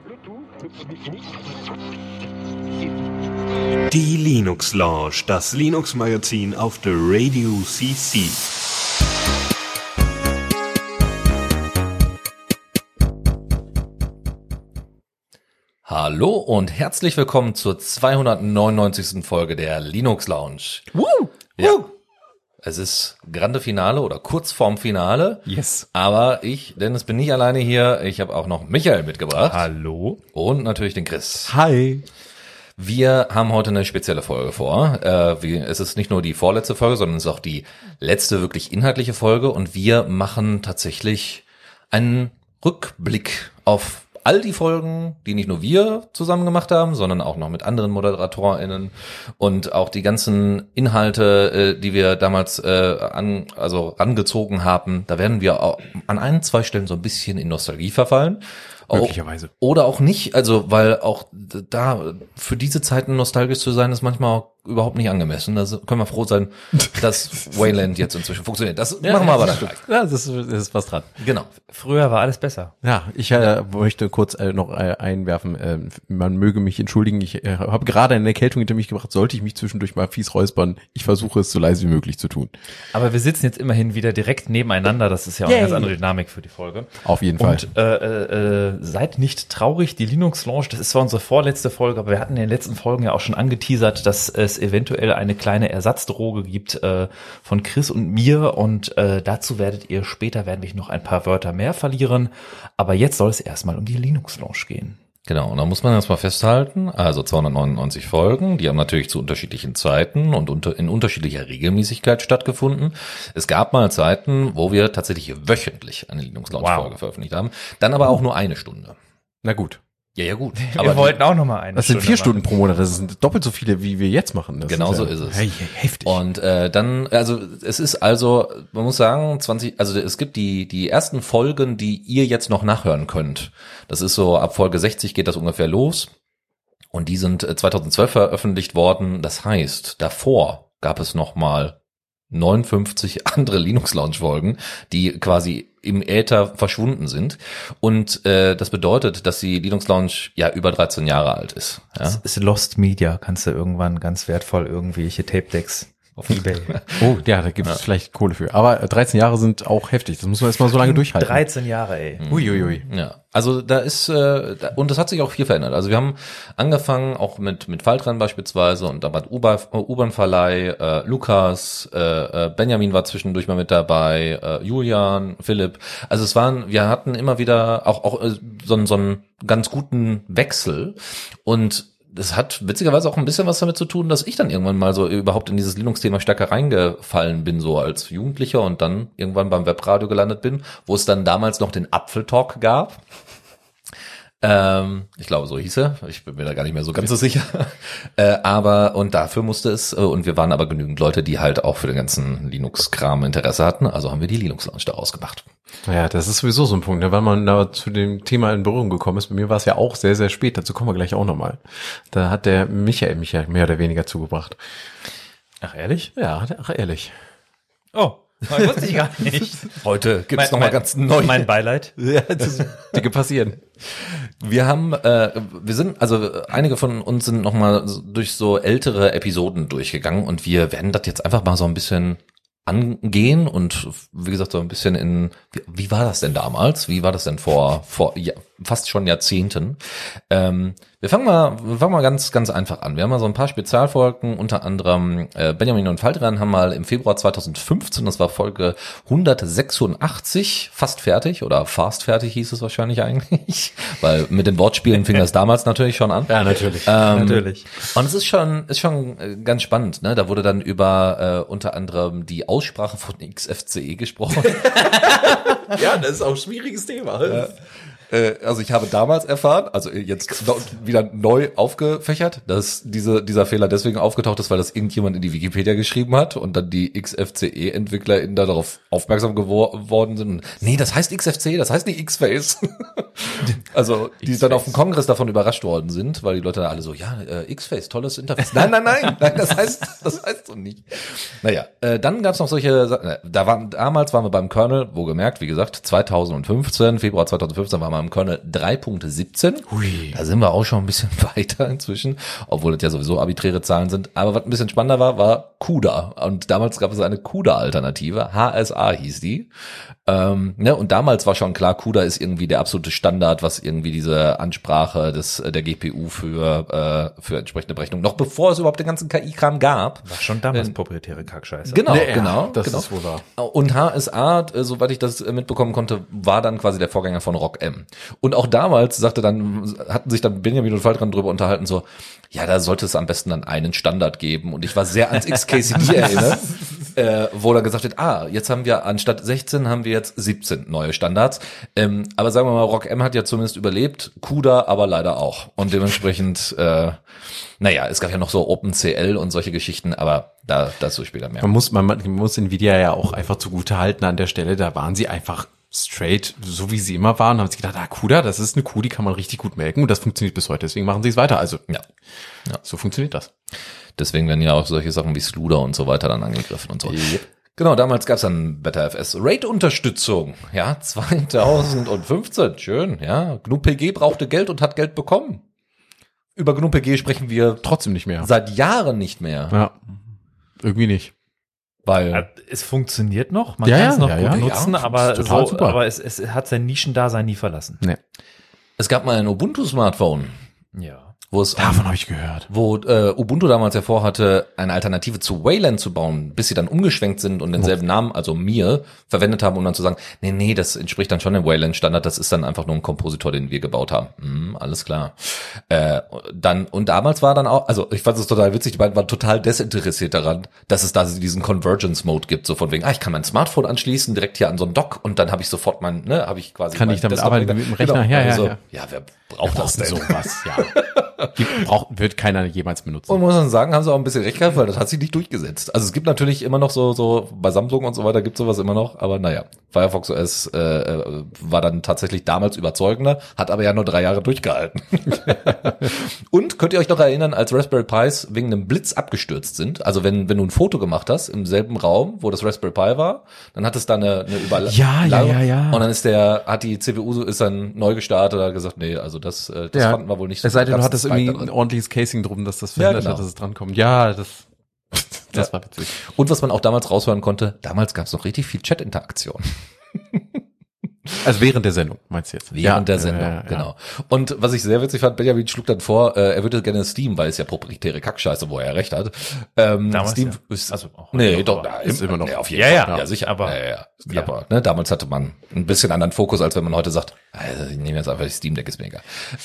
Die Linux Lounge, das Linux-Magazin auf der Radio CC. Hallo und herzlich willkommen zur 299. Folge der Linux Lounge. Ja. Es ist Grande Finale oder kurz vorm Finale. Yes. Aber ich, Dennis, bin nicht alleine hier. Ich habe auch noch Michael mitgebracht. Hallo. Und natürlich den Chris. Hi. Wir haben heute eine spezielle Folge vor. Es ist nicht nur die vorletzte Folge, sondern es ist auch die letzte wirklich inhaltliche Folge. Und wir machen tatsächlich einen Rückblick auf all die Folgen, die nicht nur wir zusammen gemacht haben, sondern auch noch mit anderen ModeratorInnen und auch die ganzen Inhalte, die wir damals rangezogen haben. Da werden wir auch an ein, zwei Stellen so ein bisschen in Nostalgie verfallen. Möglicherweise. Oder auch nicht, also weil auch da für diese Zeiten nostalgisch zu sein, ist manchmal auch überhaupt nicht angemessen. Da können wir froh sein, dass Wayland jetzt inzwischen funktioniert. Das machen wir aber dann gleich. Ja, das ist was dran. Genau. Früher war alles besser. Ja, ich möchte kurz noch einwerfen, man möge mich entschuldigen, ich habe gerade eine Erkältung hinter mich gebracht, sollte ich mich zwischendurch mal fies räuspern. Ich versuche es so leise wie möglich zu tun. Aber wir sitzen jetzt immerhin wieder direkt nebeneinander, das ist ja auch eine ganz andere Dynamik für die Folge. Auf jeden Fall. Und seid nicht traurig, die Linux Lounge, das ist zwar unsere vorletzte Folge, aber wir hatten in den letzten Folgen ja auch schon angeteasert, dass es eventuell eine kleine Ersatzdroge gibt von Chris und mir und dazu werden wir noch ein paar Wörter mehr verlieren, aber jetzt soll es erstmal um die Linux Lounge gehen. Genau, und da muss man erstmal festhalten, also 299 Folgen, die haben natürlich zu unterschiedlichen Zeiten und in unterschiedlicher Regelmäßigkeit stattgefunden. Es gab mal Zeiten, wo wir tatsächlich wöchentlich eine Linux Lounge Folge veröffentlicht haben, dann aber auch nur eine Stunde. Na gut. Ja, gut. Aber wir wollten auch noch mal eine Das sind 4 Stunden pro Monat, das sind doppelt so viele, wie wir jetzt machen. Das genau ist so ist es. Hey, heftig. Und dann, also es ist also, man muss sagen, es gibt die ersten Folgen, die ihr jetzt noch nachhören könnt. Das ist so, ab Folge 60 geht das ungefähr los. Und die sind 2012 veröffentlicht worden. Das heißt, davor gab es noch mal 59 andere Linux Lounge Folgen, die quasi im Äther verschwunden sind. Und das bedeutet, dass die Linux Lounge ja über 13 Jahre alt ist. Ja? Das ist Lost Media, kannst du irgendwann ganz wertvoll irgendwelche Tape Decks auf eBay. Oh, ja, da gibt es vielleicht Kohle für. Aber 13 Jahre sind auch heftig. Das muss man erstmal so lange durchhalten. 13 Jahre, ey. Uiuiui. Ja, also da ist, und das hat sich auch viel verändert. Also wir haben angefangen auch mit Faltran beispielsweise und da war U-Bahn-Verleih, Lukas, Benjamin war zwischendurch mal mit dabei, Julian, Philipp. Also wir hatten immer wieder auch so einen ganz guten Wechsel und das hat witzigerweise auch ein bisschen was damit zu tun, dass ich dann irgendwann mal so überhaupt in dieses Linux-Thema stärker reingefallen bin, so als Jugendlicher und dann irgendwann beim Webradio gelandet bin, wo es dann damals noch den Apfeltalk gab. Ich glaube, so hieß er. Ich bin mir da gar nicht mehr so ganz so sicher. Und dafür musste es, und wir waren aber genügend Leute, die halt auch für den ganzen Linux-Kram Interesse hatten, also haben wir die Linux Lounge daraus gemacht. Ja, das ist sowieso so ein Punkt, ne? Weil man da zu dem Thema in Berührung gekommen ist. Bei mir war es ja auch sehr, sehr spät. Dazu kommen wir gleich auch nochmal. Da hat der Michael mich ja mehr oder weniger zugebracht. Ach, ehrlich? Ja, ehrlich. Oh, das wusste ich gar nicht. Heute gibt's nochmal ganz neu. Mein Beileid. Ja, das Dinge passieren. Einige von uns sind nochmal durch so ältere Episoden durchgegangen und wir werden das jetzt einfach mal so ein bisschen angehen und wie gesagt so ein bisschen wie war das denn damals? Wie war das denn vor fast schon Jahrzehnten? Wir fangen mal ganz einfach an. Wir haben mal so ein paar Spezialfolgen, unter anderem Benjamin und Faltran haben mal im Februar 2015, das war Folge 186, fast fertig hieß es wahrscheinlich eigentlich, weil mit den Wortspielen fing das damals natürlich schon an. Ja, natürlich. Natürlich. Und es ist schon ganz spannend, ne? Da wurde dann über unter anderem die Aussprache von XFCE gesprochen. Ja, das ist auch ein schwieriges Thema. Also ich habe damals erfahren, also jetzt wieder neu aufgefächert, dass dieser Fehler deswegen aufgetaucht ist, weil das irgendjemand in die Wikipedia geschrieben hat und dann die XFCE-EntwicklerInnen darauf aufmerksam geworden sind. Nee, das heißt XFCE, das heißt nicht X-Face. Also, die dann auf dem Kongress davon überrascht worden sind, weil die Leute da alle so, ja, X-Face, tolles Interface. Nein, das heißt so nicht. Naja, dann gab's noch solche, damals waren wir beim Kernel, wohlgemerkt, wie gesagt, Februar 2015 waren wir im Kernel 3.17. Hui. Da sind wir auch schon ein bisschen weiter inzwischen, obwohl das ja sowieso arbiträre Zahlen sind. Aber was ein bisschen spannender war CUDA. Und damals gab es eine CUDA-Alternative, HSA hieß die. Und damals war schon klar, CUDA ist irgendwie der absolute Standard, was irgendwie diese Ansprache der GPU für entsprechende Berechnung, noch bevor es überhaupt den ganzen KI-Kram gab. War schon damals proprietäre Kackscheiße. Genau. Das ist wohl wahr. Und HSA, soweit ich das mitbekommen konnte, war dann quasi der Vorgänger von ROCm. Und auch damals hatten sich dann Benjamin und Faltran drüber unterhalten, so, ja, da sollte es am besten dann einen Standard geben. Und ich war sehr ans XKCD erinnert, wo da gesagt wird, jetzt haben wir anstatt 16 haben wir jetzt 17 neue Standards. Aber sagen wir mal, ROCm hat ja zumindest überlebt, CUDA aber leider auch. Und dementsprechend, es gab ja noch so OpenCL und solche Geschichten, aber dazu später mehr. Man muss Nvidia ja auch einfach zugute halten an der Stelle, da waren sie einfach straight, so wie sie immer waren, haben sie gedacht, CUDA, das ist eine Kuh, die kann man richtig gut melken und das funktioniert bis heute, deswegen machen sie es weiter. Also, ja, so funktioniert das. Deswegen werden ja auch solche Sachen wie Sluder und so weiter dann angegriffen und so. Yep. Genau, damals gab's dann BetterFS RAID-Unterstützung, 2015, schön, GNU-PG brauchte Geld und hat Geld bekommen. Über GNU-PG sprechen wir trotzdem nicht mehr. Seit Jahren nicht mehr. Ja, irgendwie nicht. Weil es funktioniert noch, man kann es noch gut nutzen, aber total super. Aber es hat sein Nischendasein nie verlassen. Nee. Es gab mal ein Ubuntu-Smartphone. Ja. Davon habe ich gehört. Wo Ubuntu damals ja vorhatte, eine Alternative zu Wayland zu bauen, bis sie dann umgeschwenkt sind und denselben Namen, also Mir, verwendet haben, um dann zu sagen, nee, das entspricht dann schon dem Wayland-Standard, das ist dann einfach nur ein Kompositor, den wir gebaut haben. Alles klar. Und damals war dann auch, also ich fand es total witzig, die beiden waren total desinteressiert daran, dass es da diesen Convergence-Mode gibt, so von wegen, ich kann mein Smartphone anschließen, direkt hier an so einen Dock und dann habe ich sofort habe ich quasi... Kann ich damit arbeiten mit dem Rechner? Genau. Ja, wer braucht das denn? Sowas, ja. Wird keiner jemals benutzen. Und muss man sagen, haben sie auch ein bisschen recht gehabt, weil das hat sich nicht durchgesetzt. Also es gibt natürlich immer noch so bei Samsung und so weiter gibt sowas immer noch, aber Firefox OS war dann tatsächlich damals überzeugender, hat aber ja nur 3 Jahre durchgehalten. Und könnt ihr euch noch erinnern, als Raspberry Pis wegen einem Blitz abgestürzt sind? Also wenn du ein Foto gemacht hast im selben Raum, wo das Raspberry Pi war, dann hat es da eine Überlagerung. Ja. Und dann hat die CPU ist dann neu gestartet und hat gesagt, nee, also das fanden wir wohl nicht so. Es sei denn, du hattest irgendwie ein ordentliches Casing drum, dass das verhindert hat, dass es drankommt. Ja, das war witzig. Und was man auch damals raushören konnte, damals gab es noch richtig viel Chat-Interaktion. Also während der Sendung, meinst du jetzt? Während der Sendung, genau. Und was ich sehr witzig fand, Benjamin schlug dann vor, er würde gerne Steam, weil es ja proprietäre Kackscheiße, wo er recht hat. Damals Steam ist, also auch ist immer noch. Auf jeden Fall. Ja, sicher. Aber damals hatte man ein bisschen anderen Fokus, als wenn man heute sagt, also ich nehme jetzt einfach die Steam Deck, ist mega.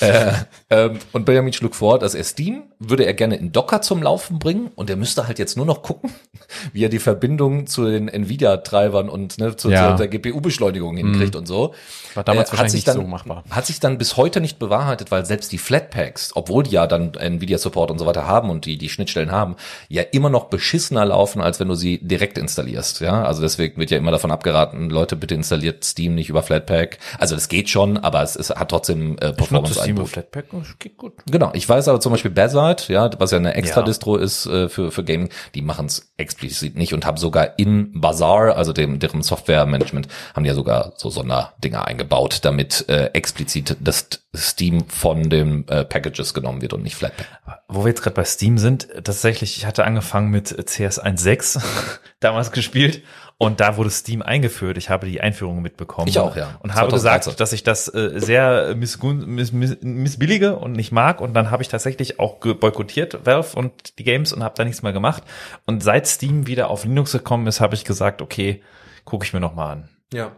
Und Benjamin schlug vor, dass würde er gerne in Docker zum Laufen bringen und er müsste halt jetzt nur noch gucken, wie er die Verbindung zu den Nvidia-Treibern und zu der GPU-Beschleunigung hinkriegt und so. War damals wahrscheinlich nicht so machbar. Hat sich dann bis heute nicht bewahrheitet, weil selbst die Flatpaks, obwohl die ja dann Nvidia-Support und so weiter haben und die Schnittstellen haben, ja immer noch beschissener laufen, als wenn du sie direkt installierst. Ja, also deswegen wird ja immer davon abgeraten, Leute, bitte installiert Steam nicht über Flatpak. Also das geht schon, aber es hat trotzdem Performance-Einbußen. Flatpak, das geht gut. Genau, ich weiß aber zum Beispiel Bazite, was ja eine extra Distro ist für Gaming, die machen es explizit nicht und haben sogar in Bazaar, also deren Software-Management, haben die ja sogar so Sonderdinger eingebaut, damit explizit das Steam von den Packages genommen wird und nicht Flatpak. Wo wir jetzt gerade bei Steam sind, tatsächlich, ich hatte angefangen mit CS 1.6 damals gespielt und da wurde Steam eingeführt. Ich habe die Einführung mitbekommen. Ich auch, ja. Und habe gesagt, dass ich das sehr missbillige und nicht mag und dann habe ich tatsächlich auch boykottiert Valve und die Games und habe da nichts mehr gemacht. Und seit Steam wieder auf Linux gekommen ist, habe ich gesagt, okay, gucke ich mir noch mal an. Ja.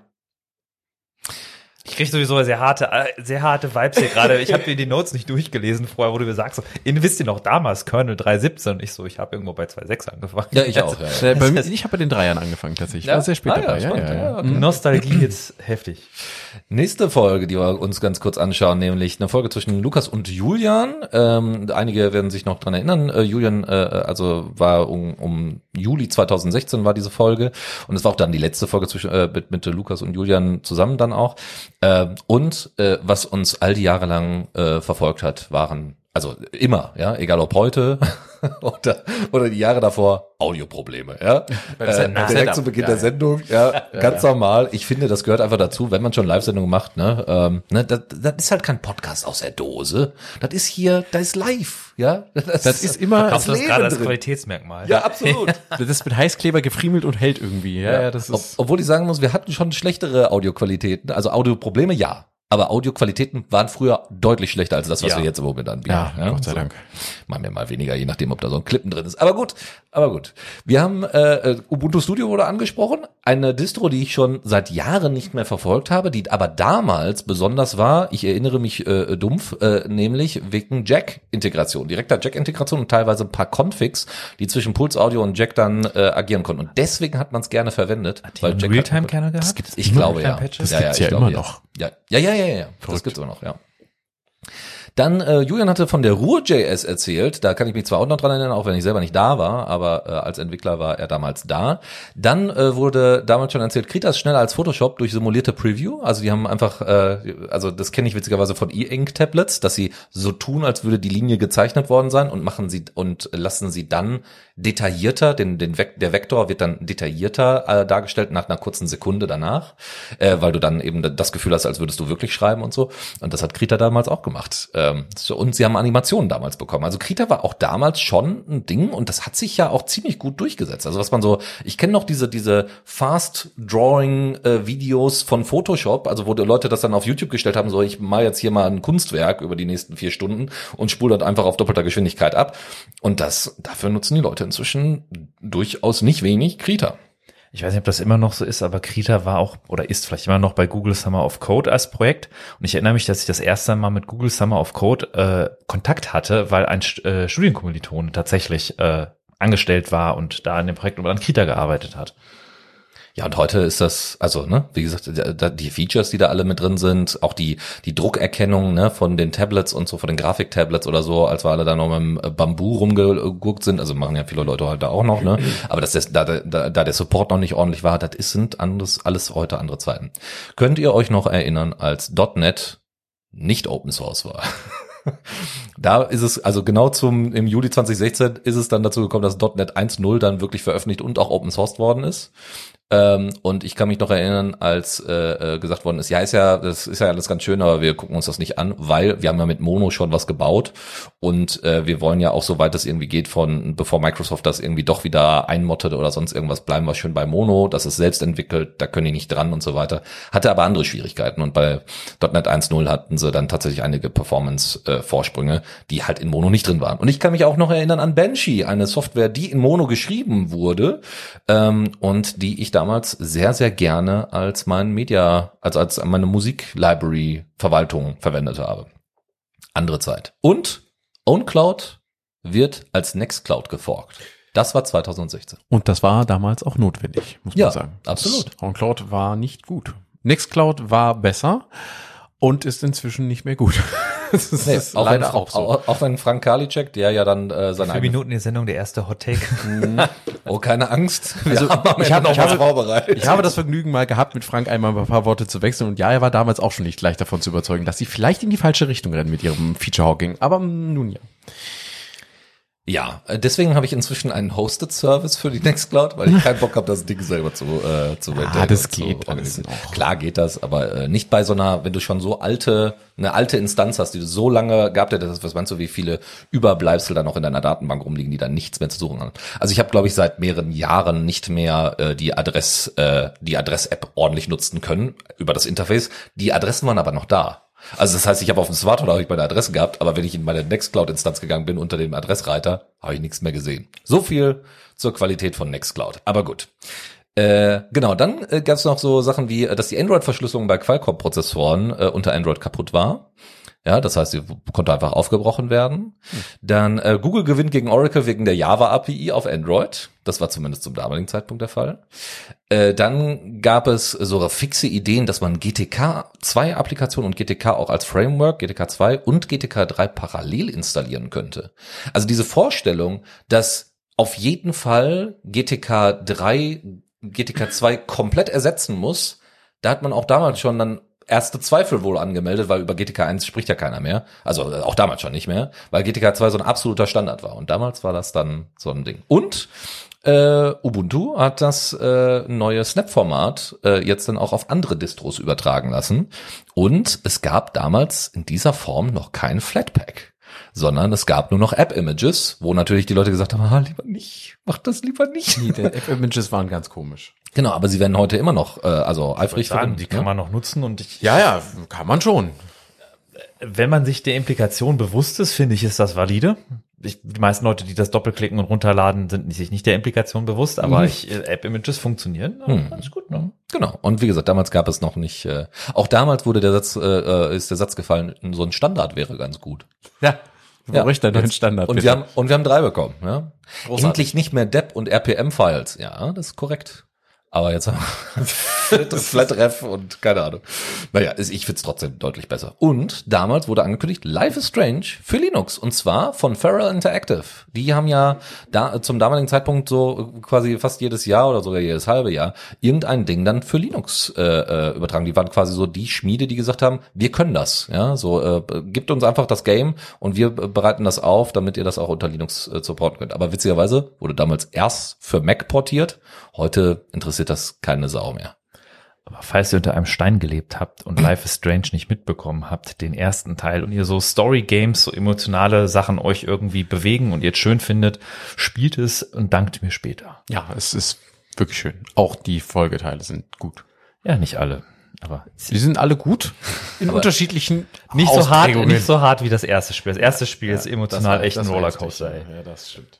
Ich kriege sowieso sehr harte Vibes hier gerade. Ich habe mir die Notes nicht durchgelesen vorher, wo du mir sagst, wisst ihr noch damals, Kernel 3.17? Ich habe irgendwo bei 2.6 angefangen. Ja, ich auch. Ja. Ich habe bei den 3ern angefangen tatsächlich. Ich war sehr spät dabei. Ja. Okay. Nostalgie jetzt heftig. Nächste Folge, die wir uns ganz kurz anschauen, nämlich eine Folge zwischen Lukas und Julian. Einige werden sich noch dran erinnern. Julian, war um Juli 2016 war diese Folge und es war auch dann die letzte Folge mit Lukas und Julian zusammen dann auch. Was uns all die Jahre lang verfolgt hat, waren, also immer, ja, egal ob heute oder die Jahre davor, Audioprobleme, ja. Direkt zu Beginn der Sendung, ganz normal. Ich finde, das gehört einfach dazu, wenn man schon Live-Sendungen macht, das ist halt kein Podcast aus der Dose. Das ist live, ja. Das ist immer das gerade als Qualitätsmerkmal. Ja, absolut. Das ist mit Heißkleber gefriemelt und hält irgendwie, ja. Das ist. Obwohl ich sagen muss, wir hatten schon schlechtere Audioqualitäten, also Audioprobleme, ja. Aber Audioqualitäten waren früher deutlich schlechter als das, was wir jetzt im Moment anbieten. Ja, Gott sei Dank. Machen wir mal weniger, je nachdem, ob da so ein Klippen drin ist. Aber gut. Wir haben Ubuntu Studio wurde angesprochen. Eine Distro, die ich schon seit Jahren nicht mehr verfolgt habe, die aber damals besonders war, ich erinnere mich dumpf, nämlich wegen Jack-Integration. Direkter Jack-Integration und teilweise ein paar Configs, die zwischen Puls Audio und Jack dann agieren konnten. Und deswegen hat man es gerne verwendet. Weil Jack Realtime-Kernel gehabt? Das gibt's, ich glaube, ja. Das gibt's ja immer noch. Ja. Das gibt's immer noch, ja. Dann, Julian hatte von der Ruhr.js erzählt, da kann ich mich zwar auch noch dran erinnern, auch wenn ich selber nicht da war, aber als Entwickler war er damals da. Dann wurde damals schon erzählt, Krita ist schneller als Photoshop durch simulierte Preview, also die haben einfach, also das kenne ich witzigerweise von E-Ink-Tablets, dass sie so tun, als würde die Linie gezeichnet worden sein und lassen sie dann detaillierter, der Vektor wird dann detaillierter dargestellt nach einer kurzen Sekunde danach, weil du dann eben das Gefühl hast, als würdest du wirklich schreiben und so. Und das hat Krita damals auch gemacht. Und sie haben Animationen damals bekommen. Also Krita war auch damals schon ein Ding und das hat sich ja auch ziemlich gut durchgesetzt. Also was man so, ich kenne noch diese Fast Drawing Videos von Photoshop, also wo die Leute das dann auf YouTube gestellt haben, so ich mache jetzt hier mal ein Kunstwerk über die nächsten 4 Stunden und spule das einfach auf doppelter Geschwindigkeit ab. Und dafür nutzen die Leute inzwischen durchaus nicht wenig Krita. Ich weiß nicht, ob das immer noch so ist, aber Krita war auch oder ist vielleicht immer noch bei Google Summer of Code als Projekt. Und ich erinnere mich, dass ich das erste Mal mit Google Summer of Code Kontakt hatte, weil ein Studienkommilitone tatsächlich angestellt war und da in dem Projekt an Krita gearbeitet hat. Ja, und heute ist das, also, wie gesagt, die Features, die da alle mit drin sind, auch die Druckerkennung, von den Tablets und so, von den Grafiktablets oder so, als wir alle da noch mit dem Bambu rumgeguckt sind, also machen ja viele Leute heute auch noch, aber da der Support noch nicht ordentlich war, sind alles heute andere Zeiten. Könnt ihr euch noch erinnern, als .NET nicht Open Source war? Da ist es, also genau im Juli 2016 ist es dann dazu gekommen, dass .NET 1.0 dann wirklich veröffentlicht und auch Open Sourced worden ist. Und ich kann mich noch erinnern, als gesagt worden ist, das ist ja alles ganz schön, aber wir gucken uns das nicht an, weil wir haben ja mit Mono schon was gebaut und wir wollen ja auch, soweit das irgendwie geht, bevor Microsoft das irgendwie doch wieder einmottet oder sonst irgendwas, bleiben wir schön bei Mono, das ist selbst entwickelt, da können die nicht dran und so weiter. Hatte aber andere Schwierigkeiten und bei .NET 1.0 hatten sie dann tatsächlich einige Performance-Vorsprünge, die halt in Mono nicht drin waren. Und ich kann mich auch noch erinnern an Banshee, eine Software, die in Mono geschrieben wurde und die ich damals sehr, sehr gerne als als meine Musik-Library-Verwaltung verwendet habe. Andere Zeit. Und OwnCloud wird als Nextcloud geforkt. Das war 2016. Und das war damals auch notwendig, muss man sagen. Absolut. OwnCloud war nicht gut. Nextcloud war besser und ist inzwischen nicht mehr gut. Das ist leider auch so. Auch wenn Frank Karliczek, der ja dann seine 4 Minuten die Sendung, der erste Hot Take. Oh, keine Angst. Also, ich habe das Vergnügen mal gehabt, mit Frank einmal ein paar Worte zu wechseln und ja, er war damals auch schon nicht leicht davon zu überzeugen, dass sie vielleicht in die falsche Richtung rennen mit ihrem Feature-Hogging. Aber nun ja. Ja, deswegen habe ich inzwischen einen Hosted-Service für die Nextcloud, weil ich keinen Bock habe, das Ding selber zu maintainen. Das geht alles auch. Klar geht das, aber nicht bei so wenn du schon so eine alte Instanz hast, die du so lange gehabt hättest, was meinst du, wie viele Überbleibsel da noch in deiner Datenbank rumliegen, die dann nichts mehr zu suchen haben. Also ich habe, glaube ich, seit mehreren Jahren nicht mehr die Adress-App ordentlich nutzen können über das Interface. Die Adressen waren aber noch da. Also das heißt, ich habe auf dem Smartphone habe ich meine Adressen gehabt, aber wenn ich in meine Nextcloud-Instanz gegangen bin unter dem Adressreiter, habe ich nichts mehr gesehen. So viel zur Qualität von Nextcloud. Aber gut. Genau, dann gab es noch so Sachen wie, dass die Android-Verschlüsselung bei Qualcomm-Prozessoren unter Android kaputt war. Ja, das heißt, sie konnte einfach aufgebrochen werden. Dann Google gewinnt gegen Oracle wegen der Java-API auf Android. Das war zumindest zum damaligen Zeitpunkt der Fall. Dann gab es so fixe Ideen, dass man GTK 2 Applikationen und GTK auch als Framework, GTK 2 und GTK 3 parallel installieren könnte. Also diese Vorstellung, dass auf jeden Fall GTK 2 komplett ersetzen muss, da hat man auch damals schon dann erste Zweifel wohl angemeldet, weil über GTK 1 spricht ja keiner mehr. Also auch damals schon nicht mehr, weil GTK 2 so ein absoluter Standard war. Und damals war das dann so ein Ding. Und Ubuntu hat das neue Snap-Format jetzt dann auch auf andere Distros übertragen lassen. Und es gab damals in dieser Form noch kein Flatpak, sondern es gab nur noch App-Images, wo natürlich die Leute gesagt haben, lieber nicht, mach das lieber nicht. Die App-Images waren ganz komisch. Genau, aber sie werden heute immer noch eifrig verwendet. Die kann man noch nutzen und Ja, kann man schon. Wenn man sich der Implikation bewusst ist, finde ich, ist das valide. Die meisten Leute, die das doppelklicken und runterladen, sind sich nicht der Implikation bewusst, aber App-Images funktionieren. Alles gut, ne? Genau. Und wie gesagt, damals gab es noch nicht, auch damals wurde ist der Satz gefallen, so ein Standard wäre ganz gut. Ja. Wir bräuchten einen neuen Standard. Und bitte. wir haben 3 bekommen, ja. Großartig. Endlich nicht mehr Dep und RPM-Files. Ja, das ist korrekt. Aber jetzt haben wir Flatref und keine Ahnung. Naja, ich find's trotzdem deutlich besser. Und damals wurde angekündigt, Life is Strange für Linux. Und zwar von Feral Interactive. Die haben ja zum damaligen Zeitpunkt so quasi fast jedes Jahr oder sogar jedes halbe Jahr irgendein Ding dann für Linux übertragen. Die waren quasi so die Schmiede, die gesagt haben, wir können das. Ja, so gibt uns einfach das Game und wir bereiten das auf, damit ihr das auch unter Linux supporten könnt. Aber witzigerweise wurde damals erst für Mac portiert. Heute interessiert das keine Sau mehr. Aber falls ihr unter einem Stein gelebt habt und Life is Strange nicht mitbekommen habt, den ersten Teil, und ihr so Story-Games, so emotionale Sachen euch irgendwie bewegen und ihr es schön findet, spielt es und dankt mir später. Ja, es ist wirklich schön. Auch die Folgeteile sind gut. Ja, nicht alle, aber Die sind alle gut in unterschiedlichen nicht so Ausprägungen. hart wie das erste Spiel. Das erste Spiel ist emotional das echt ein war Rollercoaster. richtig. Ja, das stimmt.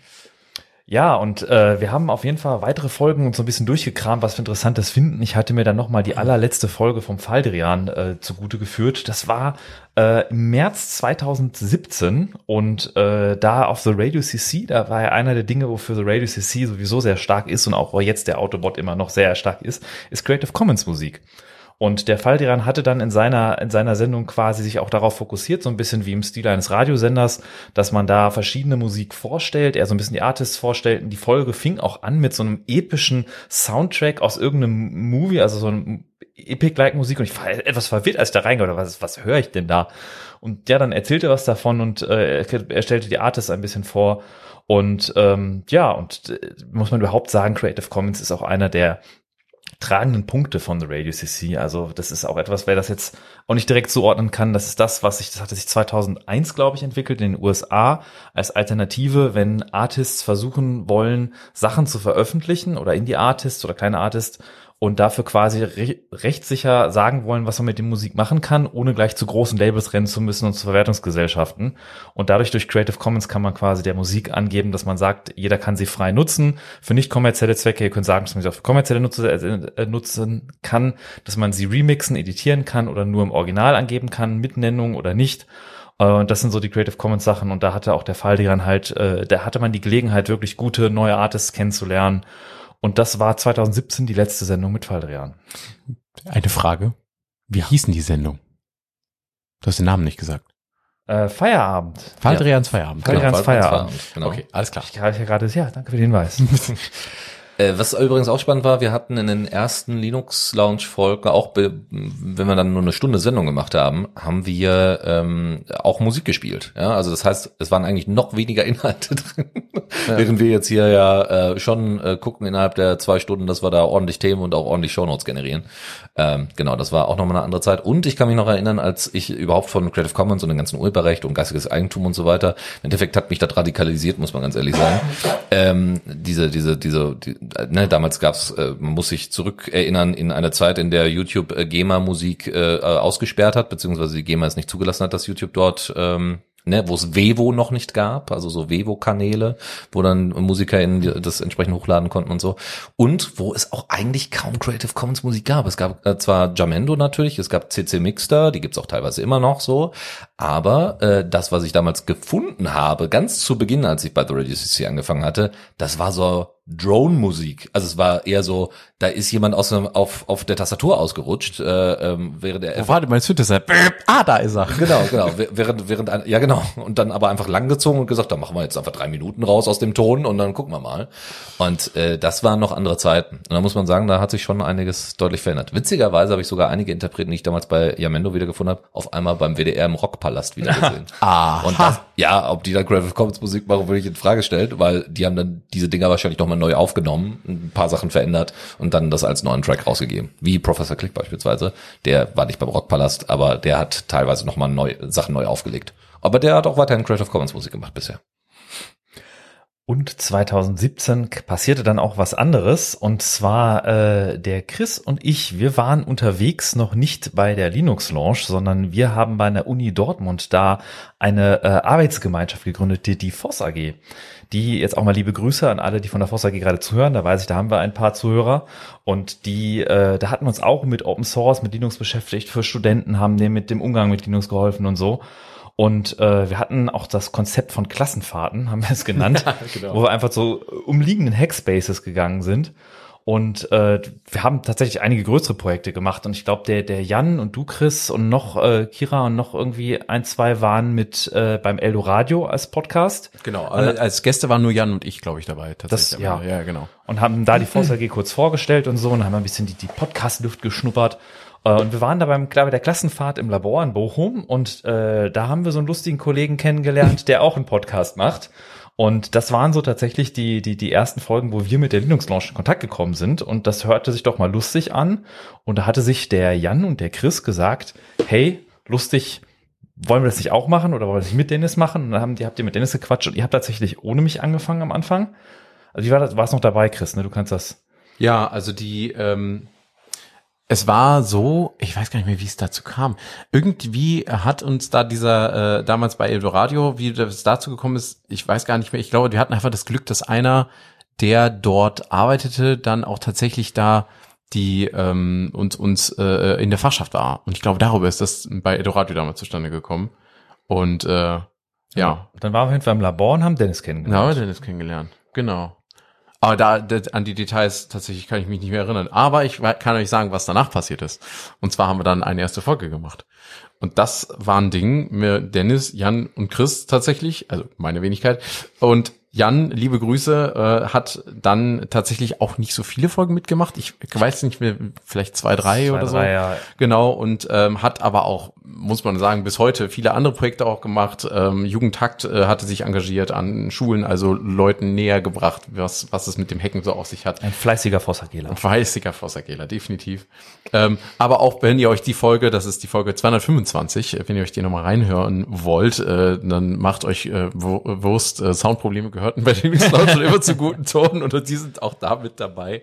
Ja, und wir haben auf jeden Fall weitere Folgen uns so ein bisschen durchgekramt, was wir Interessantes finden. Ich hatte mir dann nochmal die allerletzte Folge vom Faldrian zugute geführt. Das war im März 2017 und da auf The Radio CC, da war ja einer der Dinge, wofür The Radio CC sowieso sehr stark ist und auch jetzt der Autobot immer noch sehr stark ist Creative Commons Musik. Und der Faldrian hatte dann in seiner Sendung quasi sich auch darauf fokussiert, so ein bisschen wie im Stil eines Radiosenders, dass man da verschiedene Musik vorstellt, er so ein bisschen die Artists vorstellt. Und die Folge fing auch an mit so einem epischen Soundtrack aus irgendeinem Movie, also so einem Epic-like Musik. Und ich war etwas verwirrt, als ich da reingehe, oder was höre ich denn da? Und ja, dann erzählte er was davon und er stellte die Artists ein bisschen vor. Und muss man überhaupt sagen, Creative Commons ist auch einer der tragenden Punkte von The Radio CC. Also das ist auch etwas, wer das jetzt auch nicht direkt zuordnen kann, das ist das hatte sich 2001, glaube ich, entwickelt in den USA als Alternative, wenn Artists versuchen wollen, Sachen zu veröffentlichen oder Indie-Artists oder kleine Artists und dafür quasi rechtssicher sagen wollen, was man mit der Musik machen kann, ohne gleich zu großen Labels rennen zu müssen und zu Verwertungsgesellschaften. Und dadurch durch Creative Commons kann man quasi der Musik angeben, dass man sagt, jeder kann sie frei nutzen für nicht kommerzielle Zwecke. Ihr könnt sagen, dass man sie auch für kommerzielle nutzen kann, dass man sie remixen, editieren kann oder nur im Original angeben kann, mit Nennung oder nicht. Und das sind so die Creative Commons Sachen. Und da hatte auch der Faldrian da hatte man die Gelegenheit, wirklich gute neue Artists kennenzulernen. Und das war 2017 die letzte Sendung mit Faldrian. Eine Frage. Wie hießen die Sendung? Du hast den Namen nicht gesagt. Feierabend. Faldrians Feierabend. Faldrians Feierabend. Genau. Okay, alles klar. Ich habe ja gerade, danke für den Hinweis. Was übrigens auch spannend war, wir hatten in den ersten Linux-Lounge-Folgen, auch wenn wir dann nur eine Stunde Sendung gemacht haben, haben wir auch Musik gespielt. Ja, also das heißt, es waren eigentlich noch weniger Inhalte drin, während wir jetzt hier ja schon gucken innerhalb der 2 Stunden, dass wir da ordentlich Themen und auch ordentlich Shownotes generieren. Genau, das war auch nochmal eine andere Zeit. Und ich kann mich noch erinnern, als ich überhaupt von Creative Commons und dem ganzen Urheberrecht und geistiges Eigentum und so weiter, im Endeffekt hat mich das radikalisiert, muss man ganz ehrlich sagen. Damals gab's, man muss sich zurückerinnern in eine Zeit, in der YouTube GEMA-Musik ausgesperrt hat, beziehungsweise die GEMA es nicht zugelassen hat, dass YouTube dort, wo es Vevo noch nicht gab, also so Vevo-Kanäle, wo dann MusikerInnen das entsprechend hochladen konnten und so. Und wo es auch eigentlich kaum Creative Commons Musik gab. Es gab zwar Jamendo natürlich, es gab CC Mixter, die gibt's auch teilweise immer noch so, aber das, was ich damals gefunden habe, ganz zu Beginn, als ich bei The Radio CC angefangen hatte, das war so Drone-Musik. Also es war eher so, da ist jemand auf der Tastatur ausgerutscht, während er... Oh, warte, mein Synthesizer. Da ist er. Genau. Ja, genau. Und dann aber einfach langgezogen und gesagt, da machen wir jetzt einfach 3 Minuten raus aus dem Ton und dann gucken wir mal. Und das waren noch andere Zeiten. Und da muss man sagen, da hat sich schon einiges deutlich verändert. Witzigerweise habe ich sogar einige Interpreten, die ich damals bei Jamendo wiedergefunden habe, auf einmal beim WDR im Rockpalast wieder gesehen. Und das, ja, ob die da Creative Commons Musik machen, würde ich in Frage stellen, weil die haben dann diese Dinger wahrscheinlich nochmal neu aufgenommen, ein paar Sachen verändert und dann das als neuen Track rausgegeben. Wie Professor Click beispielsweise. Der war nicht beim Rockpalast, aber der hat teilweise nochmal Sachen neu aufgelegt. Aber der hat auch weiterhin Creative Commons Musik gemacht bisher. Und 2017 passierte dann auch was anderes, und zwar der Chris und ich, wir waren unterwegs noch nicht bei der Linux Launch, sondern wir haben bei der Uni Dortmund da eine Arbeitsgemeinschaft gegründet, die FOSS AG. Die jetzt auch mal liebe Grüße an alle, die von der FOSS AG gerade zuhören, da weiß ich, da haben wir ein paar Zuhörer, und die, da hatten wir uns auch mit Open Source, mit Linux beschäftigt, für Studenten haben denen mit dem Umgang mit Linux geholfen und so. Und wir hatten auch das Konzept von Klassenfahrten, haben wir es genannt, ja, genau, wo wir einfach zu umliegenden Hackspaces gegangen sind. Und wir haben tatsächlich einige größere Projekte gemacht. Und ich glaube, der Jan und du, Chris, und noch Kira und noch irgendwie 1, 2 waren mit beim Eldo Radio als Podcast. Genau, als Gäste waren nur Jan und ich, glaube ich, dabei. Tatsächlich. Ja, genau. Und haben da die FOSS AG kurz vorgestellt und so, und haben ein bisschen die Podcast-Luft geschnuppert. Und wir waren da bei der Klassenfahrt im Labor in Bochum, und da haben wir so einen lustigen Kollegen kennengelernt, der auch einen Podcast macht. Und das waren so tatsächlich die ersten Folgen, wo wir mit der Linux Launch in Kontakt gekommen sind. Und das hörte sich doch mal lustig an. Und da hatte sich der Jan und der Chris gesagt, hey, lustig, wollen wir das nicht auch machen oder wollen wir das nicht mit Dennis machen? Und dann habt ihr mit Dennis gequatscht, und ihr habt tatsächlich ohne mich angefangen am Anfang. Also wie war das? Warst noch dabei, Chris, ne? Du kannst das. Ja, also es war so, ich weiß gar nicht mehr, wie es dazu kam. Irgendwie hat uns da dieser, damals bei Eldoradio, wie das dazu gekommen ist, ich weiß gar nicht mehr. Ich glaube, wir hatten einfach das Glück, dass einer, der dort arbeitete, dann auch tatsächlich da die uns in der Fachschaft war. Und ich glaube, darüber ist das bei Eldoradio damals zustande gekommen. Und ja. Dann waren wir hinterher im Labor und haben Dennis kennengelernt. Genau. Aber an die Details tatsächlich kann ich mich nicht mehr erinnern. Aber ich kann euch sagen, was danach passiert ist. Und zwar haben wir dann eine erste Folge gemacht. Und das war ein Ding mit Dennis, Jan und Chris tatsächlich, also meine Wenigkeit. Und Jan, liebe Grüße, hat dann tatsächlich auch nicht so viele Folgen mitgemacht. Ich weiß nicht mehr, vielleicht 2, 3 oder so. Ja. Genau, und hat aber auch, muss man sagen, bis heute viele andere Projekte auch gemacht. Jugendtakt hatte sich engagiert an Schulen, also Leuten näher gebracht, was es mit dem Hacken so auf sich hat. Ein fleißiger Vossageler. Definitiv. Aber auch wenn ihr euch die Folge, das ist die Folge 225, wenn ihr euch die nochmal reinhören wollt, dann macht euch Wurst, Soundprobleme gehörten bei den Linux-Launch schon immer zu guten Ton, und die sind auch da mit dabei.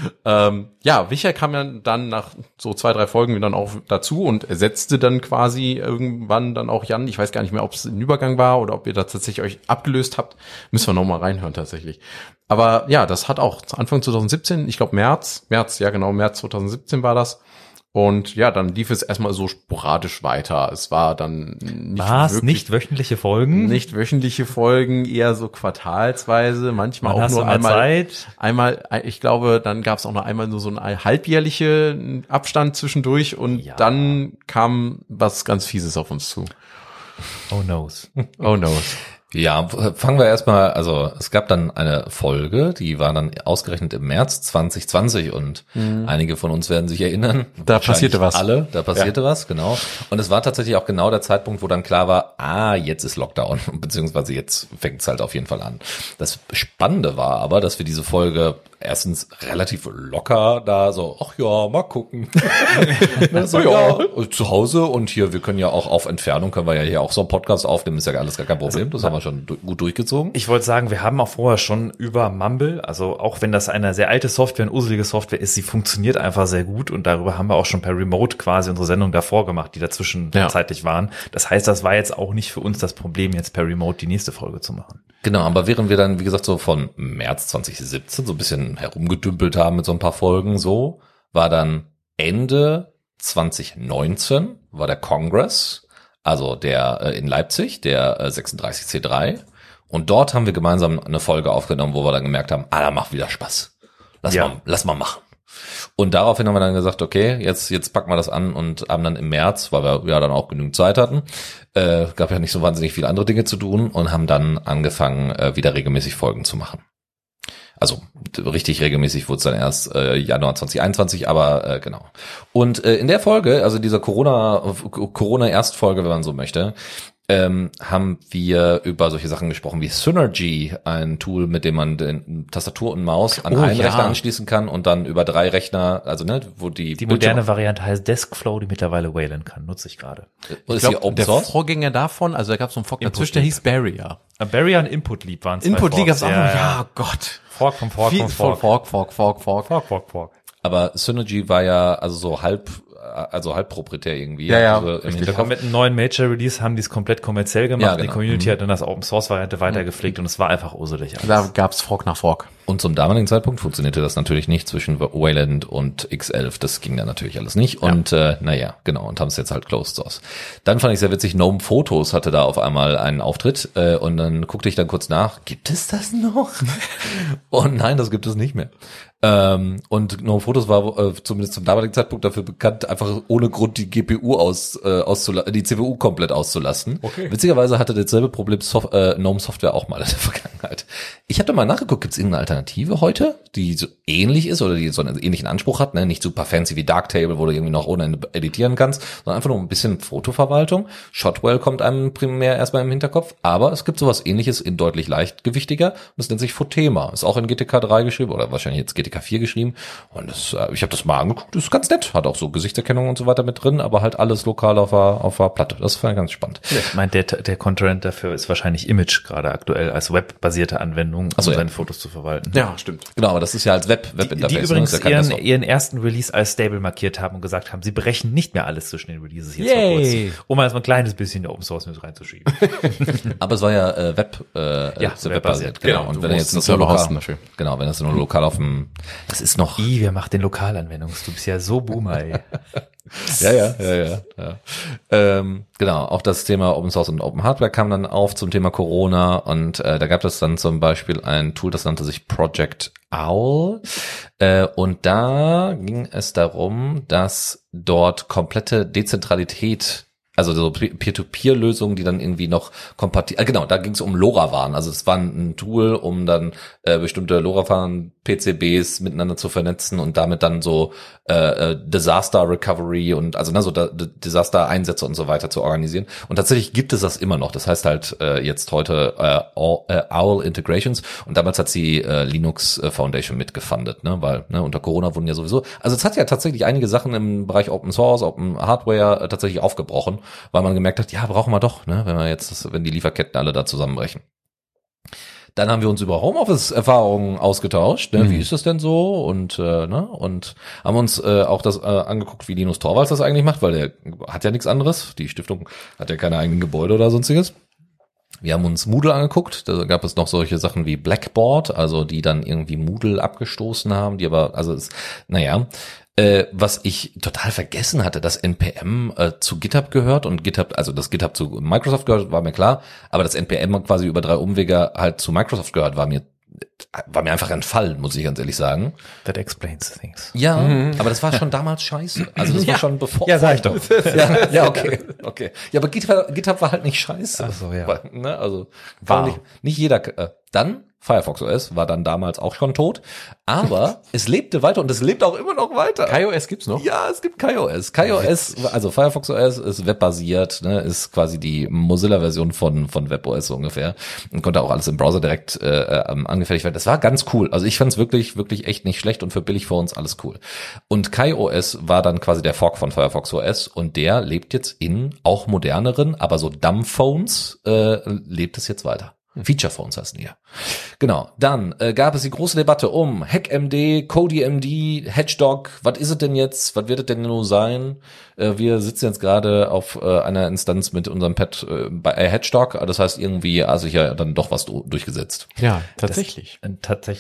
Ja, Wicher kam dann nach so 2, 3 Folgen dann auch dazu und ersetzte dann quasi irgendwann dann auch Jan. Ich weiß gar nicht mehr, ob es ein Übergang war oder ob ihr da tatsächlich euch abgelöst habt. Müssen wir nochmal reinhören tatsächlich. Aber ja, das hat auch Anfang 2017, ich glaube März 2017 war das. Und ja, dann lief es erstmal so sporadisch weiter. Es war dann nicht wöchentliche Folgen? Nicht wöchentliche Folgen, eher so quartalsweise, manchmal auch nur einmal, ich glaube, dann gab es auch noch einmal nur so einen halbjährlichen Abstand zwischendurch, und dann kam was ganz Fieses auf uns zu. Oh noes. Ja, fangen wir erstmal, also es gab dann eine Folge, die war dann ausgerechnet im März 2020, und einige von uns werden sich erinnern. Da passierte was. Da passierte was, genau. Und es war tatsächlich auch genau der Zeitpunkt, wo dann klar war, jetzt ist Lockdown, beziehungsweise jetzt fängt es halt auf jeden Fall an. Das Spannende war aber, dass wir diese Folge erstens relativ locker da so, ach ja, mal gucken. So, ja, zu Hause, und hier, wir können ja auch auf Entfernung, können wir ja hier auch so einen Podcast aufnehmen, ist ja alles gar kein Problem, das haben wir schon gut durchgezogen. Ich wollte sagen, wir haben auch vorher schon über Mumble, also auch wenn das eine sehr alte Software, eine uselige Software ist, sie funktioniert einfach sehr gut, und darüber haben wir auch schon per Remote quasi unsere Sendung davor gemacht, die dazwischen zeitlich waren. Das heißt, das war jetzt auch nicht für uns das Problem, jetzt per Remote die nächste Folge zu machen. Genau, aber während wir dann, wie gesagt, so von März 2017 so ein bisschen herumgedümpelt haben mit so ein paar Folgen, so war dann Ende 2019 war der Kongress, also der in Leipzig, der 36C3, Und dort haben wir gemeinsam eine Folge aufgenommen, wo wir dann gemerkt haben, da macht wieder Spaß. Lass mal machen. Und daraufhin haben wir dann gesagt, okay, jetzt packen wir das an und haben dann im März, weil wir ja dann auch genügend Zeit hatten, gab ja nicht so wahnsinnig viele andere Dinge zu tun und haben dann angefangen, wieder regelmäßig Folgen zu machen. Also richtig regelmäßig wurde es dann erst Januar 2021, aber genau. Und in der Folge, also dieser Corona-Erstfolge, wenn man so möchte, haben wir über solche Sachen gesprochen wie Synergy, ein Tool, mit dem man den Tastatur und Maus an einen Rechner anschließen kann und dann über 3 Rechner, also wo die moderne Variante heißt Deskflow, die mittlerweile Wayland kann, nutze ich gerade. Ich glaube, der Vorgänger davon, also da gab es so einen Fork dazwischen, der hieß Barrier. Barrier und Input-Leap waren zwei Input-Leap gab's auch noch, ja Gott. Fork. Fork. Aber Synergy war ja also so halb proprietär irgendwie. Ja, also im Hinterkopf. Mit einem neuen Major-Release haben die es komplett kommerziell gemacht. Ja, genau. Die Community hat dann das Open-Source-Variante weitergepflegt und es war einfach urselig alles. Da gab's Fork nach Fork. Und zum damaligen Zeitpunkt funktionierte das natürlich nicht zwischen Wayland und X11. Das ging dann natürlich alles nicht. Und genau, und haben es jetzt halt Closed Source. Dann fand ich sehr witzig, Gnome Photos hatte da auf einmal einen Auftritt und dann guckte ich dann kurz nach, gibt es das noch? Und nein, das gibt es nicht mehr. Und Gnome Photos war zumindest zum damaligen Zeitpunkt dafür bekannt, einfach ohne Grund die GPU die CPU komplett auszulassen. Okay. Witzigerweise hatte dasselbe Problem Gnome Software auch mal in der Vergangenheit. Ich habe da mal nachgeguckt, gibt es irgendeine Alternative heute, die so ähnlich ist oder die so einen ähnlichen Anspruch hat, ne? Nicht super fancy wie Darktable, wo du irgendwie noch ohne Ende editieren kannst, sondern einfach nur ein bisschen Fotoverwaltung. Shotwell kommt einem primär erstmal im Hinterkopf, aber es gibt sowas Ähnliches in deutlich leichtgewichtiger und das nennt sich Photema. Ist auch in GTK 3 geschrieben oder wahrscheinlich jetzt GTK 4 geschrieben und ich habe das mal angeguckt, das ist ganz nett, hat auch so Gesichtserkennung und so weiter mit drin, aber halt alles lokal auf der Platte. Das fand ich ganz spannend. Ja, ich meine, der Content dafür ist wahrscheinlich Image gerade aktuell als webbasierte Anwendung, um seine Fotos zu verwalten. Ja, stimmt. Genau, aber das ist ja als Webinterface. Die übrigens ihren ersten Release als stable markiert haben und gesagt haben, sie brechen nicht mehr alles zwischen den Releases jetzt vor kurzem, um mal so ein kleines bisschen Open Source mit reinzuschieben. Aber es war ja webbasiert. Genau. Und wenn er jetzt nur wenn das nur lokal auf dem, das ist noch. Wer macht den Lokalanwendungen? Du bist ja so Boomer, ey. Ja. Genau, auch das Thema Open Source und Open Hardware kam dann auf zum Thema Corona und da gab es dann zum Beispiel ein Tool, das nannte sich Project Owl und da ging es darum, dass dort komplette Dezentralität, also so Peer-to-Peer-Lösungen, die dann irgendwie noch kompatibel, genau, da ging es um LoRaWAN, also es war ein Tool, um dann bestimmte LoRaWAN-PCBs miteinander zu vernetzen und damit dann so Disaster Recovery und also so Disaster-Einsätze und so weiter zu organisieren. Und tatsächlich gibt es das immer noch. Das heißt halt jetzt heute Owl Integrations und damals hat sie Linux Foundation mitgefundet, ne, weil unter Corona wurden ja sowieso, also es hat ja tatsächlich einige Sachen im Bereich Open Source, Open Hardware tatsächlich aufgebrochen, weil man gemerkt hat, ja, brauchen wir doch, ne, wenn die Lieferketten alle da zusammenbrechen. Dann haben wir uns über Homeoffice-Erfahrungen ausgetauscht. Ne? Wie ist das denn so? Und und haben uns auch das angeguckt, wie Linus Torvalds das eigentlich macht, weil der hat ja nichts anderes. Die Stiftung hat ja keine eigenen Gebäude oder sonstiges. Wir haben uns Moodle angeguckt. Da gab es noch solche Sachen wie Blackboard, also die dann irgendwie Moodle abgestoßen haben, die aber, was ich total vergessen hatte, dass NPM zu GitHub gehört und GitHub, also dass GitHub zu Microsoft gehört, war mir klar, aber dass NPM quasi über 3 Umwege halt zu Microsoft gehört, war mir einfach entfallen, muss ich ganz ehrlich sagen. That explains things. Ja, aber das war schon damals scheiße. Also das war schon bevor. Ja, sag ich doch. Okay. Ja, aber GitHub war halt nicht scheiße. Ach so, ja. Ne, also war nicht jeder. Dann Firefox OS war dann damals auch schon tot, aber es lebte weiter und es lebt auch immer noch weiter. KaiOS gibt's noch? Ja, es gibt KaiOS. KaiOS, also Firefox OS ist webbasiert, ne, ist quasi die Mozilla-Version von WebOS so ungefähr und konnte auch alles im Browser direkt angefertigt werden. Das war ganz cool. Also ich fand's wirklich echt nicht schlecht und für billig für uns alles cool. Und KaiOS war dann quasi der Fork von Firefox OS und der lebt jetzt in auch moderneren, aber so Dumbphones lebt es jetzt weiter. Feature Phones heißen die ja. Genau. Dann gab es die große Debatte um HackMD, CodiMD, Hedgedog. Was ist es denn jetzt? Was wird es denn nur sein? Wir sitzen jetzt gerade auf einer Instanz mit unserem Pad bei Hedgedog. Das heißt irgendwie hat sich ja dann doch was durchgesetzt. Ja, tatsächlich. Tatsächlich.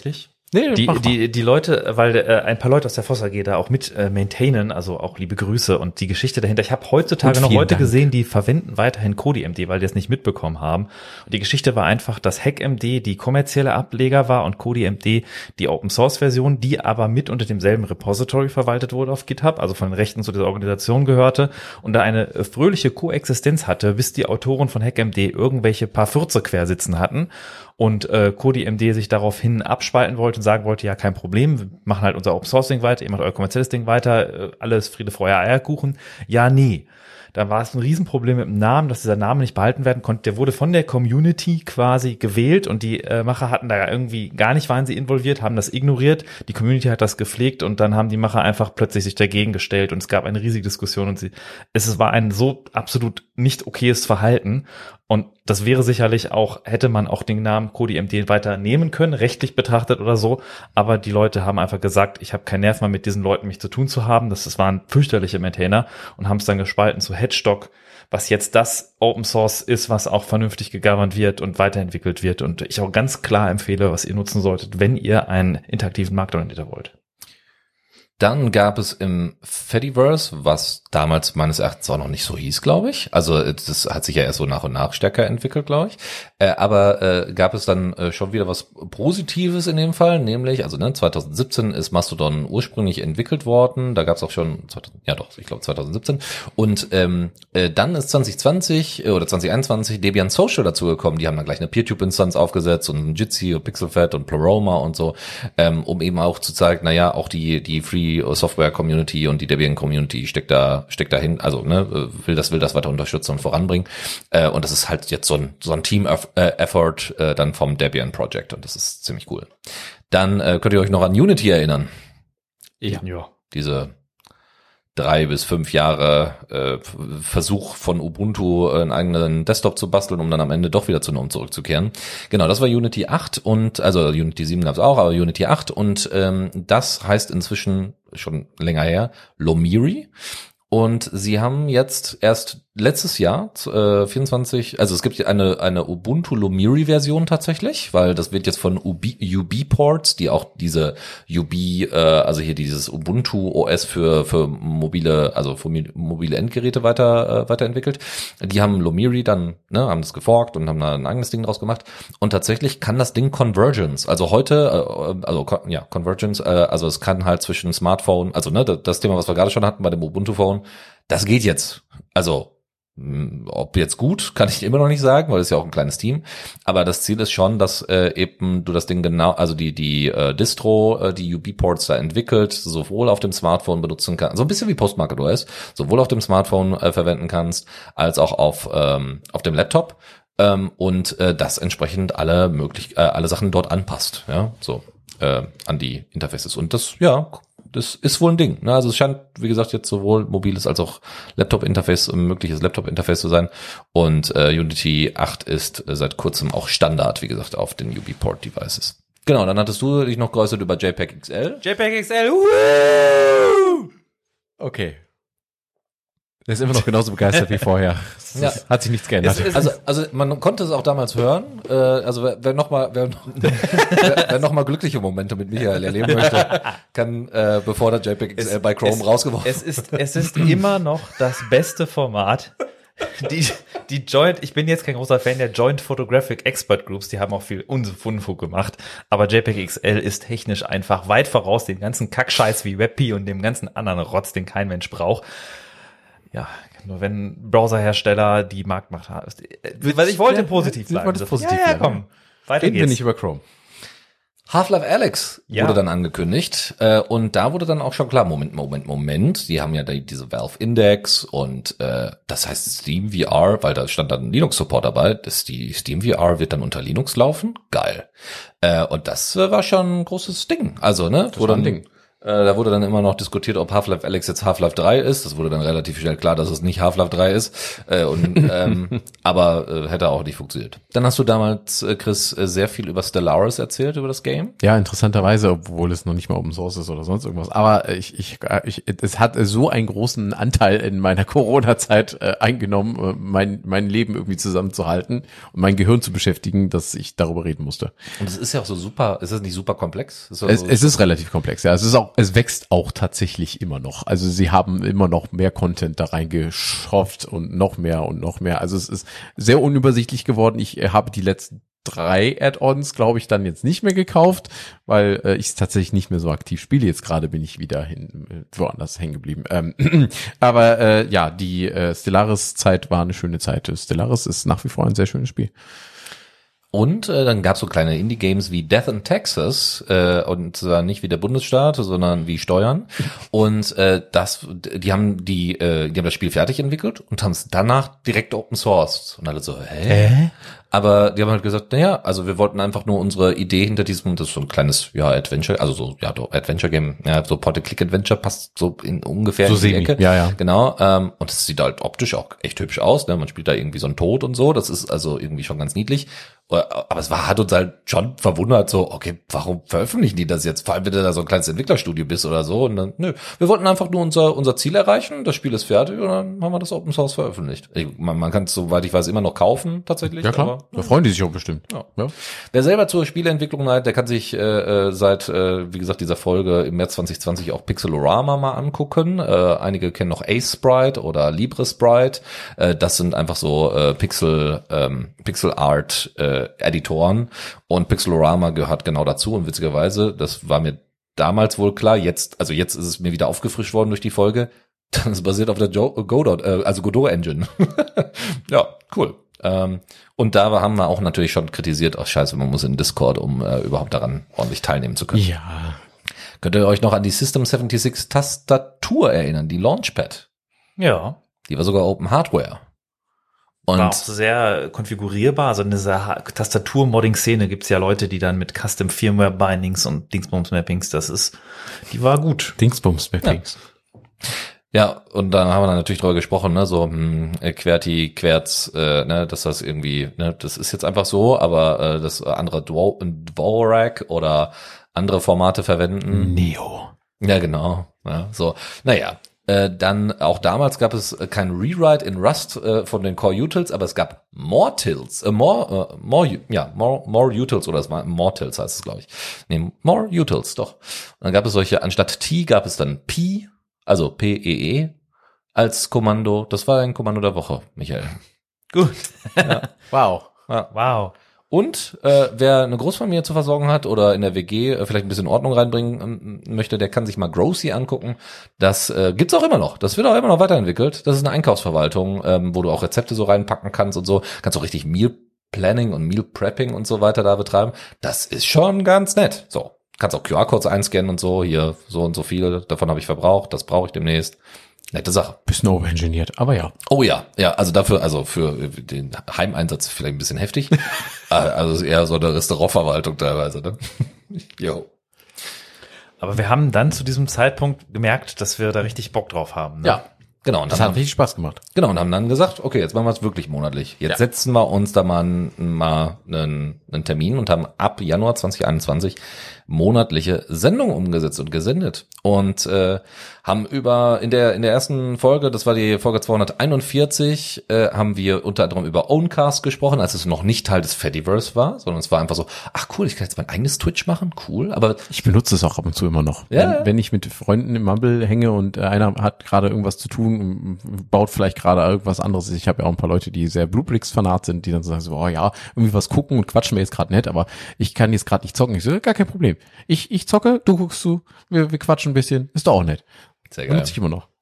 Nee, Die Leute, weil ein paar Leute aus der Foss AG da auch mit maintainen, also auch liebe Grüße und die Geschichte dahinter. Ich habe heutzutage noch heute gesehen, die verwenden weiterhin KodiMD, weil die es nicht mitbekommen haben. Und die Geschichte war einfach, dass HackMD die kommerzielle Ableger war und KodiMD die Open-Source-Version, die aber mit unter demselben Repository verwaltet wurde auf GitHub, also von den Rechten zu dieser Organisation gehörte und da eine fröhliche Koexistenz hatte, bis die Autoren von HackMD irgendwelche paar Fürze quersitzen hatten. Und KodiMD sich daraufhin abspalten wollte und sagen wollte, ja, kein Problem, wir machen halt unser Open-Source-Ding weiter, ihr macht euer kommerzielles Ding weiter, alles Friede, Freude, Eierkuchen. Ja, nee. Da war es ein Riesenproblem mit dem Namen, dass dieser Name nicht behalten werden konnte. Der wurde von der Community quasi gewählt und die Macher hatten da irgendwie gar nicht, waren sie involviert, haben das ignoriert. Die Community hat das gepflegt und dann haben die Macher einfach plötzlich sich dagegen gestellt und es gab eine riesige Diskussion und es war ein so absolut nicht okayes Verhalten. Und das wäre sicherlich auch, hätte man auch den Namen KodiMD weiter nehmen können, rechtlich betrachtet oder so. Aber die Leute haben einfach gesagt, ich habe keinen Nerv mehr mit diesen Leuten mich zu tun zu haben. Das waren fürchterliche Maintainer und haben es dann gespalten zu Hedgestock, was jetzt das Open Source ist, was auch vernünftig gegoverned wird und weiterentwickelt wird. Und ich auch ganz klar empfehle, was ihr nutzen solltet, wenn ihr einen interaktiven Markdown-Editor wollt. Dann gab es im Fediverse, was damals meines Erachtens auch noch nicht so hieß, glaube ich. Also das hat sich ja erst so nach und nach stärker entwickelt, glaube ich. Aber gab es dann schon wieder was Positives in dem Fall, nämlich, also 2017 ist Mastodon ursprünglich entwickelt worden. Da gab es auch schon, ich glaube 2017. Und dann ist 2020 oder 2021 Debian Social dazugekommen. Die haben dann gleich eine PeerTube-Instanz aufgesetzt und Jitsi und Pixelfed und Pleroma und so, um eben auch zu zeigen, naja, auch die Free Software Community und die Debian Community steckt dahin, also will das weiter unterstützen und voranbringen. Und das ist halt jetzt so ein Team Effort dann vom Debian Project und das ist ziemlich cool. Dann könnt ihr euch noch an Unity erinnern. Ja. Diese 3 bis 5 Jahre Versuch von Ubuntu einen eigenen Desktop zu basteln, um dann am Ende doch wieder zu GNOME zurückzukehren. Genau, das war Unity 8 und also Unity 7 gab es auch, aber Unity 8 und das heißt inzwischen schon länger her Lomiri. Und sie haben jetzt erst letztes Jahr 24, also es gibt eine Ubuntu Lomiri Version tatsächlich, weil das wird jetzt von UB-Ports, die auch diese UB, also hier dieses Ubuntu OS für mobile, also für mobile Endgeräte weiterentwickelt. Die haben Lomiri dann, haben das geforkt und haben da ein eigenes Ding draus gemacht. Und tatsächlich kann das Ding Convergence, also heute, Convergence, also es kann halt zwischen Smartphone, also das Thema, was wir gerade schon hatten bei dem Ubuntu Phone, das geht jetzt. Also ob jetzt gut, kann ich immer noch nicht sagen, weil es ja auch ein kleines Team. Aber das Ziel ist schon, dass eben du das Ding genau, also die Distro, die UB-Ports da entwickelt, sowohl auf dem Smartphone benutzen kannst, so ein bisschen wie Postmarket OS, sowohl auf dem Smartphone verwenden kannst, als auch auf dem Laptop und das entsprechend alle Sachen dort anpasst, ja, so an die Interfaces. Und das ist wohl ein Ding. Ne? Also es scheint, wie gesagt, jetzt sowohl mobiles als auch Laptop-Interface, ein mögliches Laptop-Interface zu sein. Und Unity 8 ist seit kurzem auch Standard, wie gesagt, auf den UB-Port-Devices. Genau, dann hattest du dich noch geäußert über JPEG XL. JPEG XL, Okay. Der ist immer noch genauso begeistert wie vorher. Ja. Hat sich nichts geändert. Also man konnte es auch damals hören. Also wer noch mal glückliche Momente mit Michael erleben möchte, kann bevor der JPEG XL bei Chrome rausgeworfen. Es ist immer noch das beste Format. Die Joint, ich bin jetzt kein großer Fan der Joint Photographic Expert Groups, die haben auch viel Unfug gemacht, aber JPEG XL ist technisch einfach weit voraus dem ganzen Kackscheiß wie WebP und dem ganzen anderen Rotz, den kein Mensch braucht. Ja, nur wenn Browserhersteller die Marktmacht haben. Weil ich wollte positiv bleiben. Ja, komm. Weiter Reden geht's. wir nicht über Chrome. Half-Life Alyx wurde dann angekündigt und da wurde dann auch schon klar, Moment, die haben ja diese Valve Index und das heißt Steam VR, weil da stand dann Linux-Support dabei, die Steam VR wird dann unter Linux laufen, geil. Und das war schon ein großes Ding, also Das war ein Ding. Da wurde dann immer noch diskutiert, ob Half-Life Alyx jetzt Half-Life 3 ist. Das wurde dann relativ schnell klar, dass es nicht Half-Life 3 ist. Aber hätte auch nicht funktioniert. Dann hast du damals, Chris, sehr viel über Stellaris erzählt, über das Game. Ja, interessanterweise, obwohl es noch nicht mal Open Source ist oder sonst irgendwas. Aber es hat so einen großen Anteil in meiner Corona-Zeit eingenommen, mein Leben irgendwie zusammenzuhalten und mein Gehirn zu beschäftigen, dass ich darüber reden musste. Und es ist ja auch so super, ist das nicht super komplex? Es ist relativ komplex, ja. Es wächst auch tatsächlich immer noch. Also sie haben immer noch mehr Content da reingeschafft und noch mehr und noch mehr. Also es ist sehr unübersichtlich geworden. Ich habe die letzten 3 Add-ons, glaube ich, dann jetzt nicht mehr gekauft, weil ich es tatsächlich nicht mehr so aktiv spiele. Jetzt gerade bin ich wieder woanders hängen geblieben. Aber die Stellaris-Zeit war eine schöne Zeit. Stellaris ist nach wie vor ein sehr schönes Spiel. Und dann gab's so kleine Indie-Games wie Death in Texas, und zwar nicht wie der Bundesstaat, sondern wie Steuern. Und die haben das Spiel fertig entwickelt und haben es danach direkt Open Sourced. Und alle so, hä? Aber die haben halt gesagt, naja, also wir wollten einfach nur unsere Idee hinter diesem, das ist so ein kleines, Adventure, also so, Adventure-Game, so Point-and-Click-Adventure passt so in ungefähr so in die Ecke. Ja. Genau, und es sieht halt optisch auch echt hübsch aus, ne? Man spielt da irgendwie so einen Tod und so, das ist also irgendwie schon ganz niedlich. Aber hat uns halt schon verwundert, so, okay, warum veröffentlichen die das jetzt? Vor allem, wenn du da so ein kleines Entwicklerstudio bist oder so. Und dann, wir wollten einfach nur unser Ziel erreichen, das Spiel ist fertig und dann haben wir das Open Source veröffentlicht. Man kann es, soweit ich weiß, immer noch kaufen, tatsächlich. Ja, klar. Da freuen die sich auch bestimmt. Ja. Wer selber zur Spieleentwicklung neigt, der kann sich seit, wie gesagt, dieser Folge im März 2020 auch Pixelorama mal angucken. Einige kennen noch Ace Sprite oder Libre Sprite. Das sind einfach so Pixel Art Editoren, und Pixelorama gehört genau dazu, und witzigerweise, das war mir damals wohl klar, jetzt ist es mir wieder aufgefrischt worden durch die Folge, das basiert auf der Godot Engine. Ja, cool. Und da haben wir auch natürlich schon kritisiert, scheiße, man muss in Discord, um überhaupt daran ordentlich teilnehmen zu können. Ja. Könnt ihr euch noch an die System 76 Tastatur erinnern, die Launchpad? Ja. Die war sogar Open Hardware. Und war auch sehr konfigurierbar. Also in dieser Tastatur-Modding-Szene gibt's ja Leute, die dann mit Custom-Firmware-Bindings und Dingsbums-Mappings, die war gut. Dingsbums-Mappings. Ja, und dann haben wir dann natürlich drüber gesprochen, ne, so QWERTY, Querz, ne, dass das irgendwie, ne, das ist jetzt einfach so, aber das andere Dvorak oder andere Formate verwenden. Neo. Ja, genau. Ja, so. Naja. Dann auch damals gab es kein Rewrite in Rust von den Core Utils, aber es gab More-Utils, oder es war More-Utils heißt es, glaube ich. Nee, More-Utils, doch. Und dann gab es solche, anstatt T gab es dann P, also P-E-E als Kommando. Das war ein Kommando der Woche, Michael. Gut. Ja. Wow. Ja. Wow. Und wer eine Großfamilie zu versorgen hat oder in der WG vielleicht ein bisschen Ordnung reinbringen möchte, der kann sich mal Grossi angucken. Das gibt's auch immer noch. Das wird auch immer noch weiterentwickelt. Das ist eine Einkaufsverwaltung, wo du auch Rezepte so reinpacken kannst und so. Kannst auch richtig Meal Planning und Meal Prepping und so weiter da betreiben. Das ist schon ganz nett. So, kannst auch QR-Codes einscannen und so. Hier so und so viele davon habe ich verbraucht. Das brauche ich demnächst. Nette Sache. Bisschen overengineert, aber ja. Oh ja, also für den Heimeinsatz vielleicht ein bisschen heftig. Also eher so eine Restaurantverwaltung teilweise, ne? Jo. Aber wir haben dann zu diesem Zeitpunkt gemerkt, dass wir da richtig Bock drauf haben. Ne? Ja, genau. Und Das hat richtig Spaß gemacht. Genau, und haben dann gesagt, okay, jetzt machen wir es wirklich monatlich. Jetzt setzen wir uns da mal einen Termin und haben ab Januar 2021 monatliche Sendungen umgesetzt und gesendet. Und haben in der ersten Folge, das war die Folge 241, haben wir unter anderem über Owncast gesprochen, als es noch nicht Teil des Fediverse war, sondern es war einfach so, ach cool, ich kann jetzt mein eigenes Twitch machen, cool. Aber ich benutze es auch ab und zu immer noch. Ja. Wenn ich mit Freunden im Mumble hänge und einer hat gerade irgendwas zu tun, baut vielleicht gerade irgendwas anderes. Ich habe ja auch ein paar Leute, die sehr Bluebricks-Fanat sind, die dann sagen so, oh ja, irgendwie was gucken und quatschen wir jetzt gerade nett, aber ich kann jetzt gerade nicht zocken. Ich so, gar kein Problem. Ich zocke, du guckst zu, wir quatschen ein bisschen, ist doch auch nett. Sehr geil. Benutze ich immer noch.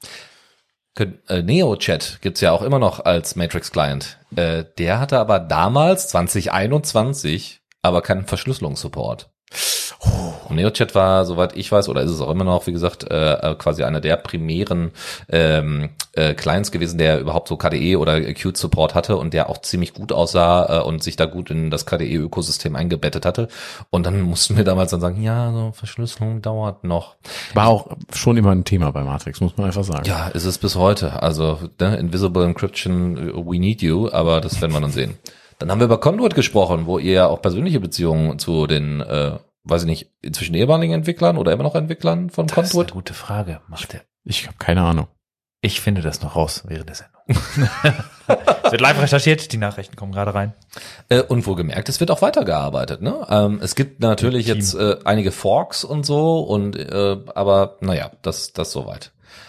NeoChat gibt's ja auch immer noch als Matrix-Client. Der hatte aber damals, 2021, aber keinen Verschlüsselungssupport. Und NeoChat war, soweit ich weiß, oder ist es auch immer noch, wie gesagt, quasi einer der primären Clients gewesen, der überhaupt so KDE oder Qt Support hatte und der auch ziemlich gut aussah und sich da gut in das KDE-Ökosystem eingebettet hatte. Und dann mussten wir damals dann sagen, ja, so Verschlüsselung dauert noch. War auch schon immer ein Thema bei Matrix, muss man einfach sagen. Ja, ist es bis heute. Also Invisible Encryption, we need you, aber das werden wir dann sehen. Dann haben wir über Conduit gesprochen, wo ihr ja auch persönliche Beziehungen zu den, weiß ich nicht, inzwischen ehemaligen Entwicklern oder immer noch Entwicklern von Conduit? Das ist eine gute Frage. Macht der? Ich habe keine Ahnung. Ich finde das noch raus während der Sendung. Es wird live recherchiert, die Nachrichten kommen gerade rein. Und wohlgemerkt, es wird auch weitergearbeitet, ne? Es gibt natürlich jetzt einige Forks und so und aber naja, das soweit.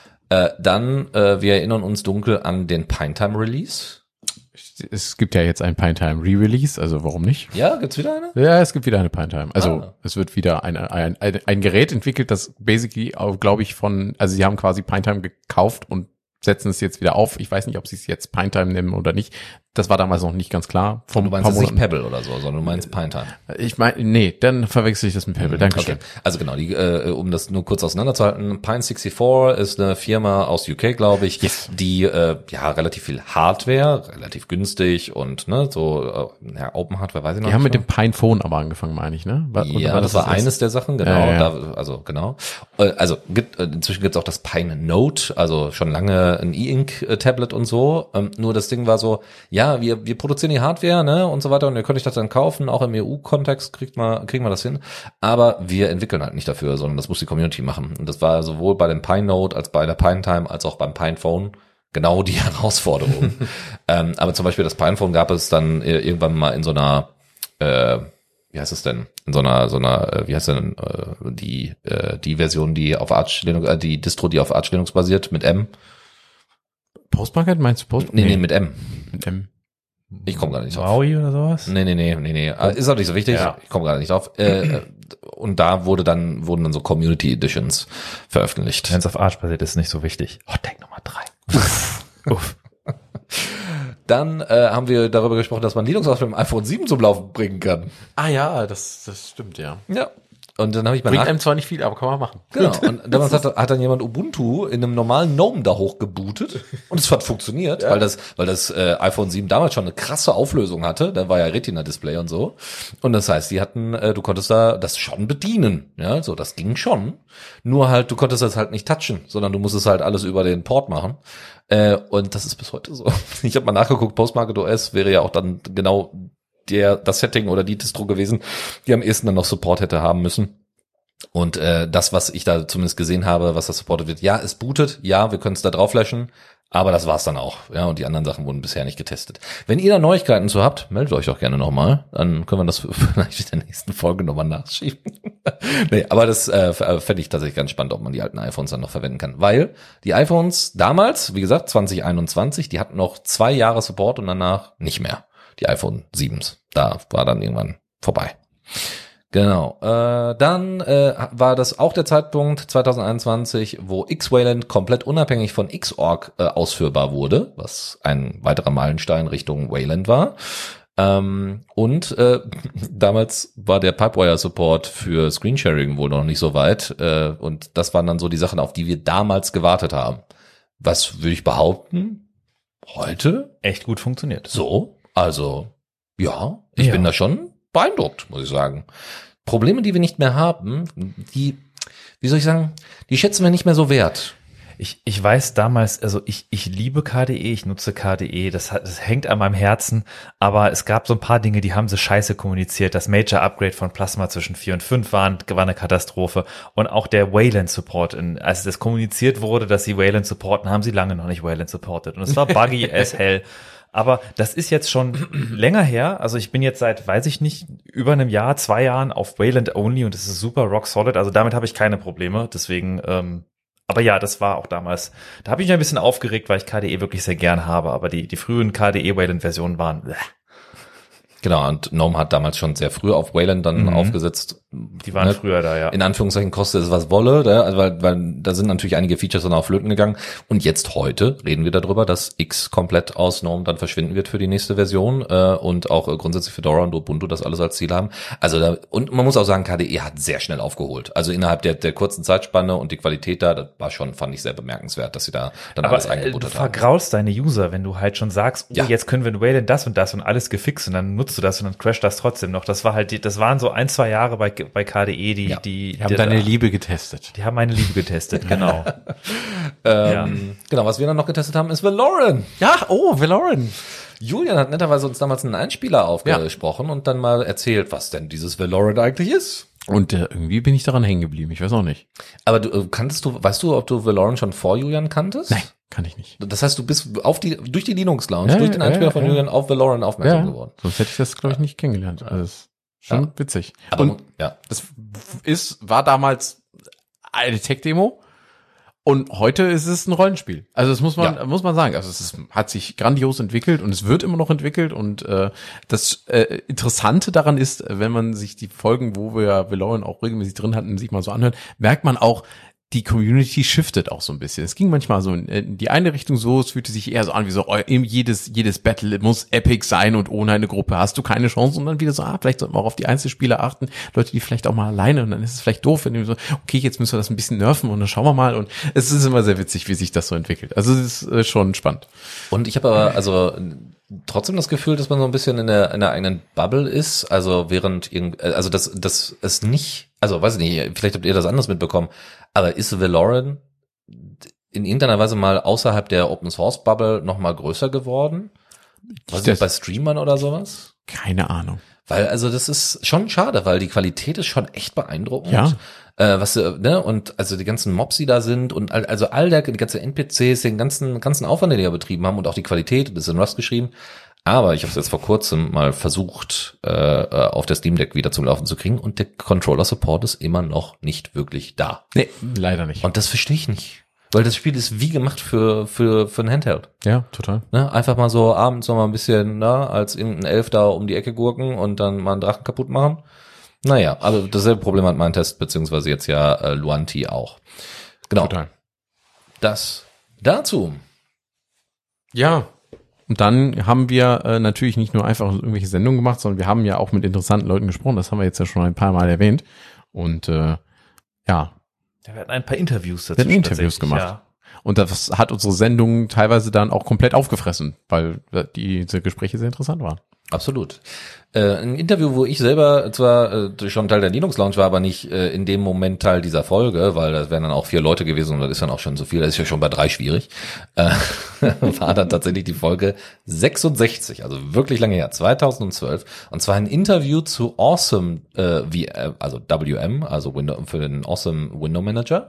Dann, wir erinnern uns dunkel an den Pinetime Release. Es gibt ja jetzt ein Pinetime Re-Release, also warum nicht? Ja, gibt's wieder eine? Ja, es gibt wieder eine Pinetime. Also es wird wieder ein Gerät entwickelt, das basically, glaube ich, also sie haben quasi Pinetime gekauft und setzen es jetzt wieder auf. Ich weiß nicht, ob sie es jetzt Pinetime nehmen oder nicht. Das war damals noch nicht ganz klar. Du meinst jetzt nicht Pebble oder so, sondern du meinst Pinetime. Ich meine, nee, dann verwechsel ich das mit Pebble. Dankeschön. Okay. Also genau, um das nur kurz auseinanderzuhalten, Pine64 ist eine Firma aus UK, glaube ich, die ja relativ viel Hardware, relativ günstig und ne so Open Hardware, weiß ich noch nicht. Die haben mit dem Pinephone aber angefangen, meine ich, ne? Ja, das war eines der Sachen, genau. Ja. Genau. Also inzwischen gibt's auch das Pine Note, also schon lange ein E-Ink-Tablet und so. Nur das Ding war so, ja, wir produzieren die Hardware, ne, und so weiter, und ihr könnt euch das dann kaufen, auch im EU-Kontext kriegen wir das hin, aber wir entwickeln halt nicht dafür, sondern das muss die Community machen. Und das war sowohl bei dem Pine Note als bei der Pinetime als auch beim Pinephone genau die Herausforderung. Aber zum Beispiel das Pinephone gab es dann irgendwann mal in so einer, wie heißt es denn? In so einer, wie heißt denn die Version, die auf Arch Linux, die Distro, die auf Arch Linux basiert, mit M? Postmarket, meinst du Postmarket? Nee, mit M. Mit M. Ich komme gar nicht drauf. Maui oder sowas? Nee. Ist auch nicht so wichtig. Ja. Ich komme gar nicht drauf. Und da wurden dann so Community Editions veröffentlicht. Wenn es auf Arch basiert, ist nicht so wichtig. Hot-Take Nummer 3. Uff. Dann haben wir darüber gesprochen, dass man Linux auf dem iPhone 7 zum Laufen bringen kann. Ah ja, das stimmt, ja. Ja. Und dann habe ich mal Bringt einem zwar nicht viel, aber kann man machen. Genau. Und damals hat dann jemand Ubuntu in einem normalen GNOME da hochgebootet und es hat funktioniert, ja. weil das iPhone 7 damals schon eine krasse Auflösung hatte. Da war ja Retina-Display und so. Und das heißt, du konntest da das schon bedienen. Ja, so, das ging schon. Nur halt, du konntest das halt nicht touchen, sondern du musstest halt alles über den Port machen. Und das ist bis heute so. Ich habe mal nachgeguckt, Postmarket OS wäre ja auch dann genau das Setting oder die Distro gewesen, die am ehesten dann noch Support hätte haben müssen. Und das, was ich da zumindest gesehen habe, was das supportet wird, ja, es bootet, ja, wir können es da drauf löschen, aber das war's dann auch. Ja, und die anderen Sachen wurden bisher nicht getestet. Wenn ihr da Neuigkeiten zu habt, meldet euch auch gerne nochmal. Dann können wir das vielleicht in der nächsten Folge nochmal nachschieben. Nee, aber das fände ich tatsächlich ganz spannend, ob man die alten iPhones dann noch verwenden kann. Weil die iPhones damals, wie gesagt, 2021, die hatten noch 2 Jahre Support und danach nicht mehr. Die iPhone 7s. Da war dann irgendwann vorbei. Genau. Dann war das auch der Zeitpunkt 2021, wo X-Wayland komplett unabhängig von Xorg ausführbar wurde, was ein weiterer Meilenstein Richtung Wayland war. Und damals war der Pipewire-Support für Screensharing wohl noch nicht so weit. Und das waren dann so die Sachen, auf die wir damals gewartet haben. Was würde ich behaupten? Heute? Echt gut funktioniert. So. Also, ja, ich bin da schon beeindruckt, muss ich sagen. Probleme, die wir nicht mehr haben, wie soll ich sagen, die schätzen wir nicht mehr so wert. Ich weiß damals, also ich liebe KDE, ich nutze KDE, das hängt an meinem Herzen, aber es gab so ein paar Dinge, die haben sie scheiße kommuniziert. Das Major Upgrade von Plasma zwischen 4 und 5 war eine Katastrophe. Und auch der Wayland Support, als das kommuniziert wurde, dass sie Wayland supporten, haben sie lange noch nicht Wayland supportet. Und es war buggy as hell. Aber das ist jetzt schon länger her. Also ich bin jetzt seit, weiß ich nicht, über einem Jahr, 2 Jahren auf Wayland only und es ist super rock solid. Also damit habe ich keine Probleme. Deswegen, aber ja, das war auch damals. Da habe ich mich ein bisschen aufgeregt, weil ich KDE wirklich sehr gern habe. Aber die frühen KDE Wayland Versionen waren. Genau, und GNOME hat damals schon sehr früh auf Wayland dann aufgesetzt. Die waren früher da, ja. In Anführungszeichen kostet es was wolle, ne? Also weil da sind natürlich einige Features dann auch flöten gegangen. Und jetzt heute reden wir darüber, dass X komplett aus GNOME dann verschwinden wird für die nächste Version und auch grundsätzlich Fedora und Ubuntu das alles als Ziel haben. Also und man muss auch sagen, KDE hat sehr schnell aufgeholt. Also innerhalb der kurzen Zeitspanne und die Qualität da, das war schon, fand ich sehr bemerkenswert, dass sie da dann aber alles eingebuttert du haben. vergraulst deine User, wenn du halt schon sagst, jetzt können wir in Wayland das und alles gefixt und dann nutzt du das und dann crasht das trotzdem noch. Das waren so 1-2 Jahre bei KDE, die haben deine Liebe getestet. Die haben meine Liebe getestet, genau. Genau, was wir dann noch getestet haben, ist Valoran. Ja, Valoran. Julian hat netterweise uns damals einen Einspieler aufgesprochen und dann mal erzählt, was denn dieses Valoran eigentlich ist. Und irgendwie bin ich daran hängen geblieben, ich weiß auch nicht. Aber weißt du, ob du Valoran schon vor Julian kanntest? Nein, kann ich nicht. Das heißt, du bist durch die Linux Lounge, durch den Einspieler von Julian auf Valoran aufmerksam geworden. Sonst hätte ich das, glaube ich, nicht kennengelernt. Also ist schon witzig. Aber und das war damals eine Tech-Demo. Und heute ist es ein Rollenspiel. Also das muss man sagen. Also hat sich grandios entwickelt und es wird immer noch entwickelt. Und das Interessante daran ist, wenn man sich die Folgen, wo wir Valoran auch regelmäßig drin hatten, sich mal so anhört, merkt man auch, die Community shiftet auch so ein bisschen. Es ging manchmal so in die eine Richtung so, es fühlte sich eher so an wie so, jedes Battle muss epic sein und ohne eine Gruppe hast du keine Chance. Und dann wieder so, vielleicht sollten wir auch auf die Einzelspieler achten, Leute, die vielleicht auch mal alleine, und dann ist es vielleicht doof, wenn du so, okay, jetzt müssen wir das ein bisschen nerven und dann schauen wir mal. Und es ist immer sehr witzig, wie sich das so entwickelt. Also es ist schon spannend. Und ich habe aber trotzdem das Gefühl, dass man so ein bisschen in der eigenen Bubble ist, also dass es nicht, also weiß ich nicht, vielleicht habt ihr das anders mitbekommen, aber ist Valoran in irgendeiner Weise mal außerhalb der Open Source Bubble noch mal größer geworden? Was ist bei Streamern oder sowas? Keine Ahnung. Weil, also das ist schon schade, weil die Qualität ist schon echt beeindruckend. Ja. Und also die ganzen Mobs, die da sind und also die ganzen NPCs, den ganzen Aufwand, den die ja betrieben haben und auch die Qualität, das ist in Rust geschrieben. Aber ich habe es jetzt vor kurzem mal versucht, auf der Steam Deck wieder zum Laufen zu kriegen und der Controller-Support ist immer noch nicht wirklich da. Nee, leider nicht. Und das verstehe ich nicht. Weil das Spiel ist wie gemacht für ein Handheld. Ja, total. Ne? Einfach mal so abends noch mal ein bisschen, als irgendein Elf da um die Ecke gurken und dann mal einen Drachen kaputt machen. Naja, aber dasselbe Problem hat mein Test, beziehungsweise jetzt ja Luanti auch. Genau. Total. Das dazu. Ja. Und dann haben wir natürlich nicht nur einfach irgendwelche Sendungen gemacht, sondern wir haben ja auch mit interessanten Leuten gesprochen. Das haben wir jetzt ja schon ein paar Mal erwähnt. Und Ja, wir hatten ein paar Interviews dazu. Wir hatten Interviews gemacht. Ja. Und das hat unsere Sendung teilweise dann auch komplett aufgefressen, weil diese Gespräche sehr interessant waren. Absolut. Ein Interview, wo ich selber zwar schon Teil der Linux Lounge war, aber nicht in dem Moment Teil dieser Folge, weil das wären dann auch 4 Leute gewesen und das ist dann auch schon so viel, das ist ja schon bei 3 schwierig, war dann tatsächlich die Folge 66, also wirklich lange her, 2012, und zwar ein Interview zu Awesome also WM, also für den Awesome Window Manager.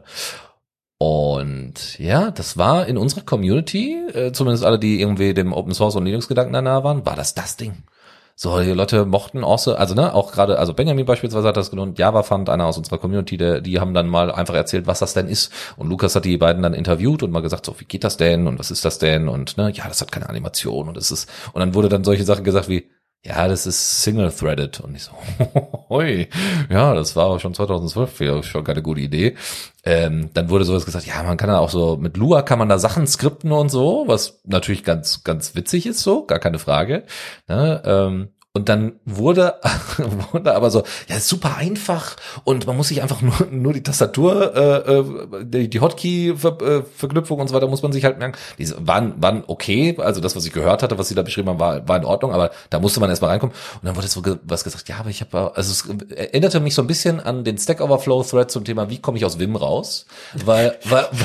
Und ja, das war in unserer Community, zumindest alle, die irgendwie dem Open Source und Linux Gedanken da nahe waren, war das Ding. So, die Leute mochten Awesome, also auch gerade, also Benjamin beispielsweise hat das gelohnt, Java fand einer aus unserer Community, die haben dann mal einfach erzählt, was das denn ist. Und Lukas hat die beiden dann interviewt und mal gesagt, so, wie geht das denn und was ist das denn? Und ja, das hat keine Animation und und dann wurde dann solche Sachen gesagt wie, ja, das ist single-threaded. Und ich so, hoi, ja, das war auch schon 2012 schon keine gute Idee. Dann wurde sowas gesagt, ja, man kann da auch so, mit Lua kann man da Sachen skripten und so, was natürlich ganz, ganz witzig ist so, gar keine Frage. Und dann wurde aber so, ja, ist super einfach und man muss sich einfach nur die Tastatur, die Hotkey-Verknüpfung und so weiter muss man sich halt merken. Die waren okay, also das, was ich gehört hatte, was sie da beschrieben haben, war in Ordnung, aber da musste man erstmal reinkommen. Und dann wurde so was gesagt, ja, aber also es erinnerte mich so ein bisschen an den Stack Overflow-Thread zum Thema, wie komme ich aus Vim raus? Weil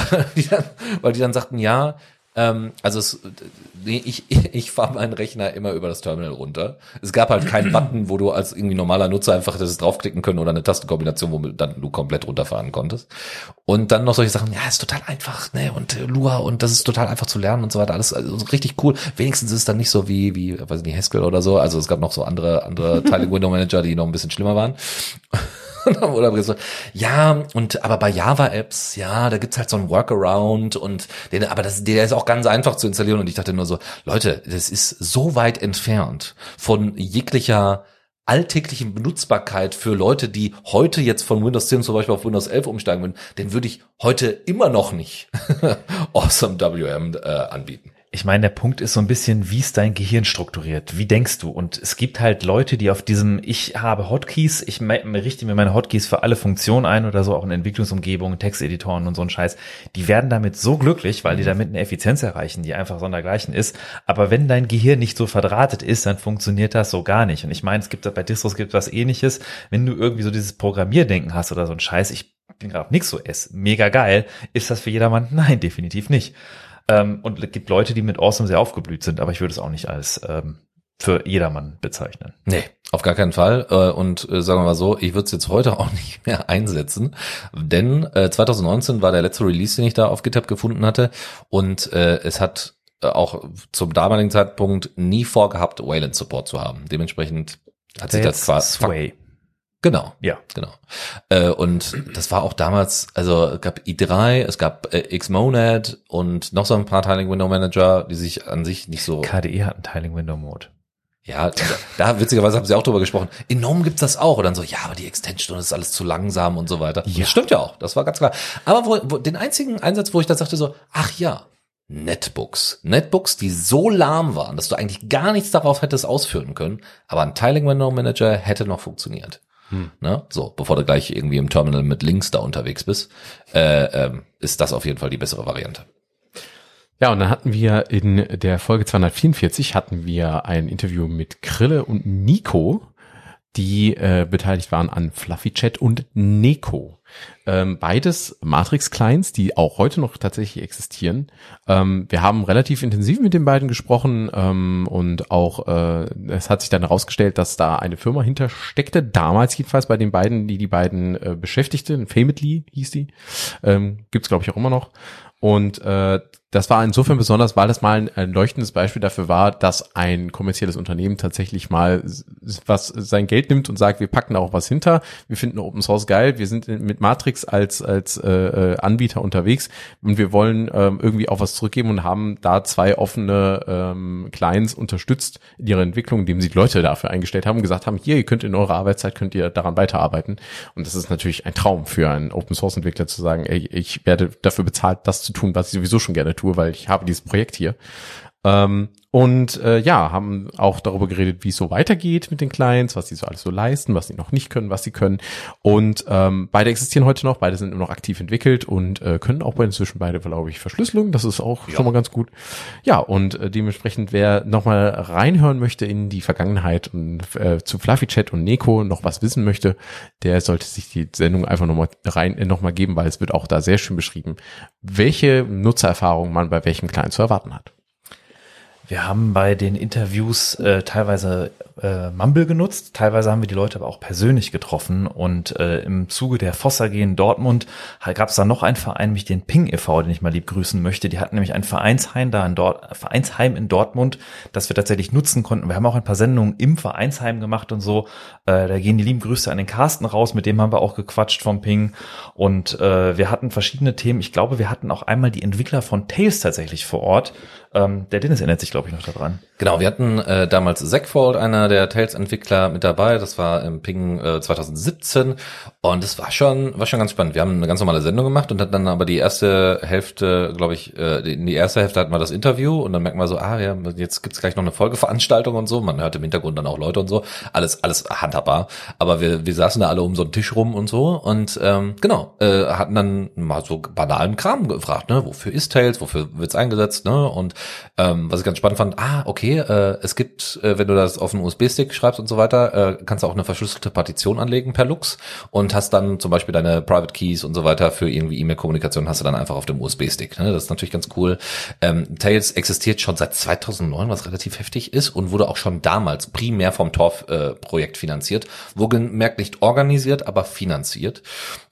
die dann sagten, ja, also ich fahre meinen Rechner immer über das Terminal runter. Es gab halt keinen Button, wo du als irgendwie normaler Nutzer einfach das draufklicken können oder eine Tastenkombination, wo dann du komplett runterfahren konntest. Und dann noch solche Sachen, ja, ist total einfach, ne, und Lua und das ist total einfach zu lernen und so weiter, alles also richtig cool. Wenigstens ist es dann nicht so wie weiß nicht, Haskell oder so. Also es gab noch so andere Teile Window Manager, die noch ein bisschen schlimmer waren. Und dann wurde aber gesagt, ja, aber bei Java-Apps, ja, da gibt's halt so einen Workaround und der ist auch ganz einfach zu installieren. Und ich dachte nur so, Leute, das ist so weit entfernt von jeglicher alltäglichen Benutzbarkeit für Leute, die heute jetzt von Windows 10 zum Beispiel auf Windows 11 umsteigen würden, den würde ich heute immer noch nicht Awesome WM anbieten. Ich meine, der Punkt ist so ein bisschen, wie ist dein Gehirn strukturiert? Wie denkst du? Und es gibt halt Leute, die auf diesem, ich habe Hotkeys, ich richte mir meine Hotkeys für alle Funktionen ein oder so, auch in Entwicklungsumgebungen, Texteditoren und so ein Scheiß. Die werden damit so glücklich, weil die damit eine Effizienz erreichen, die einfach sondergleichen ist. Aber wenn dein Gehirn nicht so verdrahtet ist, dann funktioniert das so gar nicht. Und ich meine, bei Distros gibt es was Ähnliches. Wenn du irgendwie so dieses Programmierdenken hast oder so ein Scheiß, ich bin gerade auf NixOS, mega geil. Ist das für jedermann? Nein, definitiv nicht. Und es gibt Leute, die mit Awesome sehr aufgeblüht sind, aber ich würde es auch nicht als für jedermann bezeichnen. Nee, auf gar keinen Fall. Und sagen wir mal so, ich würde es jetzt heute auch nicht mehr einsetzen, denn 2019 war der letzte Release, den ich da auf GitHub gefunden hatte, und es hat auch zum damaligen Zeitpunkt nie vorgehabt, Wayland Support zu haben. Dementsprechend hat sich das quasi Genau. Ja. Genau. Und das war auch damals, also es gab i3, es gab Xmonad und noch so ein paar Tiling Window Manager, die sich an sich nicht so... KDE hat einen Tiling Window Mode. Ja, da witzigerweise haben sie auch drüber gesprochen. In GNOME gibt's das auch. Und dann so, ja, aber die Extension ist alles zu langsam und so weiter. Ja. Das stimmt ja auch, das war ganz klar. Aber den einzigen Einsatz, wo ich dann sagte so, ach ja, Netbooks, die so lahm waren, dass du eigentlich gar nichts darauf hättest ausführen können, aber ein Tiling Window Manager hätte noch funktioniert. Ne? So, bevor du gleich irgendwie im Terminal mit Links da unterwegs bist, ist das auf jeden Fall die bessere Variante. Ja, und dann hatten wir in der Folge 244 ein Interview mit Krille und Nico, die beteiligt waren an FluffyChat und Neko. Beides Matrix-Clients, die auch heute noch tatsächlich existieren. Wir haben relativ intensiv mit den beiden gesprochen und auch es hat sich dann herausgestellt, dass da eine Firma hinter steckte, damals jedenfalls bei den beiden, die beiden beschäftigte, Famitly hieß die, gibt's glaube ich auch immer noch. Und das war insofern besonders, weil das mal ein leuchtendes Beispiel dafür war, dass ein kommerzielles Unternehmen tatsächlich mal was sein Geld nimmt und sagt, wir packen da auch was hinter, wir finden Open Source geil, wir sind mit Matrix als Anbieter unterwegs und wir wollen irgendwie auch was zurückgeben und haben da 2 offene Clients unterstützt in ihrer Entwicklung, indem sie Leute dafür eingestellt haben und gesagt haben, hier, ihr könnt in eurer Arbeitszeit, könnt ihr daran weiterarbeiten. Und das ist natürlich ein Traum für einen Open Source Entwickler zu sagen, ey, ich werde dafür bezahlt, das zu tun, was ich sowieso schon gerne tue, weil ich habe dieses Projekt hier. Haben auch darüber geredet, wie es so weitergeht mit den Clients, was die so alles so leisten, was sie noch nicht können, was sie können. Und beide existieren heute noch, beide sind immer noch aktiv entwickelt und können auch inzwischen beide, glaube ich, Verschlüsselung. Das ist auch schon mal ganz gut. Ja, und dementsprechend, wer nochmal reinhören möchte in die Vergangenheit und zu FluffyChat und Neko noch was wissen möchte, der sollte sich die Sendung einfach nochmal geben, weil es wird auch da sehr schön beschrieben, welche Nutzererfahrung man bei welchem Client zu erwarten hat. Wir haben bei den Interviews teilweise Mumble genutzt, teilweise haben wir die Leute aber auch persönlich getroffen und im Zuge der Voss AG in Dortmund gab es da noch einen Verein, nämlich den Ping e.V., den ich mal lieb grüßen möchte. Die hatten nämlich ein Vereinsheim in Dortmund, das wir tatsächlich nutzen konnten. Wir haben auch ein paar Sendungen im Vereinsheim gemacht und so. Da gehen die lieben Grüße an den Carsten raus, mit dem haben wir auch gequatscht vom Ping und wir hatten verschiedene Themen. Ich glaube, wir hatten auch einmal die Entwickler von Tails tatsächlich vor Ort. Der Dennis erinnert sich, glaube ich, noch daran. Genau, wir hatten damals Zackfold, einer der Tails-Entwickler, mit dabei. Das war im Ping 2017 und es war schon ganz spannend. Wir haben eine ganz normale Sendung gemacht und hatten dann aber die erste Hälfte, glaube ich, in die erste Hälfte hatten wir das Interview und dann merken wir so, ja, jetzt gibt's gleich noch eine Folgeveranstaltung und so. Man hört im Hintergrund dann auch Leute und so. Alles handhabbar. Aber wir saßen da alle um so einen Tisch rum und so und hatten dann mal so banalen Kram gefragt, ne? Wofür ist Tails? Wofür wird's eingesetzt? Ne? Und was ich ganz spannend fand, es gibt, wenn du das auf einen USB-Stick schreibst und so weiter, kannst du auch eine verschlüsselte Partition anlegen per Lux und hast dann zum Beispiel deine Private Keys und so weiter für irgendwie E-Mail-Kommunikation hast du dann einfach auf dem USB-Stick. Ne? Das ist natürlich ganz cool. Tails existiert schon seit 2009, was relativ heftig ist und wurde auch schon damals primär vom Torf-Projekt finanziert. Wohlgemerkt nicht organisiert, aber finanziert.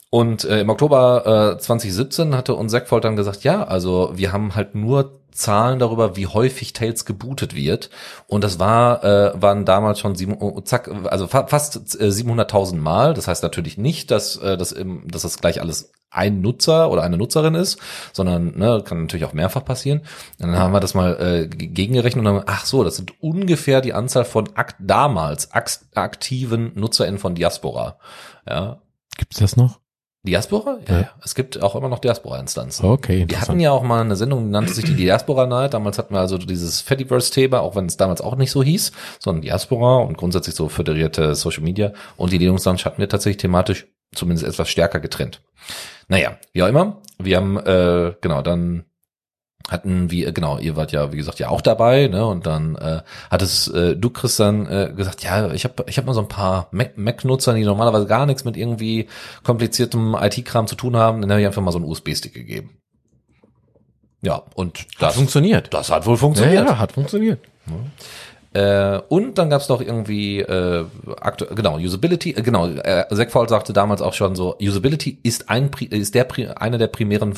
Und im Oktober 2017 hatte uns Segfault dann gesagt, ja, also wir haben halt nur Zahlen darüber, wie häufig Tails gebootet wird. Und das waren damals schon fast 700.000 Mal. Das heißt natürlich nicht, dass das gleich alles ein Nutzer oder eine Nutzerin ist, sondern kann natürlich auch mehrfach passieren. Und dann haben wir das mal gegengerechnet und haben, das sind ungefähr die Anzahl von damals aktiven NutzerInnen von Diaspora. Ja. Gibt's das noch? Diaspora? Ja. Es gibt auch immer noch Diaspora-Instanzen. Okay. Wir hatten ja auch mal eine Sendung, die nannte sich die Diaspora Night. Damals hatten wir also dieses Fediverse-Thema, auch wenn es damals auch nicht so hieß, sondern Diaspora und grundsätzlich so föderierte Social Media. Und die Linux Lounge hatten wir tatsächlich thematisch zumindest etwas stärker getrennt. Naja, wie auch immer. Wir haben, dann hatten wir, ihr wart ja, wie gesagt, ja auch dabei, ne? Und dann du, Chris, dann gesagt, ja, ich hab mal so ein paar Mac-Nutzer, die normalerweise gar nichts mit irgendwie kompliziertem IT-Kram zu tun haben, dann habe ich einfach mal so einen USB-Stick gegeben. Ja, und das funktioniert. Das hat wohl funktioniert. Ja, hat funktioniert. Ja. Und dann gab's noch irgendwie Usability. Segfault sagte damals auch schon so, Usability ist einer der primären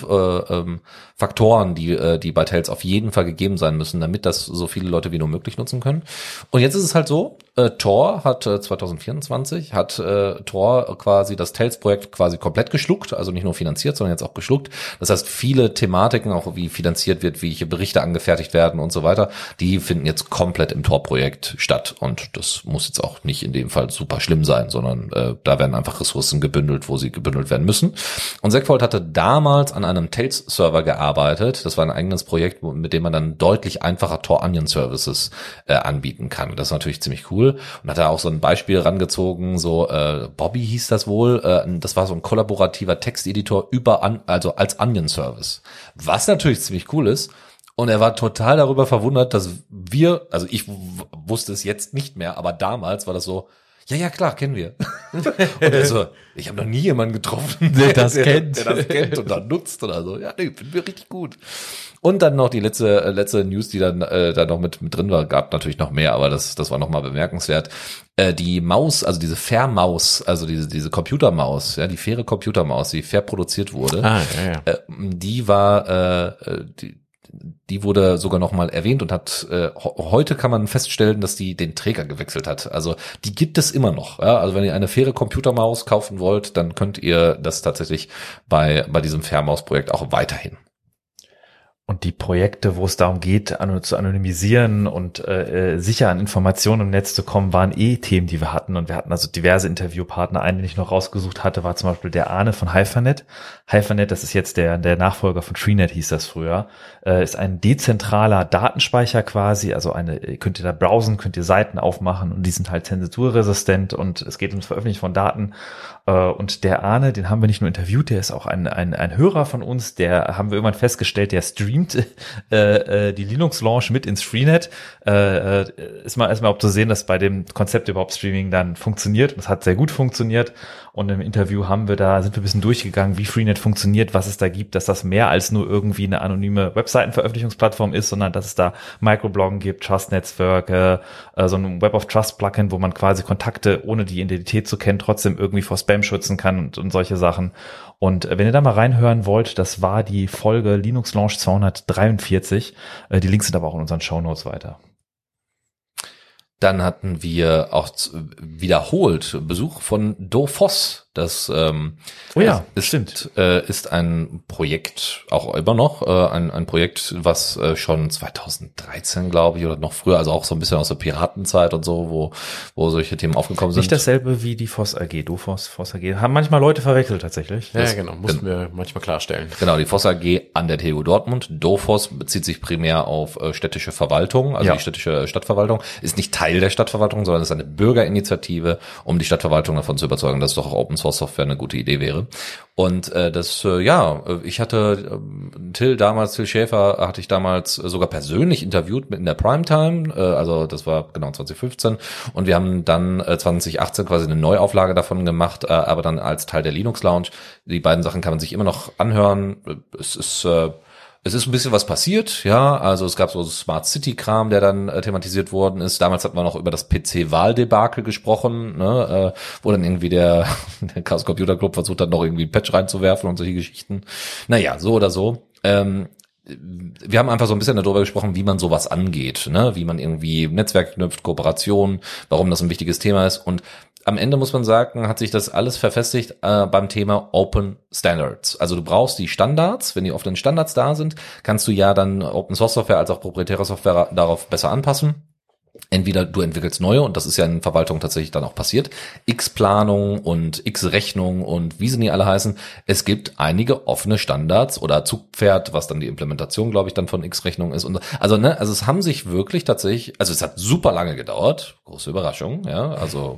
Faktoren, die bei Tails auf jeden Fall gegeben sein müssen, damit das so viele Leute wie nur möglich nutzen können. Und jetzt ist es halt so, Tor hat 2024 Tor quasi das Tails-Projekt quasi komplett geschluckt, also nicht nur finanziert, sondern jetzt auch geschluckt. Das heißt, viele Thematiken, auch wie finanziert wird, welche Berichte angefertigt werden und so weiter, die finden jetzt komplett im Tor-Projekt statt. Und das muss jetzt auch nicht in dem Fall super schlimm sein, sondern da werden einfach Ressourcen gebündelt, wo sie gebündelt werden müssen. Und Segfault hatte damals an einem Tails-Server gearbeitet. Das war ein eigenes Projekt, mit dem man dann deutlich einfacher Tor-Onion-Services anbieten kann. Das ist natürlich ziemlich cool. Und hat da auch so ein Beispiel rangezogen, so Bobby hieß das wohl, das war so ein kollaborativer Texteditor also als Onion-Service. Was natürlich ziemlich cool ist. Und er war total darüber verwundert, dass also ich wusste es jetzt nicht mehr, aber damals war das so, ja, klar, kennen wir. Und er so, ich habe noch nie jemanden getroffen, der das kennt und dann nutzt oder so. Ja, finden wir richtig gut. Und dann noch die letzte News, die dann da noch mit drin war, gab natürlich noch mehr, aber das war noch mal bemerkenswert. Die Maus, also diese Fair-Maus, also diese Computermaus, ja, die faire Computermaus, die fair produziert wurde, die war die wurde sogar noch mal erwähnt und hat heute kann man feststellen, dass die den Träger gewechselt hat. Also die gibt es immer noch. Ja? Also wenn ihr eine faire Computermaus kaufen wollt, dann könnt ihr das tatsächlich bei diesem Fair-Maus-Projekt auch weiterhin. Und die Projekte, wo es darum geht, zu anonymisieren und sicher an Informationen im Netz zu kommen, waren Themen, die wir hatten. Und wir hatten also diverse Interviewpartner. Einen, den ich noch rausgesucht hatte, war zum Beispiel der Arne von Hyphanet. Hyphanet, das ist jetzt der Nachfolger von Freenet, hieß das früher, ist ein dezentraler Datenspeicher quasi. Also könnt ihr da browsen, könnt ihr Seiten aufmachen und die sind halt zensurresistent und es geht ums Veröffentlichen von Daten. Und der Arne, den haben wir nicht nur interviewt, der ist auch ein Hörer von uns, der haben wir irgendwann festgestellt, der streamt die Linux Launch mit ins Freenet. Ist mal erstmal zu sehen, dass bei dem Konzept überhaupt Streaming dann funktioniert. Das hat sehr gut funktioniert. Und im Interview sind wir ein bisschen durchgegangen, wie Freenet funktioniert, was es da gibt, dass das mehr als nur irgendwie eine anonyme Webseitenveröffentlichungsplattform ist, sondern dass es da Microbloggen gibt, Trust-Netzwerke, so ein Web of Trust Plugin, wo man quasi Kontakte, ohne die Identität zu kennen, trotzdem irgendwie vor Spam schützen kann und solche Sachen. Und wenn ihr da mal reinhören wollt, das war die Folge Linux Launch 243. Die Links sind aber auch in unseren Shownotes weiter. Dann hatten wir auch wiederholt Besuch von DoFoss. Das ist ein Projekt, auch immer noch, ein Projekt, was schon 2013, glaube ich, oder noch früher, also auch so ein bisschen aus der Piratenzeit und so, wo solche Themen aufgekommen sind. Nicht dasselbe wie die Voss AG, DoFoss, Voss AG. Haben manchmal Leute verwechselt tatsächlich. Ja, genau, mussten wir manchmal klarstellen. Genau, die Voss AG an der TU Dortmund. DoFoss bezieht sich primär auf städtische Verwaltung, also die städtische Stadtverwaltung. Ist nicht Teil der Stadtverwaltung, sondern ist eine Bürgerinitiative, um die Stadtverwaltung davon zu überzeugen, dass doch auch Open Source Software eine gute Idee wäre. Und ich hatte Till Schäfer hatte ich damals sogar persönlich interviewt mit in der Primetime, also das war genau 2015 und wir haben dann 2018 quasi eine Neuauflage davon gemacht, aber dann als Teil der Linux Lounge. Die beiden Sachen kann man sich immer noch anhören. Es ist Es ist ein bisschen was passiert, ja, also es gab so Smart City Kram, der dann thematisiert worden ist. Damals hatten wir noch über das PC-Wahldebakel gesprochen, ne, wo dann irgendwie der Chaos Computer Club versucht hat, noch irgendwie ein Patch reinzuwerfen und solche Geschichten. Naja, so oder so. Wir haben einfach so ein bisschen darüber gesprochen, wie man sowas angeht, ne, wie man irgendwie Netzwerke knüpft, Kooperation, warum das ein wichtiges Thema ist. Und am Ende muss man sagen, hat sich das alles verfestigt beim Thema Open Standards. Also du brauchst die Standards. Wenn die offenen Standards da sind, kannst du ja dann Open Source Software als auch proprietäre Software darauf besser anpassen. Entweder du entwickelst neue, und das ist ja in Verwaltung tatsächlich dann auch passiert, X-Planung und X-Rechnung und wie sie nie alle heißen. Es gibt einige offene Standards oder Zugpferd, was dann die Implementation, glaube ich, dann von X-Rechnung ist. Und also es haben sich wirklich tatsächlich, also es hat super lange gedauert, große Überraschung, ja, also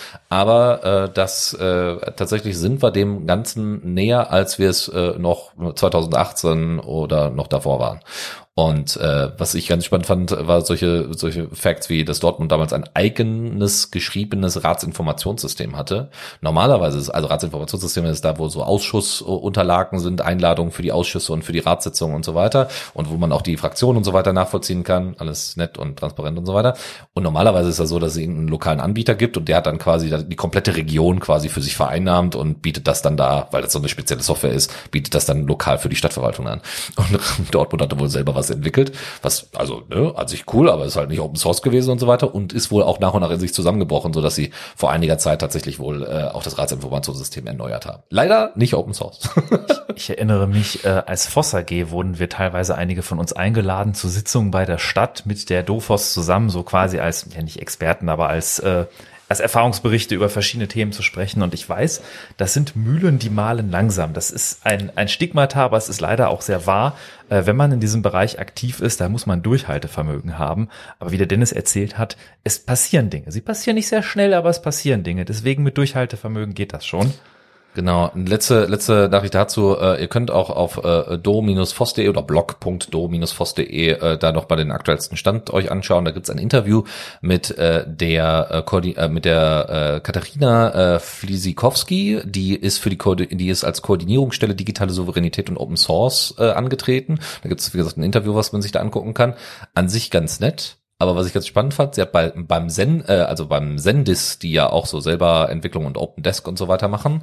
aber tatsächlich sind wir dem Ganzen näher, als wir es noch 2018 oder noch davor waren. Und was ich ganz spannend fand, war solche Facts wie, dass Dortmund damals ein eigenes geschriebenes Ratsinformationssystem hatte. Normalerweise ist, also Ratsinformationssystem ist da, wo so Ausschussunterlagen sind, Einladungen für die Ausschüsse und für die Ratssitzungen und so weiter und wo man auch die Fraktionen und so weiter nachvollziehen kann. Alles nett und transparent und so weiter. Und normalerweise ist das so, dass es irgendeinen lokalen Anbieter gibt und der hat dann quasi die komplette Region quasi für sich vereinnahmt und bietet das dann da, weil das so eine spezielle Software ist, bietet das dann lokal für die Stadtverwaltung an. Und Dortmund hatte wohl selber was entwickelt, was, also, an sich cool, aber ist halt nicht Open Source gewesen und so weiter und ist wohl auch nach und nach in sich zusammengebrochen, so dass sie vor einiger Zeit tatsächlich wohl auch das Ratsinformationssystem erneuert haben. Leider nicht Open Source. Ich erinnere mich, als Voss AG wurden wir teilweise einige von uns eingeladen zu Sitzungen bei der Stadt mit der DOFOS zusammen, so quasi als, ja nicht Experten, aber als Erfahrungsberichte über verschiedene Themen zu sprechen. Und ich weiß, das sind Mühlen, die mahlen langsam. Das ist ein Stigmata, aber es ist leider auch sehr wahr. Wenn man in diesem Bereich aktiv ist, da muss man Durchhaltevermögen haben. Aber wie der Dennis erzählt hat, es passieren Dinge. Sie passieren nicht sehr schnell, aber es passieren Dinge. Deswegen mit Durchhaltevermögen geht das schon. Genau, letzte Nachricht dazu, ihr könnt auch auf do-foss.de oder blog.do-foss.de da noch bei den aktuellsten Stand euch anschauen. Da gibt's ein Interview mit der Katharina Fliesikowski, die ist als Koordinierungsstelle digitale Souveränität und Open Source angetreten. Da gibt's, wie gesagt, ein Interview, was man sich da angucken kann. An sich ganz nett. Aber was ich ganz spannend fand, sie hat beim Sendis, die ja auch so selber Entwicklung und Open Desk und so weiter machen,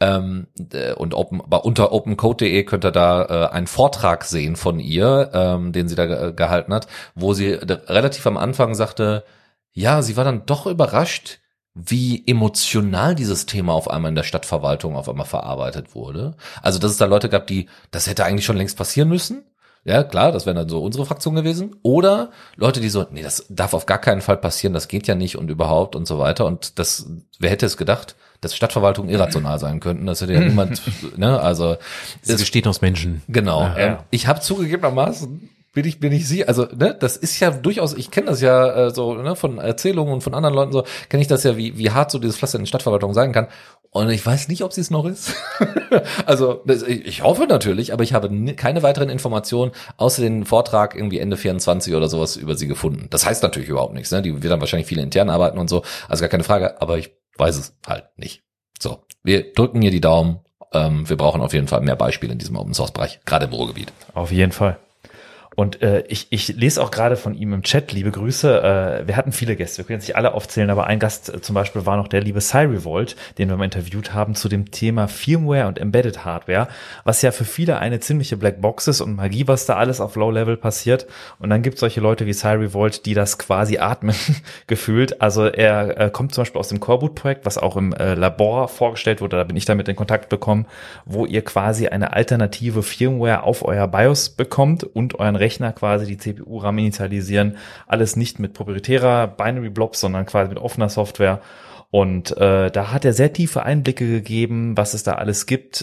und unter opencode.de könnt ihr da einen Vortrag sehen von ihr, den sie da gehalten hat, wo sie relativ am Anfang sagte, ja, sie war dann doch überrascht, wie emotional dieses Thema auf einmal in der Stadtverwaltung auf einmal verarbeitet wurde. Also, dass es da Leute gab, das hätte eigentlich schon längst passieren müssen. Ja, klar, das wären dann so unsere Fraktion gewesen. Oder Leute, die so, nee, das darf auf gar keinen Fall passieren, das geht ja nicht und überhaupt und so weiter. Und wer hätte es gedacht, dass Stadtverwaltungen irrational sein könnten? Das hätte ja niemand, ne, also. Es besteht aus Menschen. Genau. Ja. Ich habe zugegebenermaßen, bin ich sie, also, ne, das ist ja durchaus, ich kenne das ja so, ne, von Erzählungen und von anderen Leuten so, kenne ich das ja, wie hart so dieses Pflaster in Stadtverwaltung sein kann. Und ich weiß nicht, ob sie es noch ist. Also, ich hoffe natürlich, aber ich habe keine weiteren Informationen außer den Vortrag irgendwie Ende 24 oder sowas über sie gefunden. Das heißt natürlich überhaupt nichts, ne? Die wird dann wahrscheinlich viele intern arbeiten und so, also gar keine Frage, aber ich weiß es halt nicht. So, wir drücken hier die Daumen. Wir brauchen auf jeden Fall mehr Beispiele in diesem Open-Source-Bereich, gerade im Ruhrgebiet. Auf jeden Fall. Und ich lese auch gerade von ihm im Chat, liebe Grüße, wir hatten viele Gäste, wir können jetzt nicht alle aufzählen, aber ein Gast zum Beispiel war noch der liebe CyRevolt, den wir mal interviewt haben zu dem Thema Firmware und Embedded Hardware, was ja für viele eine ziemliche Blackbox ist und Magie, was da alles auf Low-Level passiert. Und dann gibt es solche Leute wie CyRevolt, die das quasi atmen, gefühlt. Also er kommt zum Beispiel aus dem Coreboot-Projekt, was auch im Labor vorgestellt wurde, da bin ich damit in Kontakt bekommen, wo ihr quasi eine alternative Firmware auf euer BIOS bekommt und euren Rechner quasi die CPU RAM initialisieren, alles nicht mit proprietärer Binary Blobs, sondern quasi mit offener Software. Und da hat er sehr tiefe Einblicke gegeben, was es da alles gibt.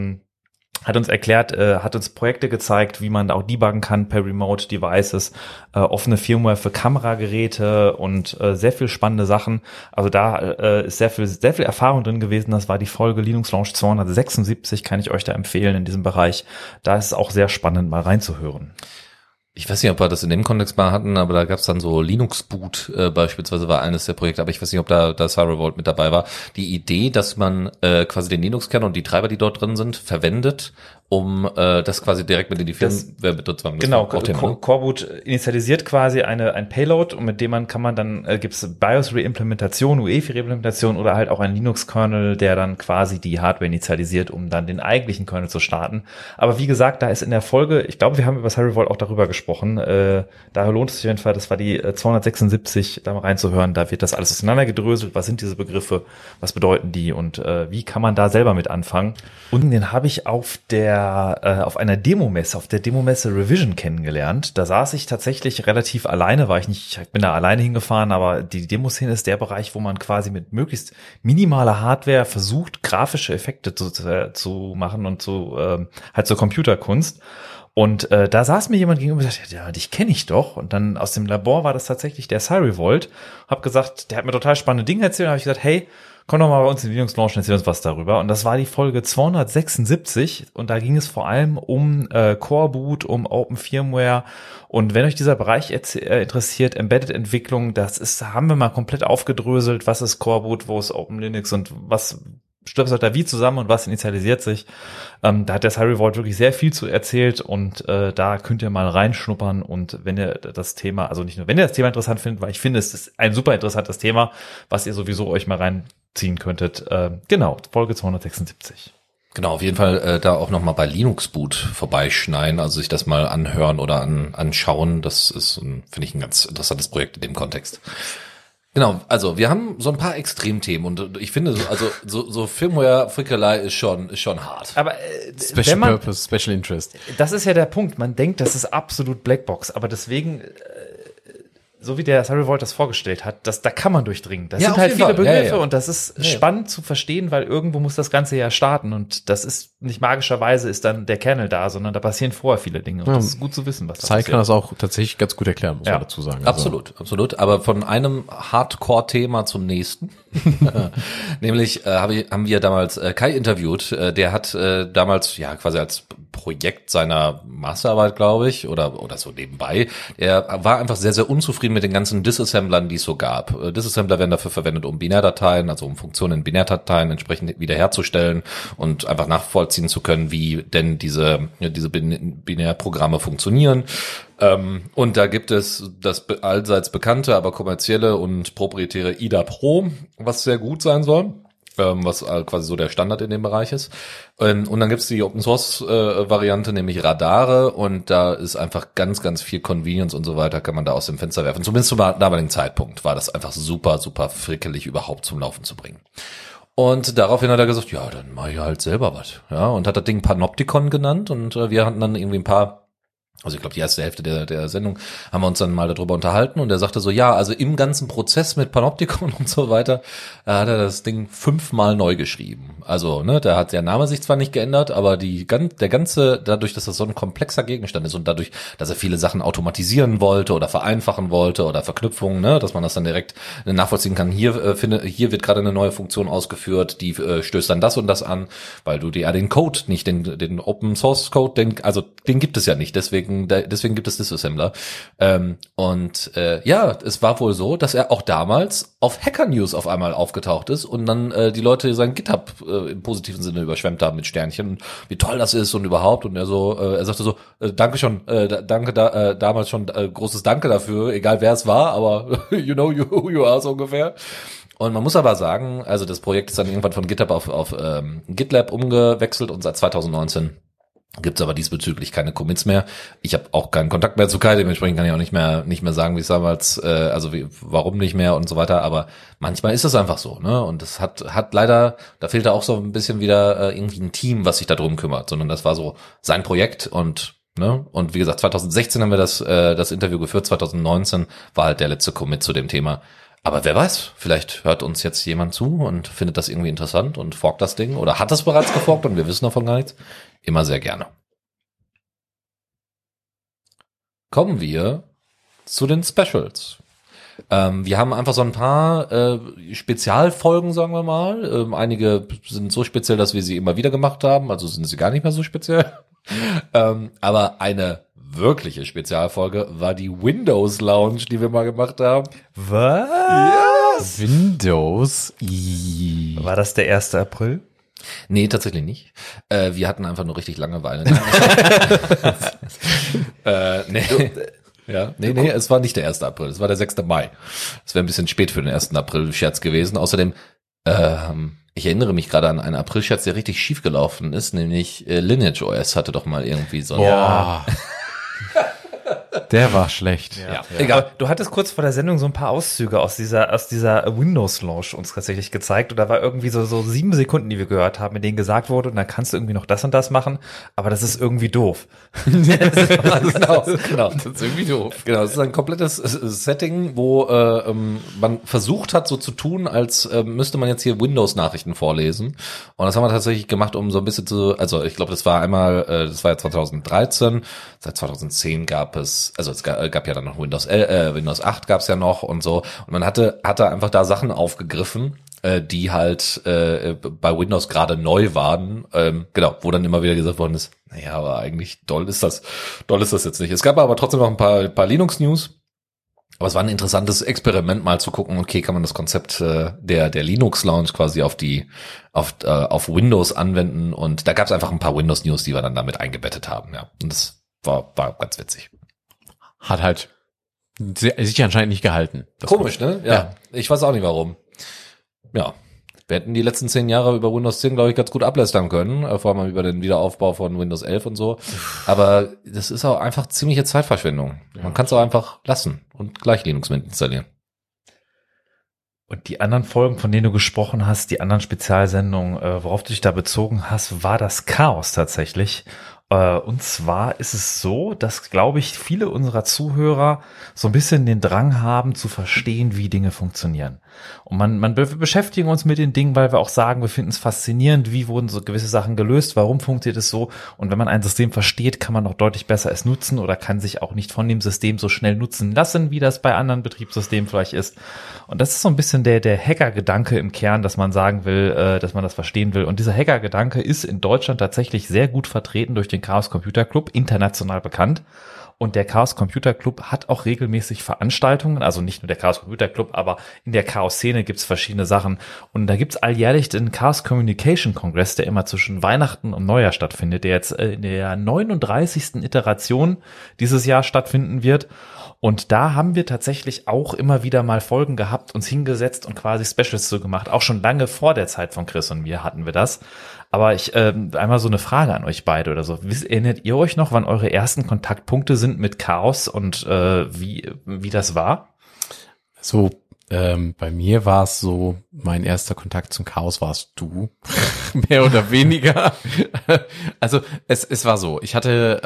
Hat uns erklärt, hat uns Projekte gezeigt, wie man da auch debuggen kann per Remote Devices, offene Firmware für Kamerageräte und sehr viel spannende Sachen. Also da ist sehr viel Erfahrung drin gewesen. Das war die Folge Linux Launch 276, kann ich euch da empfehlen in diesem Bereich. Da ist es auch sehr spannend, mal reinzuhören. Ich weiß nicht, ob wir das in dem Kontext mal hatten, aber da gab es dann so Linux Boot beispielsweise war eines der Projekte, aber ich weiß nicht, ob da CyberVault mit dabei war. Die Idee, dass man quasi den Linux-Kern und die Treiber, die dort drin sind, verwendet, um das quasi direkt mit in die Firmware benutzen. Genau, Coreboot initialisiert quasi ein Payload und mit dem kann man dann, gibt's BIOS-Reimplementation, UEFI-Reimplementation oder halt auch ein Linux-Kernel, der dann quasi die Hardware initialisiert, um dann den eigentlichen Kernel zu starten. Aber wie gesagt, da ist in der Folge, ich glaube, wir haben über CyberVault auch darüber gesprochen, daher lohnt es sich auf jeden Fall, das war die 276, da mal reinzuhören, da wird das alles auseinandergedröselt, was sind diese Begriffe, was bedeuten die und wie kann man da selber mit anfangen. Und den habe ich auf einer Demomesse, auf der Demomesse Revision kennengelernt. Da saß ich tatsächlich relativ alleine, ich bin da alleine hingefahren, aber die Demoszene ist der Bereich, wo man quasi mit möglichst minimaler Hardware versucht, grafische Effekte zu machen und halt zur Computerkunst. Und da saß mir jemand gegenüber und sagte, ja, dich kenne ich doch. Und dann aus dem Labor war das tatsächlich der CyberVault. Hab gesagt, der hat mir total spannende Dinge erzählt. Und habe ich gesagt, hey, komm doch mal bei uns in den Linux Launch und erzähl uns was darüber. Und das war die Folge 276. Und da ging es vor allem um Coreboot, um Open Firmware. Und wenn euch dieser Bereich interessiert, Embedded-Entwicklung, haben wir mal komplett aufgedröselt. Was ist Coreboot, wo ist Open Linux und was stöpselt da wie zusammen und was initialisiert sich. Da hat der CyberVault wirklich sehr viel zu erzählt und da könnt ihr mal reinschnuppern und wenn ihr das Thema, also nicht nur, wenn ihr das Thema interessant findet, weil ich finde, es ist ein super interessantes Thema, was ihr sowieso euch mal reinziehen könntet. Genau, Folge 276. Genau, auf jeden Fall da auch nochmal bei Linux Boot vorbeischneiden, also sich das mal anhören oder anschauen. Das ist, finde ich, ein ganz interessantes Projekt in dem Kontext. Genau, also wir haben so ein paar Extremthemen und ich finde, so Firmware-Frickelei ist schon hart. Aber Special Purpose, Special Interest. Das ist ja der Punkt. Man denkt, das ist absolut Blackbox, aber deswegen, so wie der CyberVault das vorgestellt hat, da kann man durchdringen. Das sind halt viele Begriffe und das ist spannend zu verstehen, weil irgendwo muss das Ganze ja starten und das ist nicht magischerweise ist dann der Kernel da, sondern da passieren vorher viele Dinge und das ist gut zu wissen, was da passiert. Kann das auch tatsächlich ganz gut erklären, muss man dazu sagen. Absolut. Aber von einem Hardcore-Thema zum nächsten. Nämlich haben wir damals Kai interviewt. Der hat damals quasi als Projekt seiner Masterarbeit, glaube ich, oder so nebenbei. Er war einfach sehr, sehr unzufrieden mit den ganzen Disassemblern, die es so gab. Disassembler werden dafür verwendet, um Binärdateien, also um Funktionen in Binärdateien entsprechend wiederherzustellen und einfach nachvollziehen zu können, wie denn diese Binärprogramme funktionieren. Und da gibt es das allseits bekannte, aber kommerzielle und proprietäre IDA Pro, was sehr gut sein soll. Was quasi so der Standard in dem Bereich ist. Und dann gibt's die Open Source Variante, nämlich Radare, und da ist einfach ganz, ganz viel Convenience und so weiter, kann man da aus dem Fenster werfen. Zumindest zum damaligen Zeitpunkt war das einfach super, super frickelig überhaupt zum Laufen zu bringen. Und daraufhin hat er gesagt, ja, dann mach ich halt selber was. Ja, und hat das Ding Panopticon genannt und wir hatten dann irgendwie ein paar, also ich glaube, die erste Hälfte der Sendung haben wir uns dann mal darüber unterhalten und er sagte so, ja, also im ganzen Prozess mit Panopticon und so weiter, hat er das Ding 5-mal neu geschrieben. Also, da hat der Name sich zwar nicht geändert, aber der ganze, dadurch, dass das so ein komplexer Gegenstand ist und dadurch, dass er viele Sachen automatisieren wollte oder vereinfachen wollte oder Verknüpfungen, dass man das dann direkt nachvollziehen kann, hier wird gerade eine neue Funktion ausgeführt, die stößt dann das und das an, weil du dir den Code nicht, den Open Source Code, den gibt es ja nicht, deswegen gibt es Disassembler. Es war wohl so, dass er auch damals auf Hacker News auf einmal aufgetaucht ist und dann die Leute sein GitHub im positiven Sinne überschwemmt haben mit Sternchen, wie toll das ist und überhaupt. Und er sagte so, danke schon, damals schon großes Danke dafür, egal wer es war, aber you know who you are so ungefähr. Und man muss aber sagen, also das Projekt ist dann irgendwann von GitHub auf GitLab umgewechselt und seit 2019 gibt's aber diesbezüglich keine Commits mehr. Ich habe auch keinen Kontakt mehr zu Kai, dementsprechend kann ich auch nicht mehr sagen, wie es damals, warum nicht mehr und so weiter. Aber manchmal ist es einfach so, Und das hat leider, da fehlt da auch so ein bisschen wieder irgendwie ein Team, was sich da drum kümmert, sondern das war so sein Projekt und wie gesagt, 2016 haben wir das Interview geführt, 2019 war halt der letzte Commit zu dem Thema. Aber wer weiß, vielleicht hört uns jetzt jemand zu und findet das irgendwie interessant und forkt das Ding oder hat es bereits geforkt und wir wissen davon gar nichts. Immer sehr gerne. Kommen wir zu den Specials. Wir haben einfach so ein paar Spezialfolgen, sagen wir mal. Einige sind so speziell, dass wir sie immer wieder gemacht haben, also sind sie gar nicht mehr so speziell. Aber eine wirkliche Spezialfolge war die Windows Lounge, die wir mal gemacht haben. Was? Windows. War das der 1. April? Nee, tatsächlich nicht. Wir hatten einfach nur richtig Langeweile. Nee. Ja, nee, es war nicht der 1. April, es war der 6. Mai. Es wäre ein bisschen spät für den 1. April-Scherz gewesen. Außerdem, ich erinnere mich gerade an einen April-Scherz, der richtig schief gelaufen ist, nämlich Lineage OS hatte doch mal irgendwie so. Boah. Der war schlecht. Ja. Egal. Du hattest kurz vor der Sendung so ein paar Auszüge aus dieser Windows Launch uns tatsächlich gezeigt. Und da war irgendwie so 7 Sekunden, die wir gehört haben, in denen gesagt wurde, und dann kannst du irgendwie noch das und das machen, aber das ist irgendwie doof. genau. Das ist irgendwie doof. Genau, es ist ein komplettes Setting, wo man versucht hat, so zu tun, als müsste man jetzt hier Windows-Nachrichten vorlesen. Und das haben wir tatsächlich gemacht, um so ein bisschen also ich glaube, das war einmal, das war ja 2013, seit 2010 gab es gab ja dann noch Windows 8 gab es ja noch und so. Und man hatte einfach da Sachen aufgegriffen, die halt bei Windows gerade neu waren. Genau, wo dann immer wieder gesagt worden ist, naja, aber eigentlich doll ist das jetzt nicht. Es gab aber trotzdem noch ein paar Linux-News. Aber es war ein interessantes Experiment, mal zu gucken, okay, kann man das Konzept der Linux Lounge quasi auf Windows anwenden, und da gab es einfach ein paar Windows News, die wir dann damit eingebettet haben, ja. Und das war ganz witzig. Hat halt sich anscheinend nicht gehalten. Komisch, ne? Ja. Ich weiß auch nicht warum. Ja. Wir hätten die letzten 10 Jahre über Windows 10, glaube ich, ganz gut ablästern können, vor allem über den Wiederaufbau von Windows 11 und so. Aber das ist auch einfach ziemliche Zeitverschwendung. Man kann es auch einfach lassen und gleich Linux mit installieren. Und die anderen Folgen, von denen du gesprochen hast, die anderen Spezialsendungen, worauf du dich da bezogen hast, war das Chaos tatsächlich. Und zwar ist es so, dass, glaube ich, viele unserer Zuhörer so ein bisschen den Drang haben, zu verstehen, wie Dinge funktionieren. Und wir beschäftigen uns mit den Dingen, weil wir auch sagen, wir finden es faszinierend, wie wurden so gewisse Sachen gelöst, warum funktioniert es so. Und wenn man ein System versteht, kann man auch deutlich besser es nutzen oder kann sich auch nicht von dem System so schnell nutzen lassen, wie das bei anderen Betriebssystemen vielleicht ist. Und das ist so ein bisschen der Hacker-Gedanke im Kern, dass man sagen will, dass man das verstehen will. Und dieser Hacker-Gedanke ist in Deutschland tatsächlich sehr gut vertreten durch den Chaos Computer Club, international bekannt. Und der Chaos Computer Club hat auch regelmäßig Veranstaltungen, also nicht nur der Chaos Computer Club, aber in der Chaos-Szene gibt's verschiedene Sachen. Und da gibt's alljährlich den Chaos Communication Congress, der immer zwischen Weihnachten und Neujahr stattfindet, der jetzt in der 39. Iteration dieses Jahr stattfinden wird. Und da haben wir tatsächlich auch immer wieder mal Folgen gehabt, uns hingesetzt und quasi Specials so gemacht. Auch schon lange vor der Zeit von Chris und mir hatten wir das. Aber einmal so eine Frage an euch beide oder so. Erinnert ihr euch noch, wann eure ersten Kontaktpunkte sind mit Chaos und wie das war? So, bei mir war es so, mein erster Kontakt zum Chaos warst du, mehr oder weniger. Also es war so, ich hatte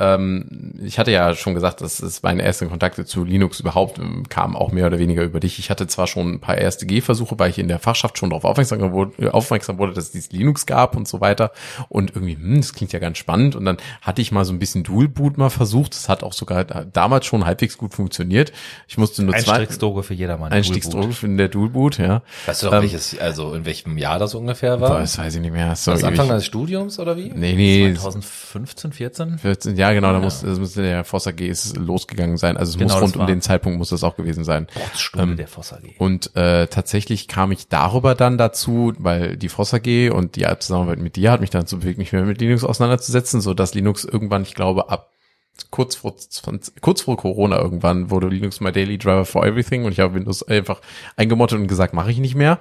ja schon gesagt, dass es meine ersten Kontakte zu Linux überhaupt kamen auch mehr oder weniger über dich. Ich hatte zwar schon ein paar erste Gehversuche, weil ich in der Fachschaft schon darauf aufmerksam wurde, dass es dieses Linux gab und so weiter. Und irgendwie, das klingt ja ganz spannend. Und dann hatte ich mal so ein bisschen Dual-Boot mal versucht. Das hat auch sogar damals schon halbwegs gut funktioniert. Ich musste nur Einstiegsdroge für jedermann. Einstiegsdroge in der Dual-Boot, ja. Weißt du noch, in welchem Jahr das ungefähr war? Das weiß ich nicht mehr. Das Anfang deines Studiums oder wie? Nee. 2015, 14? 14, ja genau, das musste der Voss AG ist losgegangen sein. Also es muss rund um den Zeitpunkt muss das auch gewesen sein. Stunde der Voss AG. Und tatsächlich kam ich darüber dann dazu, weil die Voss AG und die Zusammenarbeit mit dir hat mich dazu bewegt, mich mehr mit Linux auseinanderzusetzen, so dass Linux irgendwann, ich glaube, ab kurz vor Corona irgendwann wurde Linux my daily driver for everything, und ich habe Windows einfach eingemottet und gesagt, mache ich nicht mehr.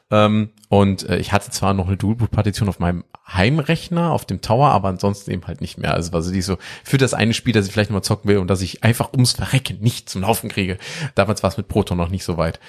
Und ich hatte zwar noch eine Dual-Boot-Partition auf meinem Heimrechner, auf dem Tower, aber ansonsten eben halt nicht mehr. Also war die so für das eine Spiel, das ich vielleicht mal zocken will und das ich einfach ums Verrecken nicht zum Laufen kriege. Damals war es mit Proton noch nicht so weit.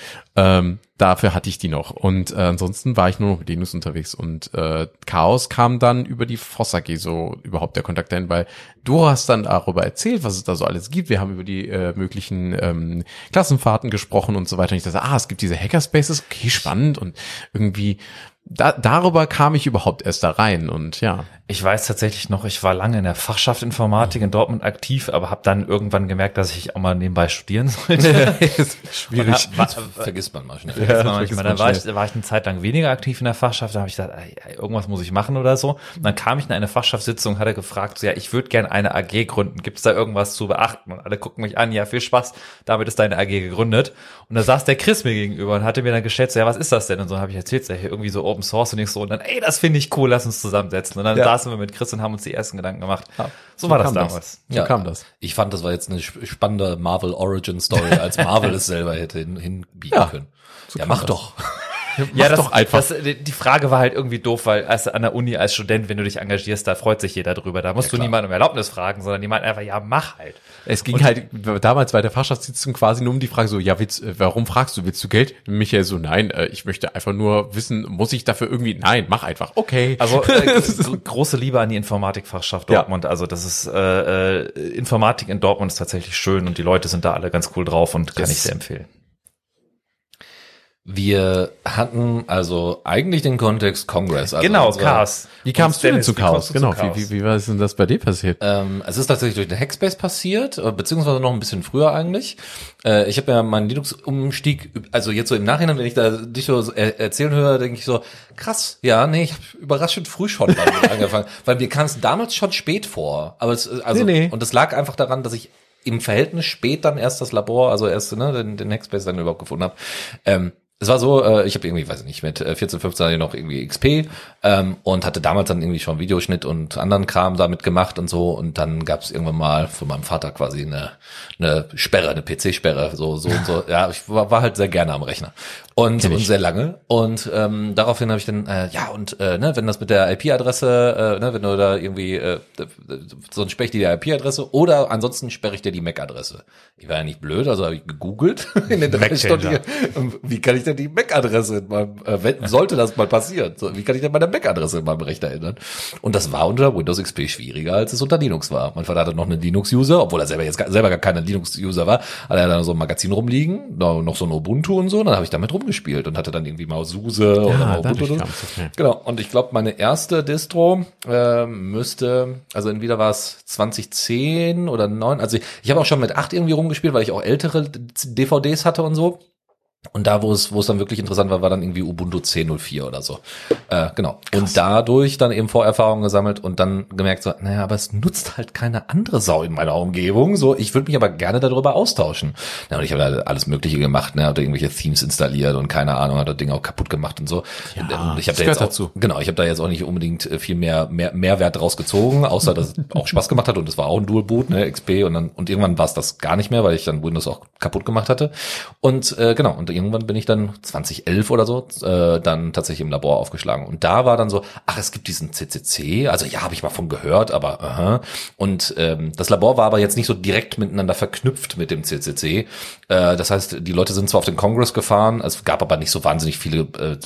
Dafür hatte ich die noch. Und ansonsten war ich nur noch mit Linux unterwegs. Und Chaos kam dann über die Voss AG so überhaupt der Kontakt dahin, weil du hast dann darüber erzählt, was es da so alles gibt. Wir haben über die möglichen Klassenfahrten gesprochen und so weiter. Und ich dachte, es gibt diese Hackerspaces, okay, spannend. Und irgendwie darüber kam ich überhaupt erst da rein und ja. Ich weiß tatsächlich noch, ich war lange in der Fachschaft Informatik in Dortmund aktiv, aber habe dann irgendwann gemerkt, dass ich auch mal nebenbei studieren sollte. Schwierig. Vergisst man mal schnell. Dann war ich eine Zeit lang weniger aktiv in der Fachschaft, da habe ich gesagt, irgendwas muss ich machen oder so. Und dann kam ich in eine Fachschaftssitzung, hat er gefragt, so, ja, ich würde gerne eine AG gründen, gibt es da irgendwas zu beachten? Und alle gucken mich an, ja, viel Spaß, damit ist deine AG gegründet. Und da saß der Chris mir gegenüber und hatte mir dann geschätzt, ja, was ist das denn? Und so habe ich erzählt, ja, hier irgendwie so Open Source und ich so, und dann, das finde ich cool, lass uns zusammensetzen. Und dann saßen wir mit Chris und haben uns die ersten Gedanken gemacht. So war das damals. So kam das. Ich fand, das war jetzt eine spannende Marvel Origin Story, als Marvel es selber hätte hinbieten können. So mach das. doch. Ja, doch einfach. Die Frage war halt irgendwie doof, weil an der Uni als Student, wenn du dich engagierst, da freut sich jeder drüber. Da musst du niemanden um Erlaubnis fragen, sondern die meinten einfach, ja, mach halt. Es ging halt damals bei der Fachschaftssitzung quasi nur um die Frage so, ja, warum fragst du, willst du Geld? Michael so, nein, ich möchte einfach nur wissen, muss ich dafür irgendwie, nein, mach einfach, okay. Also große Liebe an die Informatikfachschaft Dortmund. Ja. Also das ist Informatik in Dortmund ist tatsächlich schön und die Leute sind da alle ganz cool drauf und kann ich sehr empfehlen. Wir hatten also eigentlich den Kontext Congress. Also genau, Chaos. Wie kamst du denn zu Chaos? Genau, wie war es denn das bei dir passiert? Es ist tatsächlich durch den Hackspace passiert, beziehungsweise noch ein bisschen früher eigentlich. Ich habe ja meinen Linux-Umstieg, also jetzt so im Nachhinein, wenn ich da dich so erzählen höre, denke ich so, krass, ja, nee, ich habe überraschend früh schon damit angefangen, weil mir kam es damals schon spät vor. Aber und das lag einfach daran, dass ich im Verhältnis spät dann erst das Labor, also erst den Hackspace dann überhaupt gefunden habe. Es war so, ich habe irgendwie, weiß ich nicht, mit 14, 15 hatte ich noch irgendwie XP und hatte damals dann irgendwie schon Videoschnitt und anderen Kram damit gemacht und so. Und dann gab es irgendwann mal von meinem Vater quasi eine Sperre, eine PC-Sperre, so und so. Ja, ich war halt sehr gerne am Rechner und sehr lange. Und daraufhin habe ich dann, wenn das mit der IP-Adresse, wenn du da irgendwie, sonst sperre ich dir die IP-Adresse oder ansonsten sperre ich dir die MAC-Adresse. Ich war ja nicht blöd, also habe ich gegoogelt in den 3 Stunden. Wie kann ich denn die MAC-Adresse in meinem, sollte das mal passieren? So, wie kann ich denn meine MAC-Adresse in meinem Rechner ändern? Und das war unter Windows XP schwieriger, als es unter Linux war. Mein Vater hatte noch einen Linux-User, obwohl er selber gar kein Linux-User war, hatte er dann so ein Magazin rumliegen, noch so ein Ubuntu und so, und dann habe ich damit rumgespielt und hatte dann irgendwie mal SUSE oder mal Ubuntu. Okay. Genau, und ich glaube, meine erste Distro also entweder war es 2010 oder 9, also ich habe auch schon mit 8 irgendwie rumgespielt, weil ich auch ältere DVDs hatte und so. Und da, wo es dann wirklich interessant war dann irgendwie Ubuntu 10.04 oder so. Genau. Krass. Und dadurch dann eben Vorerfahrungen gesammelt und dann gemerkt so, naja, aber es nutzt halt keine andere Sau in meiner Umgebung. So, ich würde mich aber gerne darüber austauschen. Ja, und ich habe da alles Mögliche gemacht, ne, habe irgendwelche Themes installiert und keine Ahnung, hat das Ding auch kaputt gemacht und so. Ja, und ich habe da jetzt auch, genau, ich habe da jetzt auch nicht unbedingt viel Mehrwert draus gezogen, außer dass es auch Spaß gemacht hat und es war auch ein Dual Boot, ne, XP und irgendwann war es das gar nicht mehr, weil ich dann Windows auch kaputt gemacht hatte. Und genau, und irgendwann bin ich dann 2011 oder so dann tatsächlich im Labor aufgeschlagen. Und da war dann so, es gibt diesen CCC, also ja, habe ich mal von gehört, aber Und das Labor war aber jetzt nicht so direkt miteinander verknüpft mit dem CCC. Das heißt, die Leute sind zwar auf den Kongress gefahren, es gab aber nicht so wahnsinnig viele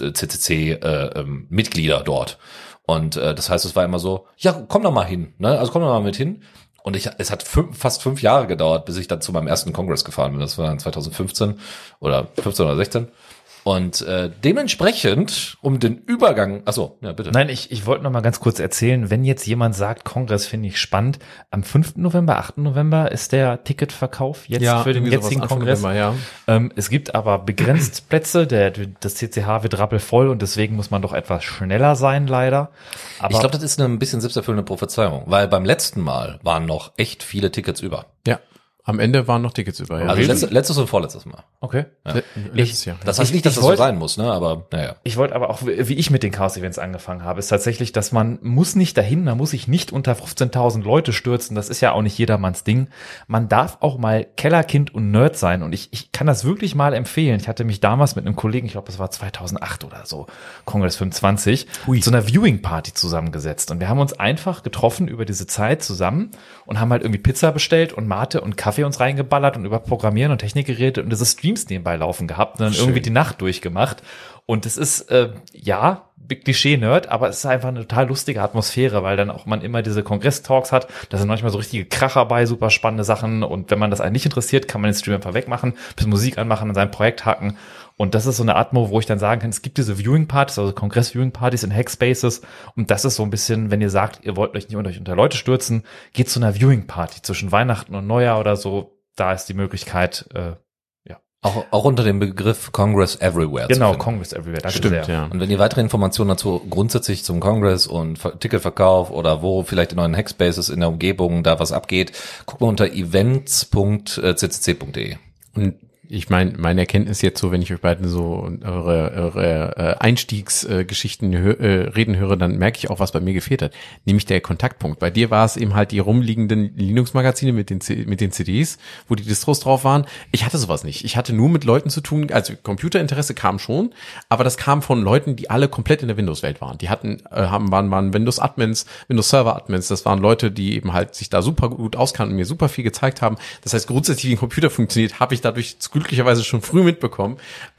CCC-Mitglieder dort. Und das heißt, es war immer so, ja, komm doch mal hin, ne? Also komm doch mal mit hin. Und es hat fast 5 Jahre gedauert, bis ich dann zu meinem ersten Kongress gefahren bin. Das war dann 2015 oder 15 oder 16. Und dementsprechend, um den Übergang, ja, bitte. Nein, ich wollte noch mal ganz kurz erzählen, wenn jetzt jemand sagt, Kongress finde ich spannend, am 5. November, 8. November ist der Ticketverkauf jetzt für den jetzigen Kongress. November, ja. Es gibt aber begrenzt Plätze, das CCH wird rappelvoll und deswegen muss man doch etwas schneller sein, leider. Aber ich glaube, das ist eine ein bisschen selbsterfüllende Prophezeiung, weil beim letzten Mal waren noch echt viele Tickets über. Ja. Am Ende waren noch Tickets über. Ja. Also letztes und vorletztes Mal. Okay. Ja. Letztes Jahr. Das heißt nicht, dass das so sein muss, ne? Aber naja. Ich wollte aber auch, wie ich mit den Chaos-Events angefangen habe, ist tatsächlich, dass man muss nicht dahin, man muss sich nicht unter 15.000 Leute stürzen. Das ist ja auch nicht jedermanns Ding. Man darf auch mal Kellerkind und Nerd sein. Und ich kann das wirklich mal empfehlen. Ich hatte mich damals mit einem Kollegen, ich glaube, das war 2008 oder so, Kongress 25, zu einer Viewing-Party zusammengesetzt. Und wir haben uns einfach getroffen über diese Zeit zusammen und haben halt irgendwie Pizza bestellt und Mate und Kaffee uns reingeballert und über Programmieren und Technik geredet und diese Streams nebenbei laufen gehabt und dann irgendwie die Nacht durchgemacht. Und es ist, Klischee-Nerd, aber es ist einfach eine total lustige Atmosphäre, weil dann auch man immer diese Kongress-Talks hat. Da sind manchmal so richtige Kracher bei, super spannende Sachen. Und wenn man das einen nicht interessiert, kann man den Stream einfach wegmachen, bisschen Musik anmachen, an seinem Projekt hacken. Und das ist so eine Atmo, wo ich dann sagen kann, es gibt diese Viewing-Partys, also Kongress-Viewing-Partys in Hackspaces. Und das ist so ein bisschen, wenn ihr sagt, ihr wollt euch nicht unter Leute stürzen, geht zu einer Viewing-Party zwischen Weihnachten und Neujahr oder so. Da ist die Möglichkeit, Auch unter dem Begriff Congress Everywhere. Genau, Congress Everywhere. Danke Stimmt, sehr. ja. Und wenn ihr weitere Informationen dazu grundsätzlich zum Congress und Ticketverkauf oder wo vielleicht in neuen Hackspaces in der Umgebung da was abgeht, guckt mal unter events.ccc.de. Und ich meine Erkenntnis jetzt so, wenn ich euch beiden so eure Einstiegsgeschichten reden höre, dann merke ich auch, was bei mir gefehlt hat. Nämlich der Kontaktpunkt. Bei dir war es eben halt die rumliegenden Linux-Magazine mit den CDs, wo die Distros drauf waren. Ich hatte sowas nicht. Ich hatte nur mit Leuten zu tun, also Computerinteresse kam schon, aber das kam von Leuten, die alle komplett in der Windows-Welt waren. Die waren Windows-Admins, Windows-Server-Admins. Das waren Leute, die eben halt sich da super gut auskannten und mir super viel gezeigt haben. Das heißt, grundsätzlich wie ein Computer funktioniert, habe ich dadurch glücklicherweise schon früh mitbekommen,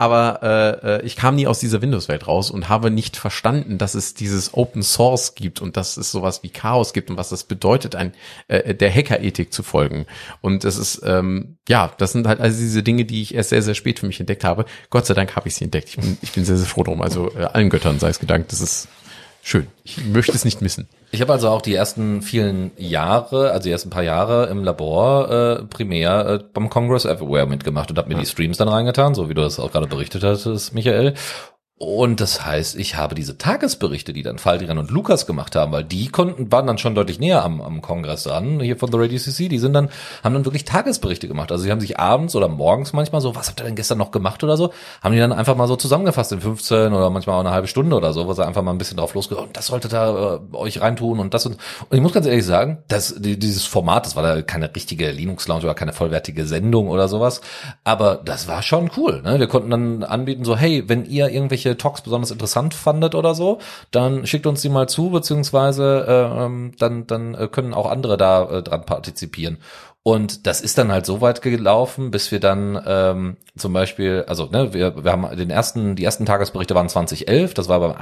aber ich kam nie aus dieser Windows-Welt raus und habe nicht verstanden, dass es dieses Open Source gibt und dass es sowas wie Chaos gibt und was das bedeutet, der Hackerethik zu folgen. Und es ist, das sind halt also diese Dinge, die ich erst sehr, sehr spät für mich entdeckt habe. Gott sei Dank habe ich sie entdeckt. Ich bin sehr, sehr froh drum. Also allen Göttern sei es gedankt, das ist schön. Ich möchte es nicht missen. Ich habe also auch die ersten vielen Jahre, also die ersten paar Jahre im Labor primär beim Congress Everywhere mitgemacht und habe mir die Streams dann reingetan, so wie du das auch gerade berichtet hattest, Michael. Und das heißt, ich habe diese Tagesberichte, die dann Faldrian und Lukas gemacht haben, weil die waren dann schon deutlich näher am Kongress dran, hier von The Radio CC, haben dann wirklich Tagesberichte gemacht. Also sie haben sich abends oder morgens manchmal so, was habt ihr denn gestern noch gemacht oder so, haben die dann einfach mal so zusammengefasst in 15 oder manchmal auch eine halbe Stunde oder so, wo sie einfach mal ein bisschen drauf losgegangen, das solltet ihr euch reintun und das und ich muss ganz ehrlich sagen, dieses Format, das war da keine richtige Linux Lounge oder keine vollwertige Sendung oder sowas, aber das war schon cool, ne? Wir konnten dann anbieten so, hey, wenn ihr irgendwelche Talks besonders interessant fandet oder so, dann schickt uns die mal zu, beziehungsweise dann können auch andere da dran partizipieren. Und das ist dann halt so weit gelaufen, bis wir dann zum Beispiel, also wir haben die ersten Tagesberichte waren 2011, das war beim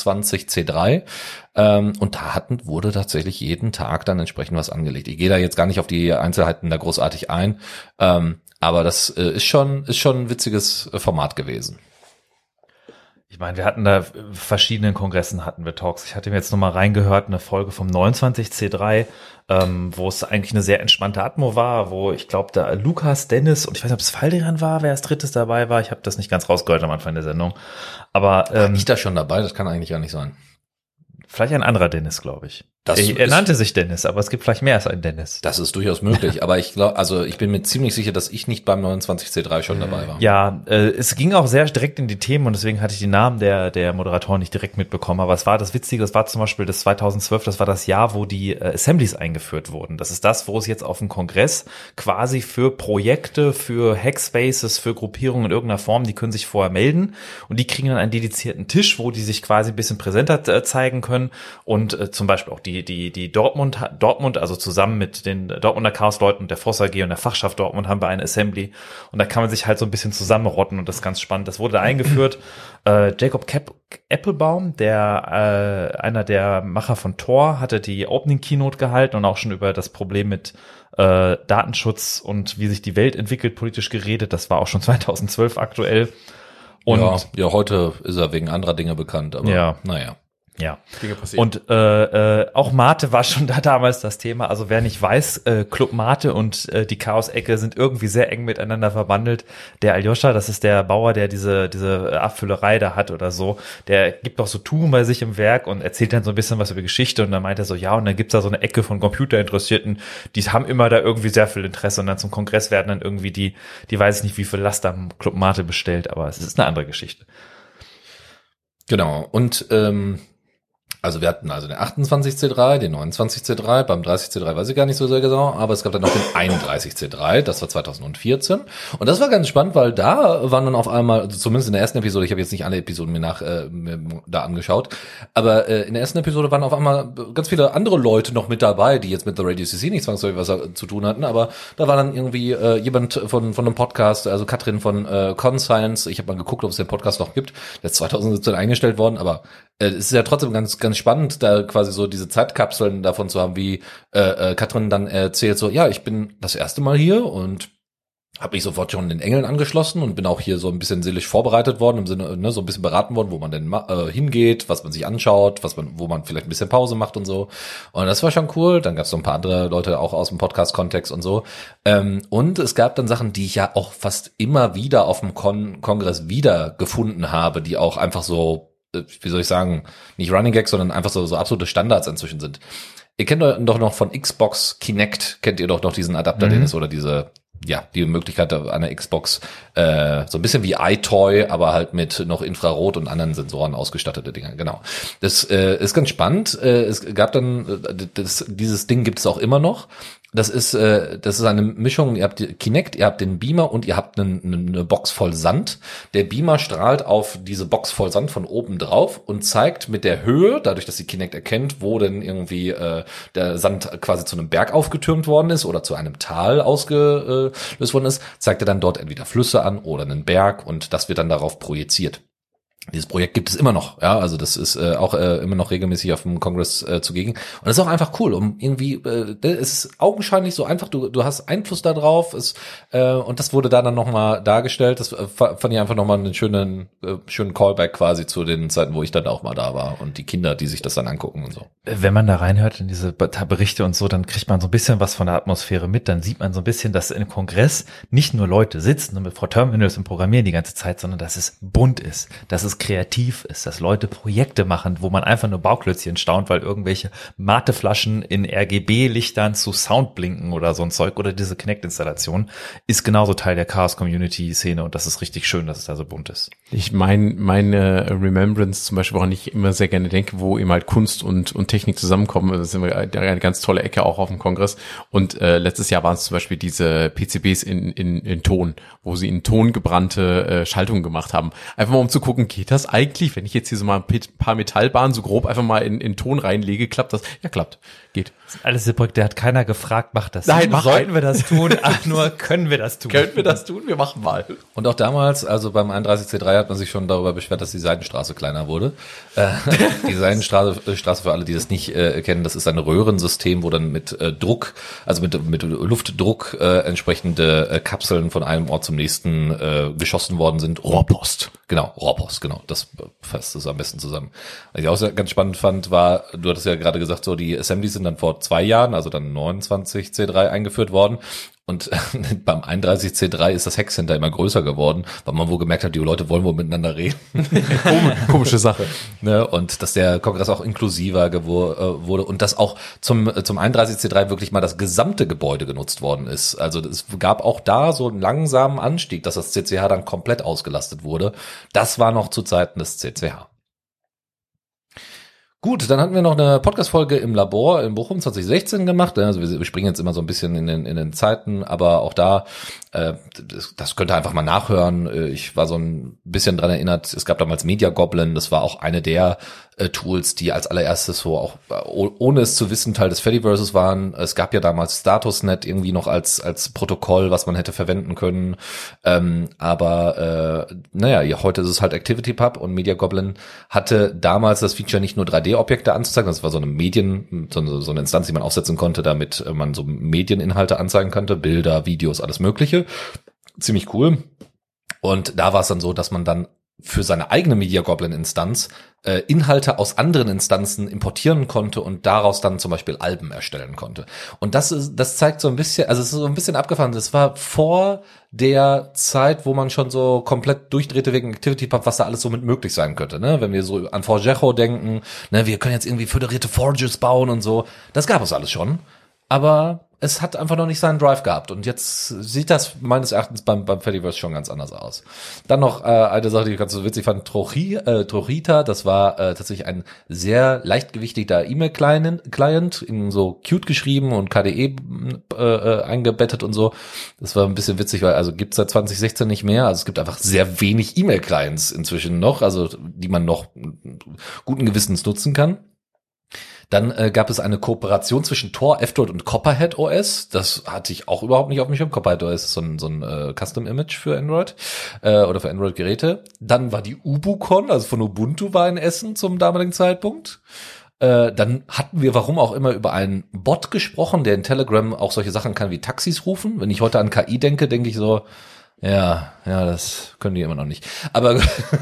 28C3 und da wurde tatsächlich jeden Tag dann entsprechend was angelegt. Ich gehe da jetzt gar nicht auf die Einzelheiten da großartig ein, aber das ist schon ein witziges Format gewesen. Ich meine, wir hatten da verschiedenen Kongressen hatten wir Talks. Ich hatte mir jetzt nochmal reingehört, eine Folge vom 29C3, wo es eigentlich eine sehr entspannte Atmo war, wo ich glaube, da Lukas, Dennis und ich weiß nicht, ob es Faldrian war, wer als drittes dabei war. Ich habe das nicht ganz rausgehört am Anfang der Sendung. Aber war ich da schon dabei? Das kann eigentlich gar nicht sein. Vielleicht ein anderer Dennis, glaube ich. Er nannte sich Dennis, aber es gibt vielleicht mehr als einen Dennis. Das ist durchaus möglich, aber ich glaube, also ich bin mir ziemlich sicher, dass ich nicht beim 29C3 schon dabei war. Ja, es ging auch sehr direkt in die Themen und deswegen hatte ich die Namen der Moderatoren nicht direkt mitbekommen, aber es war das Witzige, das war zum Beispiel das 2012, das war das Jahr, wo die Assemblies eingeführt wurden. Das ist das, wo es jetzt auf dem Kongress quasi für Projekte, für Hackspaces, für Gruppierungen in irgendeiner Form, die können sich vorher melden und die kriegen dann einen dedizierten Tisch, wo die sich quasi ein bisschen präsenter zeigen können und zum Beispiel auch die Dortmund, also zusammen mit den Dortmunder Chaos-Leuten und der Voss AG und der Fachschaft Dortmund haben wir eine Assembly und da kann man sich halt so ein bisschen zusammenrotten und das ist ganz spannend. Das wurde da eingeführt. Jacob Applebaum, einer der Macher von Tor, hatte die Opening Keynote gehalten und auch schon über das Problem mit Datenschutz und wie sich die Welt entwickelt politisch geredet. Das war auch schon 2012 aktuell. Und ja, heute ist er wegen anderer Dinge bekannt, aber naja. Ja, und auch Mate war schon da damals das Thema. Also wer nicht weiß, Club Mate und die Chaos-Ecke sind irgendwie sehr eng miteinander verbandelt. Der Aljoscha, das ist der Bauer, der diese Abfüllerei da hat oder so, der gibt auch so Touren bei sich im Werk und erzählt dann so ein bisschen was über Geschichte und dann meint er so, ja, und dann gibt's da so eine Ecke von Computerinteressierten, die haben immer da irgendwie sehr viel Interesse und dann zum Kongress werden dann irgendwie die weiß ich nicht, wie viel Last am Club Mate bestellt, aber es ist eine andere Geschichte. Genau, und also wir hatten also den 28C3, den 29C3, beim 30C3 weiß ich gar nicht so sehr genau, aber es gab dann noch den 31C3, das war 2014 und das war ganz spannend, weil da waren dann auf einmal, also zumindest in der ersten Episode, ich habe jetzt nicht alle Episoden mir da angeschaut, aber in der ersten Episode waren auf einmal ganz viele andere Leute noch mit dabei, die jetzt mit The Radio CC nicht zwangsläufig was zu tun hatten, aber da war dann irgendwie jemand von einem Podcast, also Katrin von Conscience, ich habe mal geguckt, ob es den Podcast noch gibt, der ist 2017 eingestellt worden, aber es ist ja trotzdem ganz spannend, da quasi so diese Zeitkapseln davon zu haben, wie Katrin dann erzählt so, ja, ich bin das erste Mal hier und habe mich sofort schon den Engeln angeschlossen und bin auch hier so ein bisschen seelisch vorbereitet worden, im Sinne, ne, so ein bisschen beraten worden, wo man denn hingeht, was man sich anschaut, wo man vielleicht ein bisschen Pause macht und so. Und das war schon cool. Dann gab es noch ein paar andere Leute auch aus dem Podcast-Kontext und so. Und es gab dann Sachen, die ich ja auch fast immer wieder auf dem Kongress wieder gefunden habe, die auch einfach so, wie soll ich sagen, nicht Running Gags, sondern einfach so absolute Standards inzwischen sind. Ihr kennt doch noch von Xbox Kinect, kennt ihr doch noch diesen Adapter, den ist, oder die Möglichkeit einer Xbox, so ein bisschen wie iToy, aber halt mit noch Infrarot und anderen Sensoren ausgestattete Dinger, genau. Das ist ganz spannend. Es gab dann, dieses Ding gibt es auch immer noch. Das ist eine Mischung, ihr habt die Kinect, ihr habt den Beamer und ihr habt eine Box voll Sand. Der Beamer strahlt auf diese Box voll Sand von oben drauf und zeigt mit der Höhe, dadurch, dass die Kinect erkennt, wo denn irgendwie der Sand quasi zu einem Berg aufgetürmt worden ist oder zu einem Tal ausgelöst worden ist, zeigt er dann dort entweder Flüsse an oder einen Berg und das wird dann darauf projiziert. Dieses Projekt gibt es immer noch, ja, also das ist auch immer noch regelmäßig auf dem Kongress zugegen. Und das ist auch einfach cool, um irgendwie, es ist augenscheinlich so einfach, du hast Einfluss da drauf, und das wurde da dann nochmal dargestellt. Das fand ich einfach nochmal einen schönen Callback quasi zu den Zeiten, wo ich dann auch mal da war und die Kinder, die sich das dann angucken und so. Wenn man da reinhört in diese Berichte und so, dann kriegt man so ein bisschen was von der Atmosphäre mit, dann sieht man so ein bisschen, dass im Kongress nicht nur Leute sitzen und vor Terminals und programmieren die ganze Zeit, sondern dass es bunt ist, dass es kreativ ist, dass Leute Projekte machen, wo man einfach nur Bauklötzchen staunt, weil irgendwelche Mateflaschen in RGB-Lichtern zu Sound blinken oder so ein Zeug oder diese Kinect-Installation ist genauso Teil der Chaos-Community-Szene und das ist richtig schön, dass es da so bunt ist. Ich meine Remembrance zum Beispiel, woran ich immer sehr gerne denke, wo eben halt Kunst und Technik zusammenkommen, das ist immer eine ganz tolle Ecke auch auf dem Kongress und letztes Jahr waren es zum Beispiel diese PCBs in Ton, wo sie in Ton gebrannte Schaltungen gemacht haben. Einfach mal um zu gucken, geht das eigentlich, wenn ich jetzt hier so mal ein paar Metallbahnen so grob einfach mal in Ton reinlege, klappt das? Ja, klappt. Geht. Das ist alles Projekt, der hat keiner gefragt, macht das. Nein, sollten wir das tun? Ach, nur können wir das tun. Können wir das tun? Wir machen mal. Und auch damals, also beim 31C3 hat man sich schon darüber beschwert, dass die Seidenstraße kleiner wurde. Die Seidenstraße, für alle, die das nicht kennen, das ist ein Röhrensystem, wo dann mit Druck, also mit Luftdruck entsprechende Kapseln von einem Ort zum nächsten geschossen worden sind. Rohrpost. Genau, das fasst es am besten zusammen. Was ich auch sehr ganz spannend fand, war, du hattest ja gerade gesagt, so die Assemblies sind dann vor 2 Jahren, also dann 29C3 eingeführt worden. Und beim 31C3 ist das Hackcenter immer größer geworden, weil man wohl gemerkt hat, die Leute wollen wohl miteinander reden. Komische Sache. Ne? Und dass der Kongress auch inklusiver wurde und dass auch zum 31C3 wirklich mal das gesamte Gebäude genutzt worden ist. Also es gab auch da so einen langsamen Anstieg, dass das CCH dann komplett ausgelastet wurde. Das war noch zu Zeiten des CCH. Gut, dann hatten wir noch eine Podcast-Folge im Labor in Bochum 2016 gemacht. Also wir springen jetzt immer so ein bisschen in den Zeiten, aber auch da, das könnt ihr einfach mal nachhören. Ich war so ein bisschen dran erinnert, es gab damals Media Goblin, das war auch eine der Tools, die als allererstes so auch, ohne es zu wissen, Teil des Fediverses waren. Es gab ja damals Statusnet irgendwie noch als Protokoll, was man hätte verwenden können. Aber heute ist es halt ActivityPub und Media Goblin hatte damals das Feature, nicht nur 3D-Objekte anzuzeigen, das war so eine Instanz, die man aufsetzen konnte, damit man so Medieninhalte anzeigen konnte, Bilder, Videos, alles Mögliche. Ziemlich cool. Und da war es dann so, dass man dann für seine eigene Media Goblin Instanz Inhalte aus anderen Instanzen importieren konnte und daraus dann zum Beispiel Alben erstellen konnte. Und das zeigt so ein bisschen, also es ist so ein bisschen abgefahren. Das war vor der Zeit, wo man schon so komplett durchdrehte wegen ActivityPub, was da alles so mit möglich sein könnte, ne? Wenn wir so an Forgejo denken, ne, wir können jetzt irgendwie föderierte Forges bauen und so. Das gab es alles schon. Aber es hat einfach noch nicht seinen Drive gehabt. Und jetzt sieht das meines Erachtens beim Fediverse schon ganz anders aus. Dann noch eine Sache, die ich ganz so witzig fand, Trojita, das war tatsächlich ein sehr leichtgewichtiger E-Mail-Client, in so cute geschrieben und KDE eingebettet und so. Das war ein bisschen witzig, weil also gibt's seit 2016 nicht mehr. Also es gibt einfach sehr wenig E-Mail-Clients inzwischen noch, also die man noch guten Gewissens nutzen kann. Dann gab es eine Kooperation zwischen Tor, F-Droid und Copperhead OS. Das hatte ich auch überhaupt nicht auf dem Schirm. Copperhead OS ist so ein Custom-Image für Android oder für Android-Geräte. Dann war die UbuCon, also von Ubuntu war in Essen zum damaligen Zeitpunkt. Dann hatten wir, warum auch immer, über einen Bot gesprochen, der in Telegram auch solche Sachen kann wie Taxis rufen. Wenn ich heute an KI denke, denke ich so, ja, das können die immer noch nicht. Aber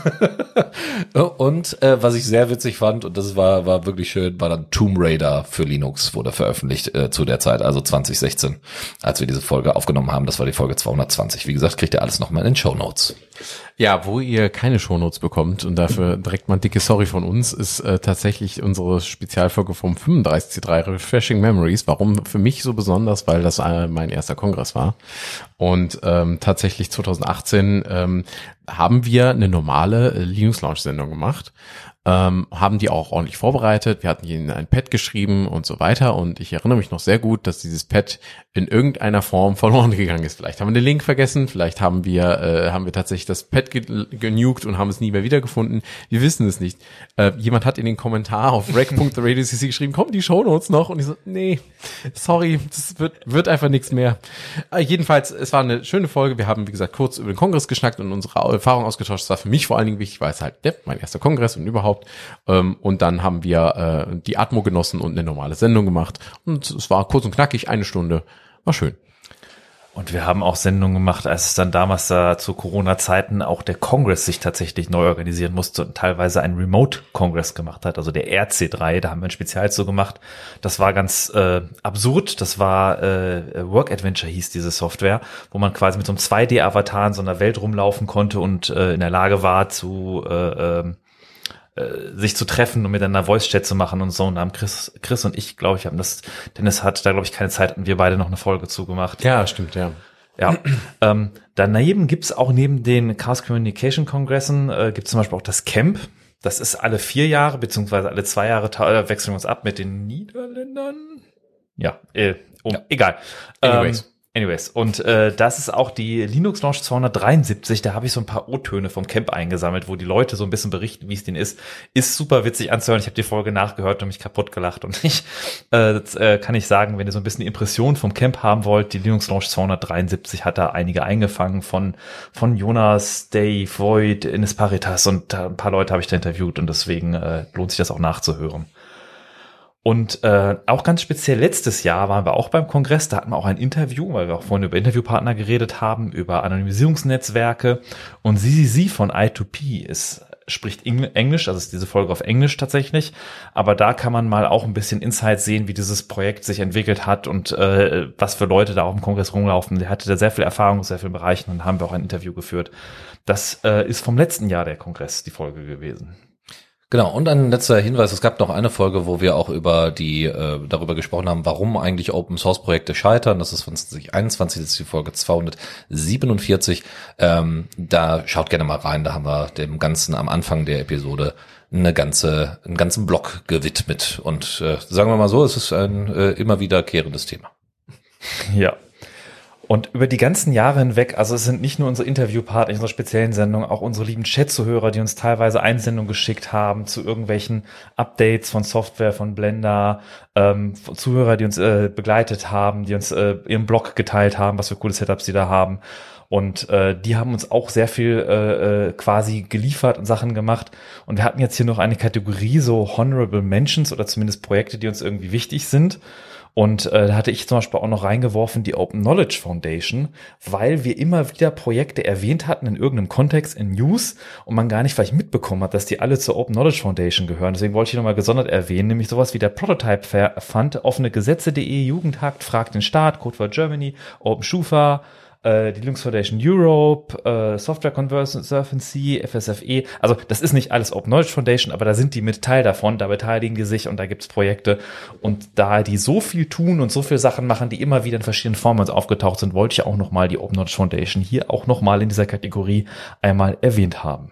und was ich sehr witzig fand, und das war wirklich schön, war dann Tomb Raider für Linux, wurde veröffentlicht zu der Zeit, also 2016, als wir diese Folge aufgenommen haben. Das war die Folge 220. Wie gesagt, kriegt ihr alles nochmal in den Shownotes. Ja, wo ihr keine Shownotes bekommt und dafür direkt mal ein dickes Sorry von uns, ist tatsächlich unsere Spezialfolge vom 35C3 Refreshing Memories. Warum für mich so besonders? Weil das mein erster Kongress war. Und tatsächlich 2018 haben wir eine normale Linux-Launch-Sendung gemacht. Haben die auch ordentlich vorbereitet. Wir hatten ihnen ein Pad geschrieben und so weiter. Und ich erinnere mich noch sehr gut, dass dieses Pad in irgendeiner Form verloren gegangen ist. Vielleicht haben wir den Link vergessen. Vielleicht haben wir tatsächlich das Pad genugt und haben es nie mehr wiedergefunden. Wir wissen es nicht. Jemand hat in den Kommentar auf rec.radiocc geschrieben, kommen die Shownotes noch? Und ich so, nee, sorry, das wird einfach nichts mehr. Jedenfalls, es war eine schöne Folge. Wir haben, wie gesagt, kurz über den Kongress geschnackt und unsere Erfahrung ausgetauscht. Das war für mich vor allen Dingen wichtig, weil es halt mein erster Kongress und überhaupt. Und dann haben wir die Atmo genossen und eine normale Sendung gemacht. Und es war kurz und knackig, 1 Stunde. War schön. Und wir haben auch Sendungen gemacht, als es dann damals zu Corona-Zeiten auch der Kongress sich tatsächlich neu organisieren musste und teilweise einen Remote-Kongress gemacht hat, also der RC3, da haben wir ein Spezial zu gemacht. Das war ganz absurd, das war Work Adventure hieß diese Software, wo man quasi mit so einem 2D-Avatar in so einer Welt rumlaufen konnte und in der Lage war sich zu treffen und miteinander Voice-Chat zu machen und so. Und da haben Chris und ich, glaube ich, Dennis hat da, glaube ich, keine Zeit und wir beide noch eine Folge zugemacht. Ja, stimmt, ja. Ja, daneben gibt's auch neben den Chaos Communication Kongressen, gibt's zum Beispiel auch das Camp. Das ist alle 4 Jahre, beziehungsweise alle 2 Jahre wechseln wir uns ab mit den Niederländern. Ja, egal. Anyways, und das ist auch die Linux Launch 273, da habe ich so ein paar O-Töne vom Camp eingesammelt, wo die Leute so ein bisschen berichten, wie es denen ist. Ist super witzig anzuhören, ich habe die Folge nachgehört und mich kaputt gelacht und kann ich sagen, wenn ihr so ein bisschen die Impression vom Camp haben wollt, die Linux Launch 273 hat da einige eingefangen von Jonas, Dave, Void, Ines Paritas und ein paar Leute habe ich da interviewt und deswegen lohnt sich das auch nachzuhören. Und auch ganz speziell letztes Jahr waren wir auch beim Kongress, da hatten wir auch ein Interview, weil wir auch vorhin über Interviewpartner geredet haben, über Anonymisierungsnetzwerke. Und Sie von I2P spricht Englisch, also ist diese Folge auf Englisch tatsächlich. Aber da kann man mal auch ein bisschen Insight sehen, wie dieses Projekt sich entwickelt hat und was für Leute da auch im Kongress rumlaufen. Der hatte da sehr viel Erfahrung, sehr vielen Bereichen und haben wir auch ein Interview geführt. Das ist vom letzten Jahr der Kongress, die Folge gewesen. Genau, und ein letzter Hinweis, es gab noch eine Folge, wo wir auch über darüber gesprochen haben, warum eigentlich Open-Source-Projekte scheitern. Das ist von 2021, das ist die Folge 247. Da schaut gerne mal rein, da haben wir dem Ganzen am Anfang der Episode einen ganzen Block gewidmet. Und sagen wir mal so, es ist ein immer wiederkehrendes Thema. Ja. Und über die ganzen Jahre hinweg, also es sind nicht nur unsere Interviewpartner in unserer speziellen Sendung, auch unsere lieben Chat-Zuhörer, die uns teilweise Einsendungen geschickt haben zu irgendwelchen Updates von Software, von Blender, Zuhörer, die uns begleitet haben, die uns ihren Blog geteilt haben, was für coole Setups die da haben. Und die haben uns auch sehr viel quasi geliefert und Sachen gemacht. Und wir hatten jetzt hier noch eine Kategorie, so Honorable Mentions oder zumindest Projekte, die uns irgendwie wichtig sind. Und da hatte ich zum Beispiel auch noch reingeworfen die Open Knowledge Foundation, weil wir immer wieder Projekte erwähnt hatten in irgendeinem Kontext in News und man gar nicht vielleicht mitbekommen hat, dass die alle zur Open Knowledge Foundation gehören. Deswegen wollte ich nochmal gesondert erwähnen, nämlich sowas wie der Prototype Fund, offenegesetze.de, Jugendhakt, Frag den Staat, Code for Germany, Open Schufa, die Linux Foundation Europe, Software Conservancy, FSFE. Also das ist nicht alles Open Knowledge Foundation, aber da sind die mit Teil davon, da beteiligen die sich und da gibt's Projekte. Und da die so viel tun und so viel Sachen machen, die immer wieder in verschiedenen Formen uns aufgetaucht sind, wollte ich auch nochmal die Open Knowledge Foundation hier auch nochmal in dieser Kategorie einmal erwähnt haben.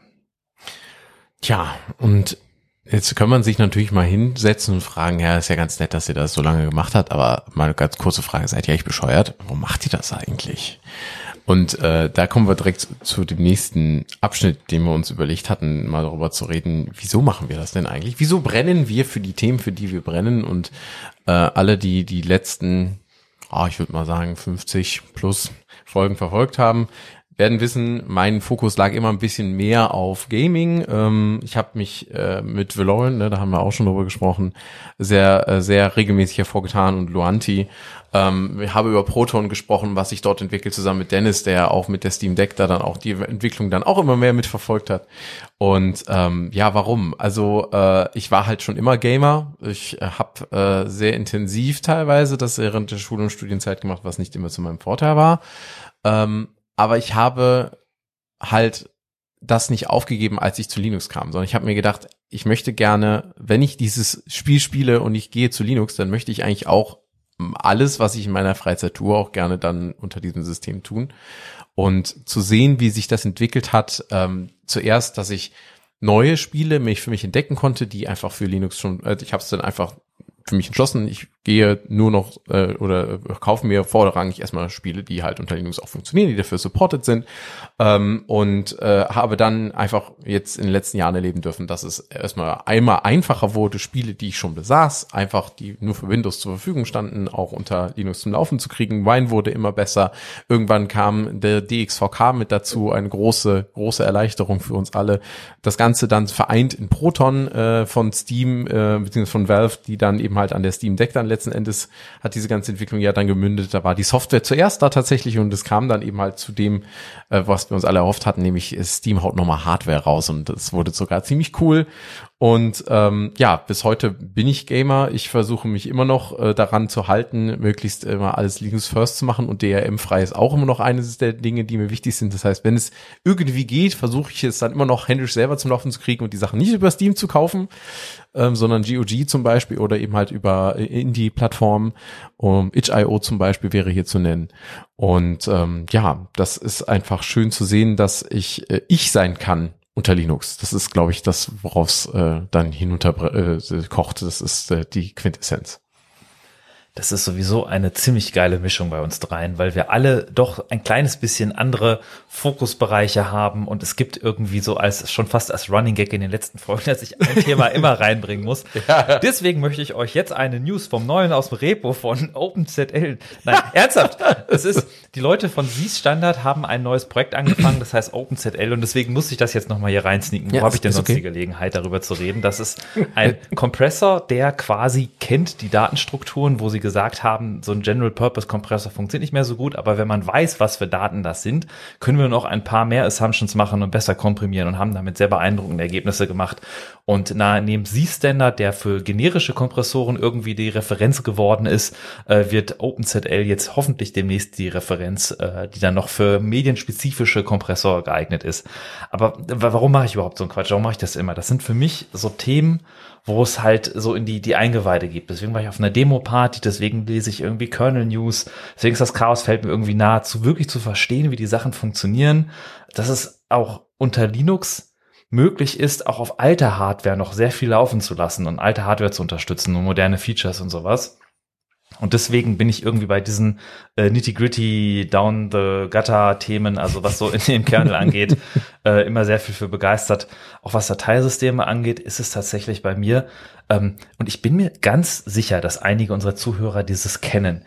Tja, und jetzt kann man sich natürlich mal hinsetzen und fragen, ja, ist ja ganz nett, dass ihr das so lange gemacht habt, aber mal eine ganz kurze Frage, seid ihr eigentlich bescheuert? Warum macht ihr das eigentlich? Und da kommen wir direkt zu dem nächsten Abschnitt, den wir uns überlegt hatten, mal darüber zu reden, wieso machen wir das denn eigentlich? Wieso brennen wir für die Themen, für die wir brennen? Und alle, die letzten, ich würde mal sagen, 50 plus Folgen verfolgt haben, werden wissen, mein Fokus lag immer ein bisschen mehr auf Gaming. Ich habe mich mit Valorant, da haben wir auch schon drüber gesprochen, sehr regelmäßig hervorgetan und Luanti. Ich habe über Proton gesprochen, was sich dort entwickelt, zusammen mit Dennis, der auch mit der Steam Deck da dann auch die Entwicklung dann auch immer mehr mitverfolgt hat. Und warum? Also ich war halt schon immer Gamer. Ich habe sehr intensiv teilweise das während der Schul- und Studienzeit gemacht, was nicht immer zu meinem Vorteil war. Aber ich habe halt das nicht aufgegeben, als ich zu Linux kam, sondern ich habe mir gedacht, ich möchte gerne, wenn ich dieses Spiel spiele und ich gehe zu Linux, dann möchte ich eigentlich auch alles, was ich in meiner Freizeit tue, auch gerne dann unter diesem System tun. Und zu sehen, wie sich das entwickelt hat, zuerst, dass ich neue Spiele für mich entdecken konnte, die einfach für Linux schon, ich habe es dann einfach für mich entschlossen, ich gehe nur noch oder kaufe mir vorrangig erstmal Spiele, die halt unter Linux auch funktionieren, die dafür supported sind, und habe dann einfach jetzt in den letzten Jahren erleben dürfen, dass es erstmal einmal einfacher wurde, Spiele, die ich schon besaß, einfach die nur für Windows zur Verfügung standen, auch unter Linux zum Laufen zu kriegen. Wine wurde immer besser. Irgendwann kam der DXVK mit dazu, eine große Erleichterung für uns alle. Das Ganze dann vereint in Proton von Steam bzw. von Valve, die dann eben halt an der Steam Deck dann letzten Endes hat diese ganze Entwicklung ja dann gemündet. Da war die Software zuerst da tatsächlich und es kam dann eben halt zu dem, was wir uns alle erhofft hatten, nämlich Steam haut nochmal Hardware raus und das wurde sogar ziemlich cool. Und bis heute bin ich Gamer. Ich versuche mich immer noch daran zu halten, möglichst immer alles Linux First zu machen und DRM-frei ist auch immer noch eines der Dinge, die mir wichtig sind. Das heißt, wenn es irgendwie geht, versuche ich es dann immer noch händisch selber zum Laufen zu kriegen und die Sachen nicht über Steam zu kaufen, sondern GOG zum Beispiel oder eben halt über Indie-Plattformen. itch.io zum Beispiel wäre hier zu nennen. Und das ist einfach schön zu sehen, dass ich sein kann unter Linux. Das ist, glaube ich, das, woraus dann hinunter kocht. Das ist die Quintessenz. Das ist sowieso eine ziemlich geile Mischung bei uns dreien, weil wir alle doch ein kleines bisschen andere Fokusbereiche haben und es gibt irgendwie so schon fast als Running Gag in den letzten Folgen, dass ich ein Thema immer reinbringen muss. Ja. Deswegen möchte ich euch jetzt eine News vom Neuen aus dem Repo von OpenZL. Nein, ernsthaft. Die Leute von SYS Standard haben ein neues Projekt angefangen, das heißt OpenZL und deswegen muss ich das jetzt nochmal hier reinsneaken. Wo habe ich denn sonst die Gelegenheit, darüber zu reden? Das ist ein Kompressor, der quasi kennt die Datenstrukturen, wo sie gesagt haben, so ein General-Purpose-Kompressor funktioniert nicht mehr so gut, aber wenn man weiß, was für Daten das sind, können wir noch ein paar mehr Assumptions machen und besser komprimieren und haben damit sehr beeindruckende Ergebnisse gemacht. Und neben SYS-Standard, der für generische Kompressoren irgendwie die Referenz geworden ist, wird OpenZL jetzt hoffentlich demnächst die Referenz, die dann noch für medienspezifische Kompressor geeignet ist. Aber warum mache ich überhaupt so einen Quatsch? Warum mache ich das immer? Das sind für mich so Themen, wo es halt so in die Eingeweide gibt. Deswegen war ich auf einer Demo-Party, deswegen lese ich irgendwie Kernel-News, deswegen ist das Chaosfeld mir irgendwie nahe, wirklich zu verstehen, wie die Sachen funktionieren, dass es auch unter Linux möglich ist, auch auf alter Hardware noch sehr viel laufen zu lassen und alte Hardware zu unterstützen und moderne Features und sowas. Und deswegen bin ich irgendwie bei diesen nitty-gritty, down-the-gutter-Themen, also was so in dem Kernel angeht, immer sehr viel für begeistert. Auch was Dateisysteme angeht, ist es tatsächlich bei mir. Und ich bin mir ganz sicher, dass einige unserer Zuhörer dieses kennen.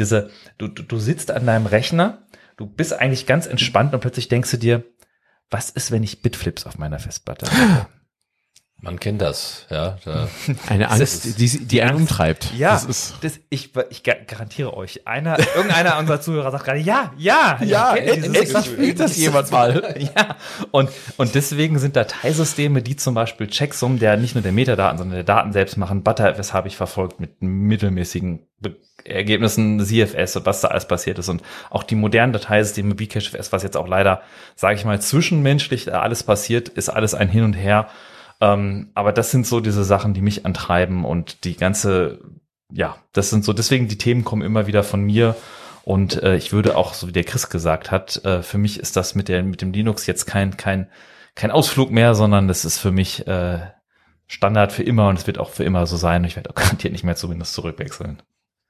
Du sitzt an deinem Rechner, du bist eigentlich ganz entspannt und plötzlich denkst du dir, was ist, wenn ich Bitflips auf meiner Festplatte habe? Man kennt das, ja. Eine Angst, die einen umtreibt. Ja, ich garantiere euch, irgendeiner unserer Zuhörer sagt gerade, ja, das spielt das jemand mal. Ja, und deswegen sind Dateisysteme, die zum Beispiel Checksum, der nicht nur der Metadaten, sondern der Daten selbst machen, ButterFS habe ich verfolgt mit mittelmäßigen Ergebnissen, CFS und was da alles passiert ist und auch die modernen Dateisysteme, Bcachefs, was jetzt auch leider, sage ich mal, zwischenmenschlich alles passiert, ist alles ein Hin und Her. Aber das sind so diese Sachen, die mich antreiben und die ganze, das sind so, deswegen die Themen kommen immer wieder von mir und ich würde auch, so wie der Chris gesagt hat, für mich ist das mit dem Linux jetzt kein Ausflug mehr, sondern das ist für mich Standard für immer und es wird auch für immer so sein. Ich werde auch garantiert nicht mehr zu Windows zurückwechseln.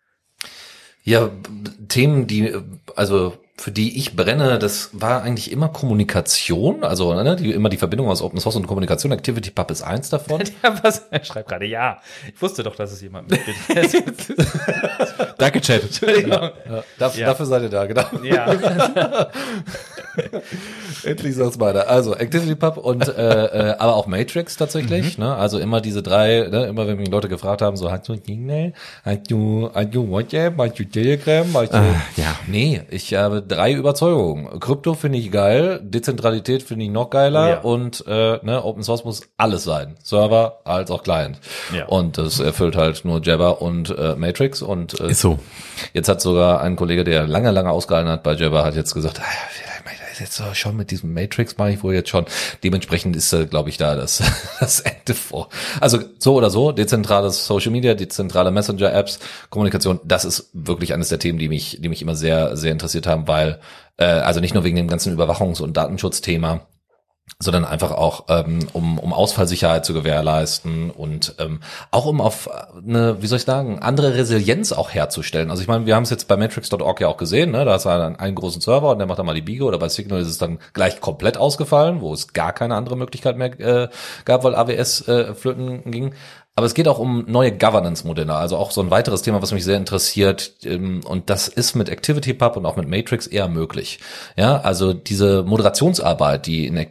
Ja, Themen, für die ich brenne, das war eigentlich immer Kommunikation, also immer die Verbindung aus Open Source und Kommunikation. ActivityPub ist eins davon. Er schreibt gerade, ja. Ich wusste doch, dass es jemand mitbittet. Danke, Chat. Entschuldigung. Ja. Dafür seid ihr da, genau. Ja. Endlich sagt's weiter. Also ActivityPub und aber auch Matrix tatsächlich. Ne? Also immer diese drei. Ne? Immer wenn mich Leute gefragt haben, so hast du Signal, hast du WhatsApp, hast du Telegram, hast du ja. Nee, ich habe 3 Überzeugungen. Krypto finde ich geil, Dezentralität finde ich noch geiler und Open Source muss alles sein, Server als auch Client. Ja. Und das erfüllt halt nur Jabber und Matrix und Ist so. jetzt hat sogar ein Kollege, der lange ausgehalten hat bei Jabber, hat jetzt gesagt, jetzt so schon mit diesem Matrix mache ich wohl jetzt schon. Dementsprechend ist, glaube ich, da das Ende vor. Also so oder so, dezentrales Social Media, dezentrale Messenger-Apps, Kommunikation, das ist wirklich eines der Themen, die mich immer sehr, sehr interessiert haben, weil, also nicht nur wegen dem ganzen Überwachungs- und Datenschutzthema, sondern einfach auch um Ausfallsicherheit zu gewährleisten und auch um auf eine, wie soll ich sagen, andere Resilienz auch herzustellen. Also ich meine, wir haben es jetzt bei Matrix.org ja auch gesehen, ne? Da ist einen großen Server und der macht dann mal die Biege, oder bei Signal ist es dann gleich komplett ausgefallen, wo es gar keine andere Möglichkeit mehr gab, weil AWS flöten ging. Aber es geht auch um neue Governance-Modelle, also auch so ein weiteres Thema, was mich sehr interessiert, und das ist mit ActivityPub und auch mit Matrix eher möglich. Ja, also diese Moderationsarbeit, die in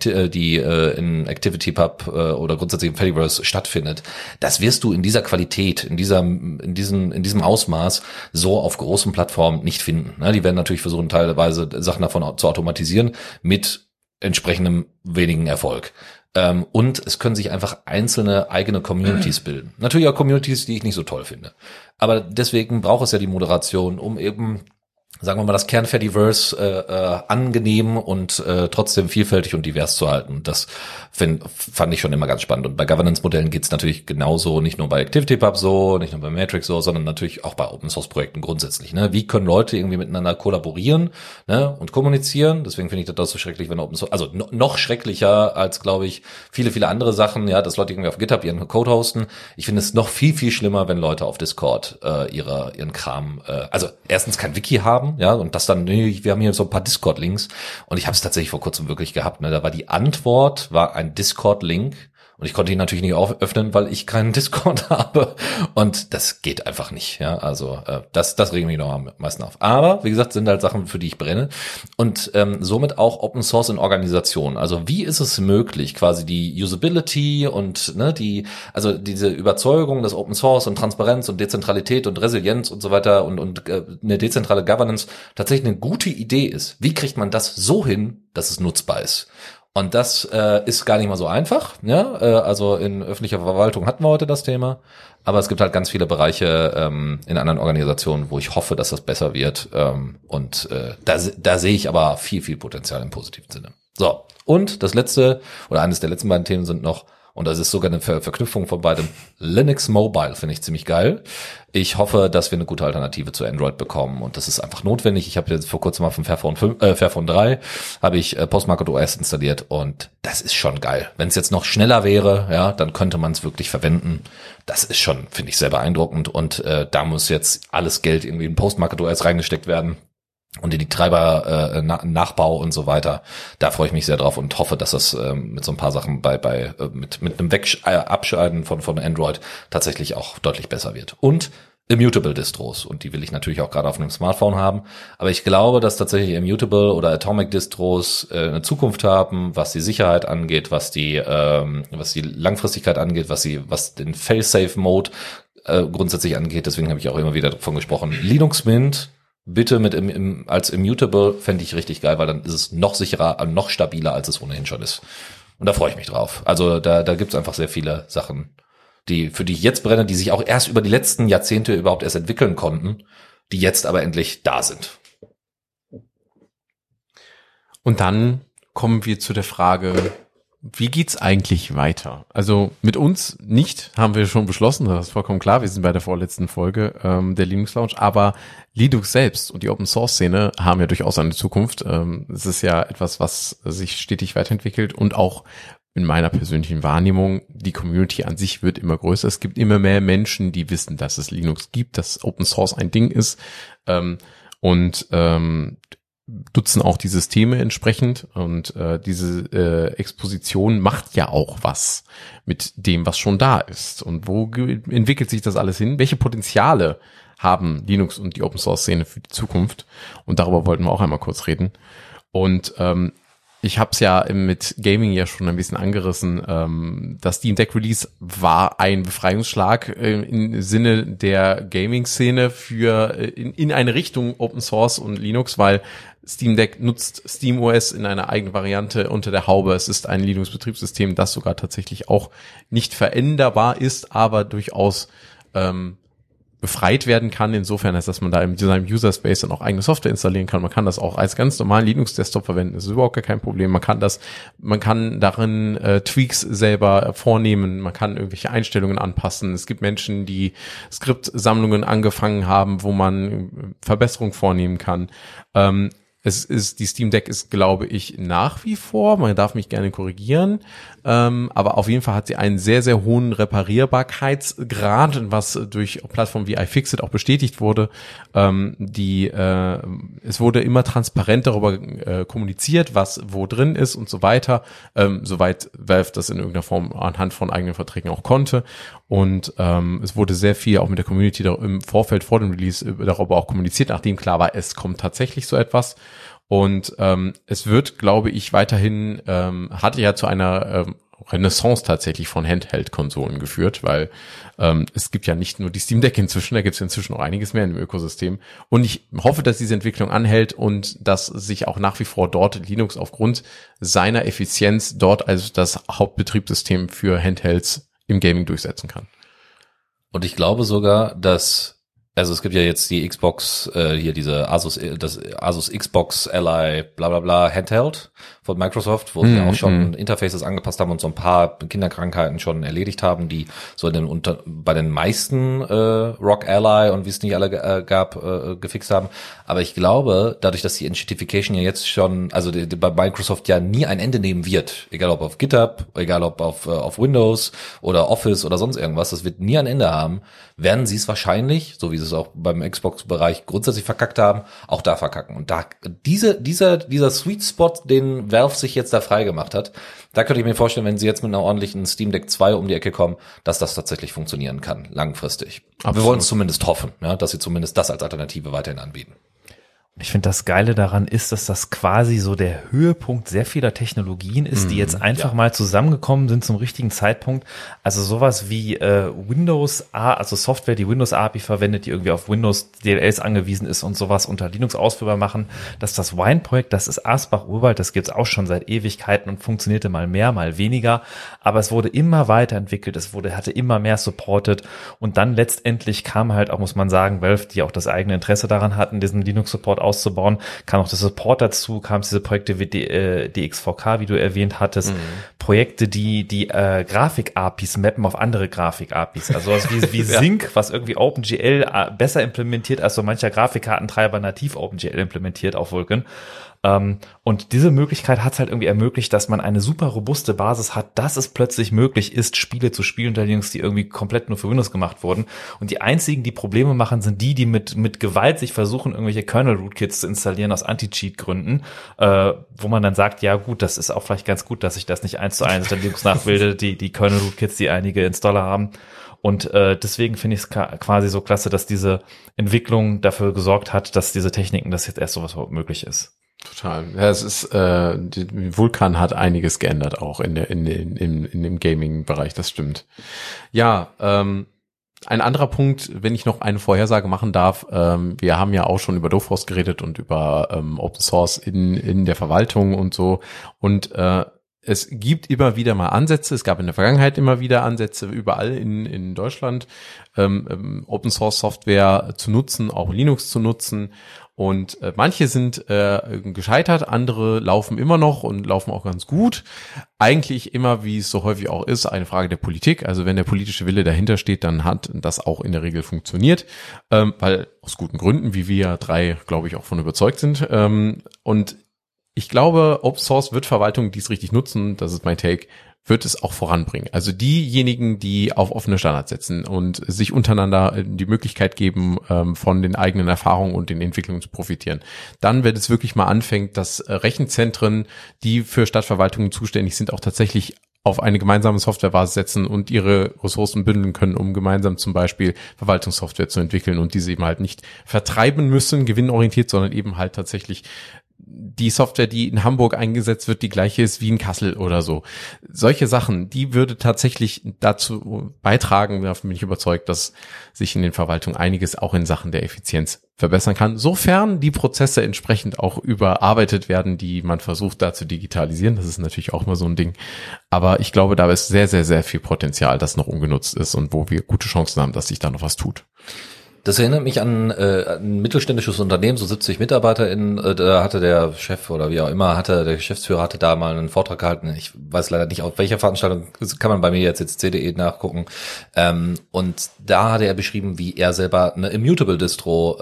ActivityPub oder grundsätzlich im Fediverse stattfindet, das wirst du in dieser Qualität, in diesem Ausmaß so auf großen Plattformen nicht finden. Ja, die werden natürlich versuchen, teilweise Sachen davon zu automatisieren mit entsprechendem wenigen Erfolg. Und es können sich einfach einzelne eigene Communities bilden. Natürlich auch Communities, die ich nicht so toll finde. Aber deswegen braucht es ja die Moderation, um eben, sagen wir mal, das Kern-Fediverse angenehm und trotzdem vielfältig und divers zu halten. Das fand ich schon immer ganz spannend. Und bei Governance-Modellen geht's natürlich genauso, nicht nur bei ActivityPub so, nicht nur bei Matrix so, sondern natürlich auch bei Open-Source-Projekten grundsätzlich. Ne? Wie können Leute irgendwie miteinander kollaborieren, ne? Und kommunizieren? Deswegen finde ich das so schrecklich, wenn Open Source, also noch schrecklicher als, glaube ich, viele andere Sachen, ja, dass Leute irgendwie auf GitHub ihren Code hosten. Ich finde es noch viel schlimmer, wenn Leute auf Discord ihren Kram, also erstens kein Wiki haben, ja, und das dann, nee, wir haben hier so ein paar Discord-Links und ich habe es tatsächlich vor kurzem wirklich gehabt, ne, da war die Antwort, war ein Discord-Link und ich konnte ihn natürlich nicht öffnen, weil ich keinen Discord habe und das geht einfach nicht, ja, also das regt mich noch am meisten auf. Aber, wie gesagt, sind halt Sachen, für die ich brenne und somit auch Open Source in Organisationen. Also wie ist es möglich, quasi die Usability und also diese Überzeugung, dass Open Source und Transparenz und Dezentralität und Resilienz und so weiter und eine dezentrale Governance tatsächlich eine gute Idee ist. Wie kriegt man das so hin, dass es nutzbar ist? Und das ist gar nicht mal so einfach. Ja, also in öffentlicher Verwaltung hatten wir heute das Thema, aber es gibt halt ganz viele Bereiche in anderen Organisationen, wo ich hoffe, dass das besser wird. Und da sehe ich aber viel Potenzial im positiven Sinne. So, und das letzte oder eines der letzten beiden Themen sind noch, und das ist sogar eine Verknüpfung von beidem, Linux Mobile finde ich ziemlich geil. Ich hoffe, dass wir eine gute Alternative zu Android bekommen und das ist einfach notwendig. Ich habe jetzt vor kurzem mal von Fairphone 3 habe ich Postmarket OS installiert und das ist schon geil. Wenn es jetzt noch schneller wäre, ja, dann könnte man es wirklich verwenden. Das ist schon, finde ich, sehr beeindruckend und da muss jetzt alles Geld irgendwie in Postmarket OS reingesteckt werden. Und in die Treiber Nachbau und so weiter, da freue ich mich sehr drauf und hoffe, dass das mit so ein paar Sachen mit einem Abscheiden von Android tatsächlich auch deutlich besser wird. Und Immutable Distros, und die will ich natürlich auch gerade auf einem Smartphone haben, aber ich glaube, dass tatsächlich Immutable oder Atomic Distros eine Zukunft haben, was die Sicherheit angeht, was die Langfristigkeit angeht, was den Fail-Safe Mode grundsätzlich angeht. Deswegen habe ich auch immer wieder davon gesprochen. Linux Mint bitte als Immutable fände ich richtig geil, weil dann ist es noch sicherer, noch stabiler, als es ohnehin schon ist. Und da freue ich mich drauf. Also da gibt's einfach sehr viele Sachen, für die ich jetzt brenne, die sich auch erst über die letzten Jahrzehnte überhaupt erst entwickeln konnten, die jetzt aber endlich da sind. Und dann kommen wir zu der Frage, wie geht's eigentlich weiter? Also mit uns nicht, haben wir schon beschlossen, das ist vollkommen klar, wir sind bei der vorletzten Folge der Linux Lounge, aber Linux selbst und die Open Source Szene haben ja durchaus eine Zukunft. Es ist ja etwas, was sich stetig weiterentwickelt und auch in meiner persönlichen Wahrnehmung, die Community an sich wird immer größer. Es gibt immer mehr Menschen, die wissen, dass es Linux gibt, dass Open Source ein Ding ist und nutzen auch die Systeme entsprechend und diese Exposition macht ja auch was mit dem, was schon da ist. Und wo entwickelt sich das alles hin? Welche Potenziale haben Linux und die Open Source Szene für die Zukunft? Und darüber wollten wir auch einmal kurz reden. Und ich habe es ja mit Gaming ja schon ein bisschen angerissen. Das Steam Deck Release war ein Befreiungsschlag im Sinne der Gaming-Szene für in eine Richtung Open Source und Linux, weil Steam Deck nutzt SteamOS in einer eigenen Variante unter der Haube. Es ist ein Linux-Betriebssystem, das sogar tatsächlich auch nicht veränderbar ist, aber durchaus befreit werden kann, insofern, als dass man da in seinem User-Space dann auch eigene Software installieren kann. Man kann das auch als ganz normalen Linux-Desktop verwenden, das ist überhaupt gar kein Problem. Man kann darin Tweaks selber vornehmen, man kann irgendwelche Einstellungen anpassen. Es gibt Menschen, die Skriptsammlungen angefangen haben, wo man Verbesserungen vornehmen kann. Die Steam Deck ist, glaube ich, nach wie vor, man darf mich gerne korrigieren, aber auf jeden Fall hat sie einen sehr, sehr hohen Reparierbarkeitsgrad, was durch Plattformen wie iFixit auch bestätigt wurde. Es wurde immer transparent darüber kommuniziert, was wo drin ist und so weiter, soweit Valve das in irgendeiner Form anhand von eigenen Verträgen auch konnte. Und es wurde sehr viel auch mit der Community im Vorfeld vor dem Release darüber auch kommuniziert, nachdem klar war, es kommt tatsächlich so etwas. Und es wird, glaube ich, weiterhin, hatte ja zu einer Renaissance tatsächlich von Handheld-Konsolen geführt, weil es gibt ja nicht nur die Steam Deck inzwischen, da gibt es inzwischen noch einiges mehr im Ökosystem. Und ich hoffe, dass diese Entwicklung anhält und dass sich auch nach wie vor dort Linux aufgrund seiner Effizienz dort als das Hauptbetriebssystem für Handhelds im Gaming durchsetzen kann. Und ich glaube sogar, dass also es gibt ja jetzt die Xbox, hier diese das Asus Xbox Ally bla bla bla Handheld von Microsoft, wo sie ja auch schon Interfaces angepasst haben und so ein paar Kinderkrankheiten schon erledigt haben, die so bei den meisten Rock Ally und wie es nicht alle gab, gefixt haben. Aber ich glaube, dadurch, dass die Entitification ja jetzt schon, also bei Microsoft ja nie ein Ende nehmen wird, egal ob auf GitHub, egal ob auf Windows oder Office oder sonst irgendwas, das wird nie ein Ende haben, werden sie es wahrscheinlich, so wie sie es auch beim Xbox-Bereich grundsätzlich verkackt haben, auch da verkacken. Und da dieser Sweet Spot, den Valve sich jetzt da freigemacht hat, da könnte ich mir vorstellen, wenn sie jetzt mit einer ordentlichen Steam Deck 2 um die Ecke kommen, dass das tatsächlich funktionieren kann, langfristig. Aber wir wollen es zumindest hoffen, ja, dass sie zumindest das als Alternative weiterhin anbieten. Ich finde, das Geile daran ist, dass das quasi so der Höhepunkt sehr vieler Technologien ist, die jetzt einfach mal zusammengekommen sind zum richtigen Zeitpunkt. Also sowas wie also Software, die Windows API verwendet, die irgendwie auf Windows DLLs angewiesen ist und sowas unter Linux ausführbar machen. Dass das Wine-Projekt, das ist Asbach-Urwald, das gibt's auch schon seit Ewigkeiten und funktionierte mal mehr, mal weniger. Aber es wurde immer weiterentwickelt, hatte immer mehr supported und dann letztendlich kam halt auch, muss man sagen, Valve, die auch das eigene Interesse daran hatten, diesen Linux-Support auszubauen, kam auch der Support dazu, kam es diese Projekte wie DXVK, wie du erwähnt hattest, Projekte, die Grafik-APIs mappen auf andere Grafik-APIs, also wie Sync, was irgendwie OpenGL besser implementiert, als so mancher Grafikkartentreiber nativ OpenGL implementiert auf Vulkan. Und diese Möglichkeit hat es halt irgendwie ermöglicht, dass man eine super robuste Basis hat, dass es plötzlich möglich ist, Spiele zu spielen unter Linux, die irgendwie komplett nur für Windows gemacht wurden. Und die einzigen, die Probleme machen, sind die mit Gewalt sich versuchen, irgendwelche Kernel-Rootkits zu installieren aus Anti-Cheat-Gründen, wo man dann sagt, ja gut, das ist auch vielleicht ganz gut, dass ich das nicht 1:1 unter Linux nachbilde, die Kernel-Rootkits, die einige Installer haben. Und deswegen finde ich es quasi so klasse, dass diese Entwicklung dafür gesorgt hat, dass diese Techniken, dass jetzt erst sowas überhaupt möglich ist. Total. Ja, es ist Vulkan hat einiges geändert auch in dem Gaming-Bereich, das stimmt. Ja, ein anderer Punkt, wenn ich noch eine Vorhersage machen darf, wir haben ja auch schon über Dofrost geredet und über Open Source in der Verwaltung und so und es gibt immer wieder mal Ansätze, es gab in der Vergangenheit immer wieder Ansätze überall in Deutschland, Open Source Software zu nutzen, auch Linux zu nutzen. Und manche sind gescheitert, andere laufen immer noch und laufen auch ganz gut. Eigentlich immer, wie es so häufig auch ist, eine Frage der Politik. Also wenn der politische Wille dahinter steht, dann hat das auch in der Regel funktioniert, weil aus guten Gründen, wie wir 3, glaube ich, auch von überzeugt sind. Und ich glaube, Open Source wird Verwaltungen, die es richtig nutzen, das ist mein Take, wird es auch voranbringen. Also diejenigen, die auf offene Standards setzen und sich untereinander die Möglichkeit geben, von den eigenen Erfahrungen und den Entwicklungen zu profitieren. Dann, wenn es wirklich mal anfängt, dass Rechenzentren, die für Stadtverwaltungen zuständig sind, auch tatsächlich auf eine gemeinsame Softwarebasis setzen und ihre Ressourcen bündeln können, um gemeinsam zum Beispiel Verwaltungssoftware zu entwickeln und diese eben halt nicht vertreiben müssen, gewinnorientiert, sondern eben halt tatsächlich die Software, die in Hamburg eingesetzt wird, die gleiche ist wie in Kassel oder so. Solche Sachen, die würde tatsächlich dazu beitragen, davon bin ich überzeugt, dass sich in den Verwaltungen einiges auch in Sachen der Effizienz verbessern kann, sofern die Prozesse entsprechend auch überarbeitet werden, die man versucht da zu digitalisieren. Das ist natürlich auch mal so ein Ding. Aber ich glaube, da ist sehr, sehr, sehr viel Potenzial, das noch ungenutzt ist und wo wir gute Chancen haben, dass sich da noch was tut. Das erinnert mich an ein mittelständisches Unternehmen, so 70 MitarbeiterInnen. Da hatte der Chef oder wie auch immer, der Geschäftsführer hatte da mal einen Vortrag gehalten. Ich weiß leider nicht, auf welcher Veranstaltung, das kann man bei mir jetzt c.de nachgucken. Und da hatte er beschrieben, wie er selber eine Immutable-Distro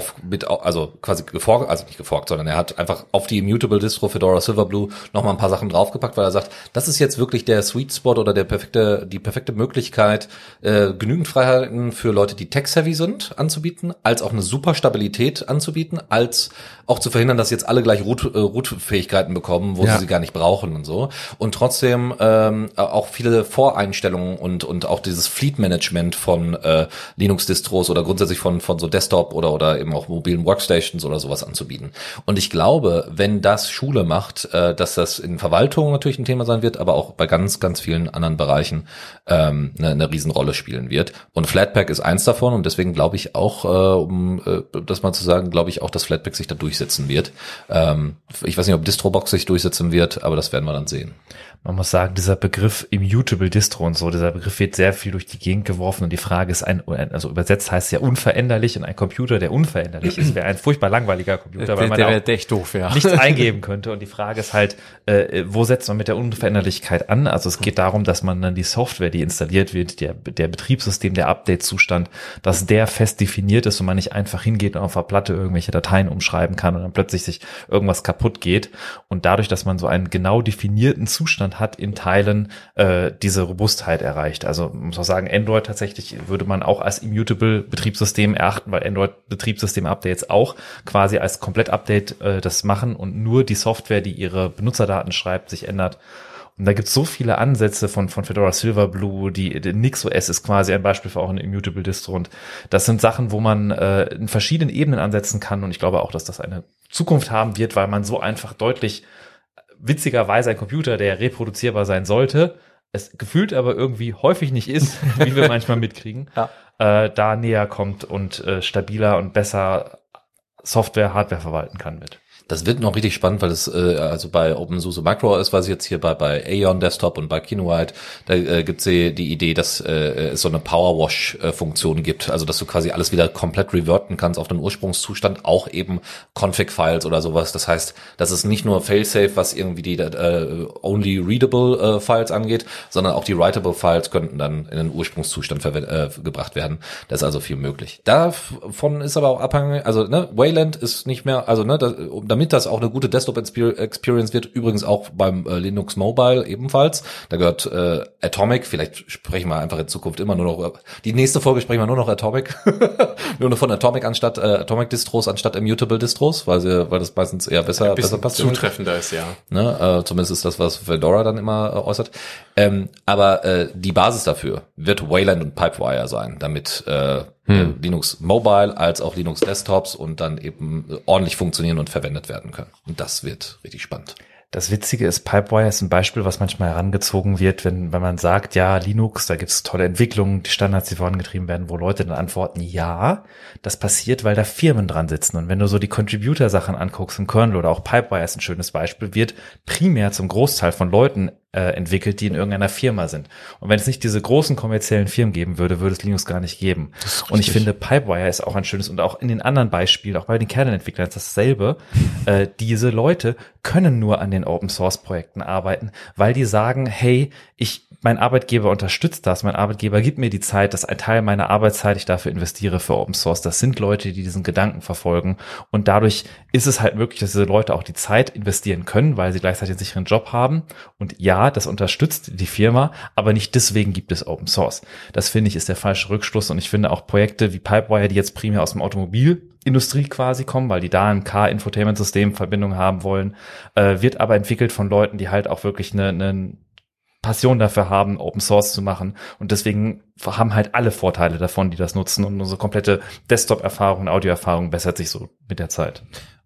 nicht geforkt, sondern er hat einfach auf die Immutable-Distro Fedora Silverblue nochmal ein paar Sachen draufgepackt, weil er sagt, das ist jetzt wirklich der Sweet Spot oder die perfekte Möglichkeit, genügend Freiheiten für Leute, die tech-savvy sind, anzubieten, als auch eine super Stabilität anzubieten, als auch zu verhindern, dass jetzt alle gleich Root-Fähigkeiten bekommen, wo sie gar nicht brauchen und so. Und trotzdem auch viele Voreinstellungen und auch dieses Fleet-Management von Linux-Distros oder grundsätzlich von so Desktop oder eben auch mobilen Workstations oder sowas anzubieten. Und ich glaube, wenn das Schule macht, dass das in Verwaltung natürlich ein Thema sein wird, aber auch bei ganz, ganz vielen anderen Bereichen eine Riesenrolle spielen wird. Und Flatpak ist eins davon und deswegen glaube ich auch, um das mal zu sagen, glaube ich auch, dass Flatpak sich da durchsetzen wird. Ich weiß nicht, ob Distrobox sich durchsetzen wird, aber das werden wir dann sehen. Man muss sagen, dieser Begriff Immutable Distro und so, dieser Begriff wird sehr viel durch die Gegend geworfen und die Frage ist also übersetzt heißt es ja unveränderlich und ein Computer, der unveränderlich ist, wäre ein furchtbar langweiliger Computer, weil man da echt doof, ja. nichts eingeben könnte und die Frage ist halt, wo setzt man mit der Unveränderlichkeit an? Also es geht darum, dass man dann die Software, die installiert wird, der Betriebssystem, der Update-Zustand, dass der fest definiert ist und man nicht einfach hingeht und auf der Platte irgendwelche Dateien umschreiben kann und dann plötzlich sich irgendwas kaputt geht und dadurch, dass man so einen genau definierten Zustand hat, in Teilen diese Robustheit erreicht. Also man muss auch sagen, Android tatsächlich würde man auch als immutable Betriebssystem erachten, weil Android-Betriebssystem-Updates auch quasi als Komplett-Update das machen und nur die Software, die ihre Benutzerdaten schreibt, sich ändert. Und da gibt es so viele Ansätze von Fedora Silverblue, die NixOS ist quasi ein Beispiel für auch eine Immutable Distro und das sind Sachen, wo man in verschiedenen Ebenen ansetzen kann und ich glaube auch, dass das eine Zukunft haben wird, weil man so einfach deutlich witzigerweise ein Computer, der reproduzierbar sein sollte, es gefühlt aber irgendwie häufig nicht ist, wie wir manchmal mitkriegen, da näher kommt und stabiler und besser Software, Hardware verwalten kann mit. Das wird noch richtig spannend, weil es also bei OpenSUSE MicroOS, was jetzt hier bei Aeon Desktop und bei Kinoite, da gibt's die Idee, dass es so eine Powerwash-Funktion gibt, also dass du quasi alles wieder komplett reverten kannst auf den Ursprungszustand, auch eben Config-Files oder sowas. Das heißt, das ist nicht nur Failsafe, was irgendwie die only readable Files angeht, sondern auch die writable Files könnten dann in den Ursprungszustand gebracht werden. Da ist also viel möglich. Davon ist aber auch abhängig, also Wayland ist nicht mehr, also damit das auch eine gute Desktop-Experience wird, übrigens auch beim Linux Mobile ebenfalls. Da gehört Atomic, vielleicht sprechen wir einfach in Zukunft immer nur noch, die nächste Folge sprechen wir nur noch Atomic, nur noch von Atomic anstatt Atomic-Distros anstatt Immutable-Distros, weil das meistens eher besser passt. Zutreffender ist, ja. Zumindest ist das, was Fedora dann immer äußert. Aber die Basis dafür wird Wayland und Pipewire sein, damit Linux Mobile als auch Linux Desktops und dann eben ordentlich funktionieren und verwendet werden können. Und das wird richtig spannend. Das Witzige ist, Pipewire ist ein Beispiel, was manchmal herangezogen wird, wenn man sagt, ja, Linux, da gibt's tolle Entwicklungen, die Standards, die vorangetrieben werden, wo Leute dann antworten, ja, das passiert, weil da Firmen dran sitzen. Und wenn du so die Contributor-Sachen anguckst im Kernel oder auch Pipewire ist ein schönes Beispiel, wird primär zum Großteil von Leuten entwickelt, die in irgendeiner Firma sind. Und wenn es nicht diese großen kommerziellen Firmen geben würde, würde es Linux gar nicht geben. Und ich finde, Pipewire ist auch ein schönes, und auch in den anderen Beispielen, auch bei den Kernentwicklern ist dasselbe. Diese Leute können nur an den Open-Source-Projekten arbeiten, weil die sagen, hey, mein Arbeitgeber unterstützt das, mein Arbeitgeber gibt mir die Zeit, dass ein Teil meiner Arbeitszeit ich dafür investiere für Open Source. Das sind Leute, die diesen Gedanken verfolgen und dadurch ist es halt möglich, dass diese Leute auch die Zeit investieren können, weil sie gleichzeitig einen sicheren Job haben und ja, das unterstützt die Firma, aber nicht deswegen gibt es Open Source. Das finde ich ist der falsche Rückschluss und ich finde auch Projekte wie Pipewire, die jetzt primär aus dem Automobilindustrie quasi kommen, weil die da ein Car-Infotainment-System Verbindung haben wollen, wird aber entwickelt von Leuten, die halt auch wirklich eine Passion dafür haben, Open Source zu machen und deswegen haben halt alle Vorteile davon, die das nutzen und unsere komplette Desktop-Erfahrung, Audio-Erfahrung bessert sich so mit der Zeit.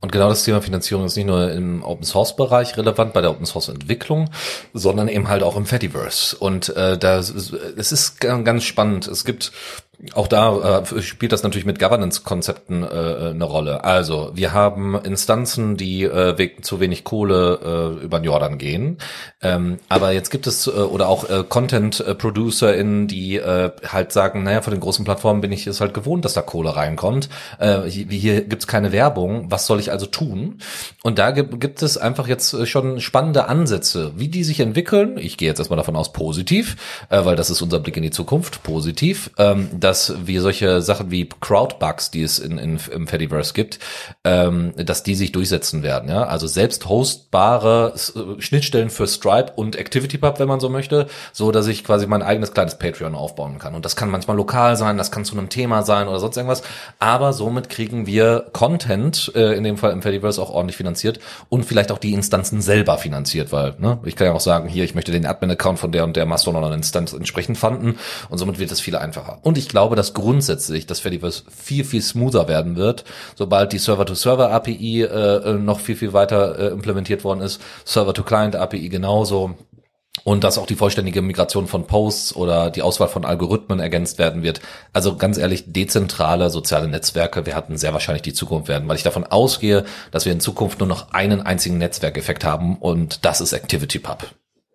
Und genau das Thema Finanzierung ist nicht nur im Open-Source-Bereich relevant, bei der Open-Source-Entwicklung, sondern eben halt auch im Fediverse. Und es ist ganz spannend. Es gibt auch da spielt das natürlich mit Governance-Konzepten eine Rolle. Also wir haben Instanzen, die wegen zu wenig Kohle über den Jordan gehen. Aber jetzt gibt es oder auch Content-ProducerInnen, die halt sagen, naja, von den großen Plattformen bin ich es halt gewohnt, dass da Kohle reinkommt. Hier gibt's keine Werbung. Was soll ich also tun? Und da gibt es einfach jetzt schon spannende Ansätze, wie die sich entwickeln. Ich gehe jetzt erstmal davon aus, positiv, weil das ist unser Blick in die Zukunft, positiv, dass wir solche Sachen wie Crowdbugs, die es im Fediverse gibt, dass die sich durchsetzen werden. Ja, also selbst hostbare Schnittstellen für Stripe und ActivityPub, wenn man so möchte, so dass ich quasi mein eigenes kleines Patreon aufbauen kann. Und das kann manchmal lokal sein, das kann zu einem Thema sein oder sonst irgendwas. Aber somit kriegen wir Content, in dem Fall im Fediverse auch ordentlich finanziert und vielleicht auch die Instanzen selber finanziert, weil ich kann ja auch sagen, hier, ich möchte den Admin-Account von der und der Mastodon-Instanz entsprechend fanden und somit wird es viel einfacher. Und ich glaube, dass grundsätzlich das Fediverse viel, viel smoother werden wird, sobald die Server-to-Server-API noch viel, viel weiter implementiert worden ist, Server-to-Client-API genauso. Und dass auch die vollständige Migration von Posts oder die Auswahl von Algorithmen ergänzt werden wird. Also ganz ehrlich, dezentrale soziale Netzwerke werden sehr wahrscheinlich die Zukunft werden, weil ich davon ausgehe, dass wir in Zukunft nur noch einen einzigen Netzwerkeffekt haben und das ist ActivityPub.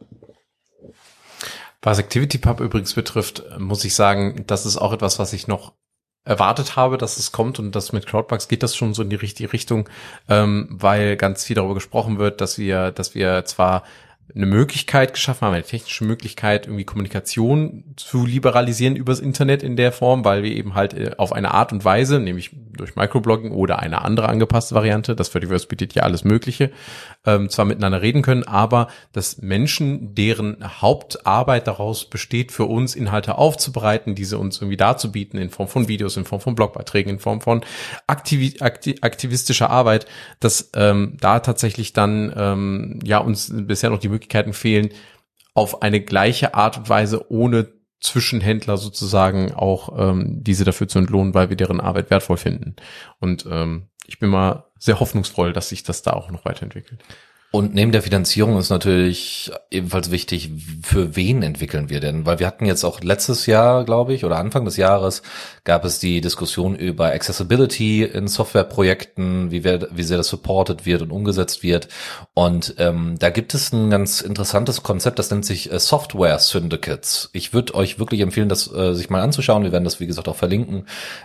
Was ActivityPub übrigens betrifft, muss ich sagen, das ist auch etwas, was ich noch erwartet habe, dass es kommt, und das mit Crowdbugs geht das schon so in die richtige Richtung, weil ganz viel darüber gesprochen wird, dass wir zwar eine Möglichkeit geschaffen haben, eine technische Möglichkeit, irgendwie Kommunikation zu liberalisieren übers Internet in der Form, weil wir eben halt auf eine Art und Weise, nämlich durch Microblogging oder eine andere angepasste Variante, das Fediverse bietet ja alles Mögliche, zwar miteinander reden können, aber dass Menschen, deren Hauptarbeit daraus besteht, für uns Inhalte aufzubereiten, diese uns irgendwie darzubieten in Form von Videos, in Form von Blogbeiträgen, in Form von aktivistischer Arbeit, dass da tatsächlich dann uns bisher noch die Möglichkeiten fehlen, auf eine gleiche Art und Weise ohne Zwischenhändler sozusagen auch diese dafür zu entlohnen, weil wir deren Arbeit wertvoll finden. Und ich bin mal sehr hoffnungsvoll, dass sich das da auch noch weiterentwickelt. Und neben der Finanzierung ist natürlich ebenfalls wichtig, für wen entwickeln wir denn? Weil wir hatten jetzt auch letztes Jahr, glaube ich, oder Anfang des Jahres gab es die Diskussion über Accessibility in Softwareprojekten, wie sehr das supported wird und umgesetzt wird. Und da gibt es ein ganz interessantes Konzept, das nennt sich Software Syndicates. Ich würde euch wirklich empfehlen, das sich mal anzuschauen. Wir werden das, wie gesagt, auch verlinken,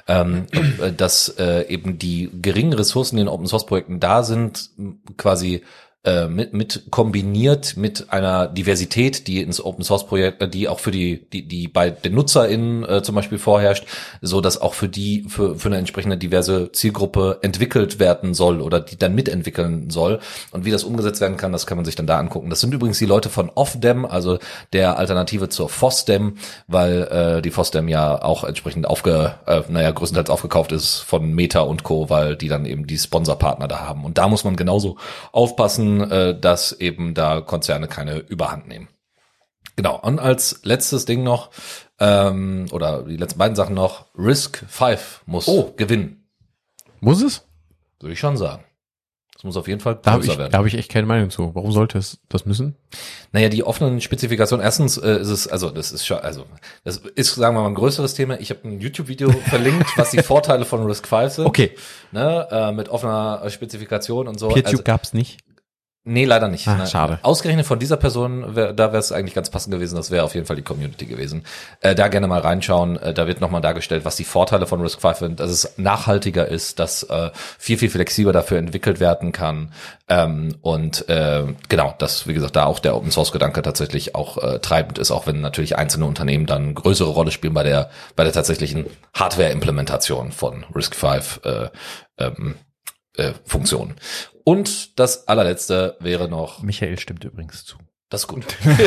dass eben die geringen Ressourcen in Open-Source-Projekten da sind, quasi mit kombiniert mit einer Diversität, die ins Open Source Projekt, die auch für die bei den NutzerInnen zum Beispiel vorherrscht, so dass auch für eine entsprechende diverse Zielgruppe entwickelt werden soll oder die dann mitentwickeln soll. Und wie das umgesetzt werden kann, das kann man sich dann da angucken. Das sind übrigens die Leute von Offdem, also der Alternative zur FOSDEM, weil die FOSDEM ja auch entsprechend größtenteils aufgekauft ist von Meta und Co., weil die dann eben die Sponsorpartner da haben. Und da muss man genauso aufpassen, dass eben da Konzerne keine Überhand nehmen. Genau, und als letztes Ding noch, oder die letzten beiden Sachen noch, RISC-V muss gewinnen. Muss es? Würde ich schon sagen. Das muss auf jeden Fall größer werden. Da habe ich echt keine Meinung zu. Warum sollte es das müssen? Naja, die offenen Spezifikationen, erstens ist es, das ist, sagen wir mal, ein größeres Thema. Ich habe ein YouTube-Video verlinkt, was die Vorteile von RISC-V sind. Okay. Mit offener Spezifikation und so. PeerTube gab's nicht. Nee, leider nicht. Ach, schade. Ausgerechnet von dieser Person, da wäre es eigentlich ganz passend gewesen, das wäre auf jeden Fall die Community gewesen. Da gerne mal reinschauen, da wird nochmal dargestellt, was die Vorteile von RISC-V sind, dass es nachhaltiger ist, dass viel, viel flexibler dafür entwickelt werden kann genau, dass, wie gesagt, da auch der Open-Source-Gedanke tatsächlich auch treibend ist, auch wenn natürlich einzelne Unternehmen dann größere Rolle spielen bei der tatsächlichen Hardware-Implementation von RISC-V Funktionen. Und das allerletzte wäre noch... Michael stimmt übrigens zu. Das ist gut.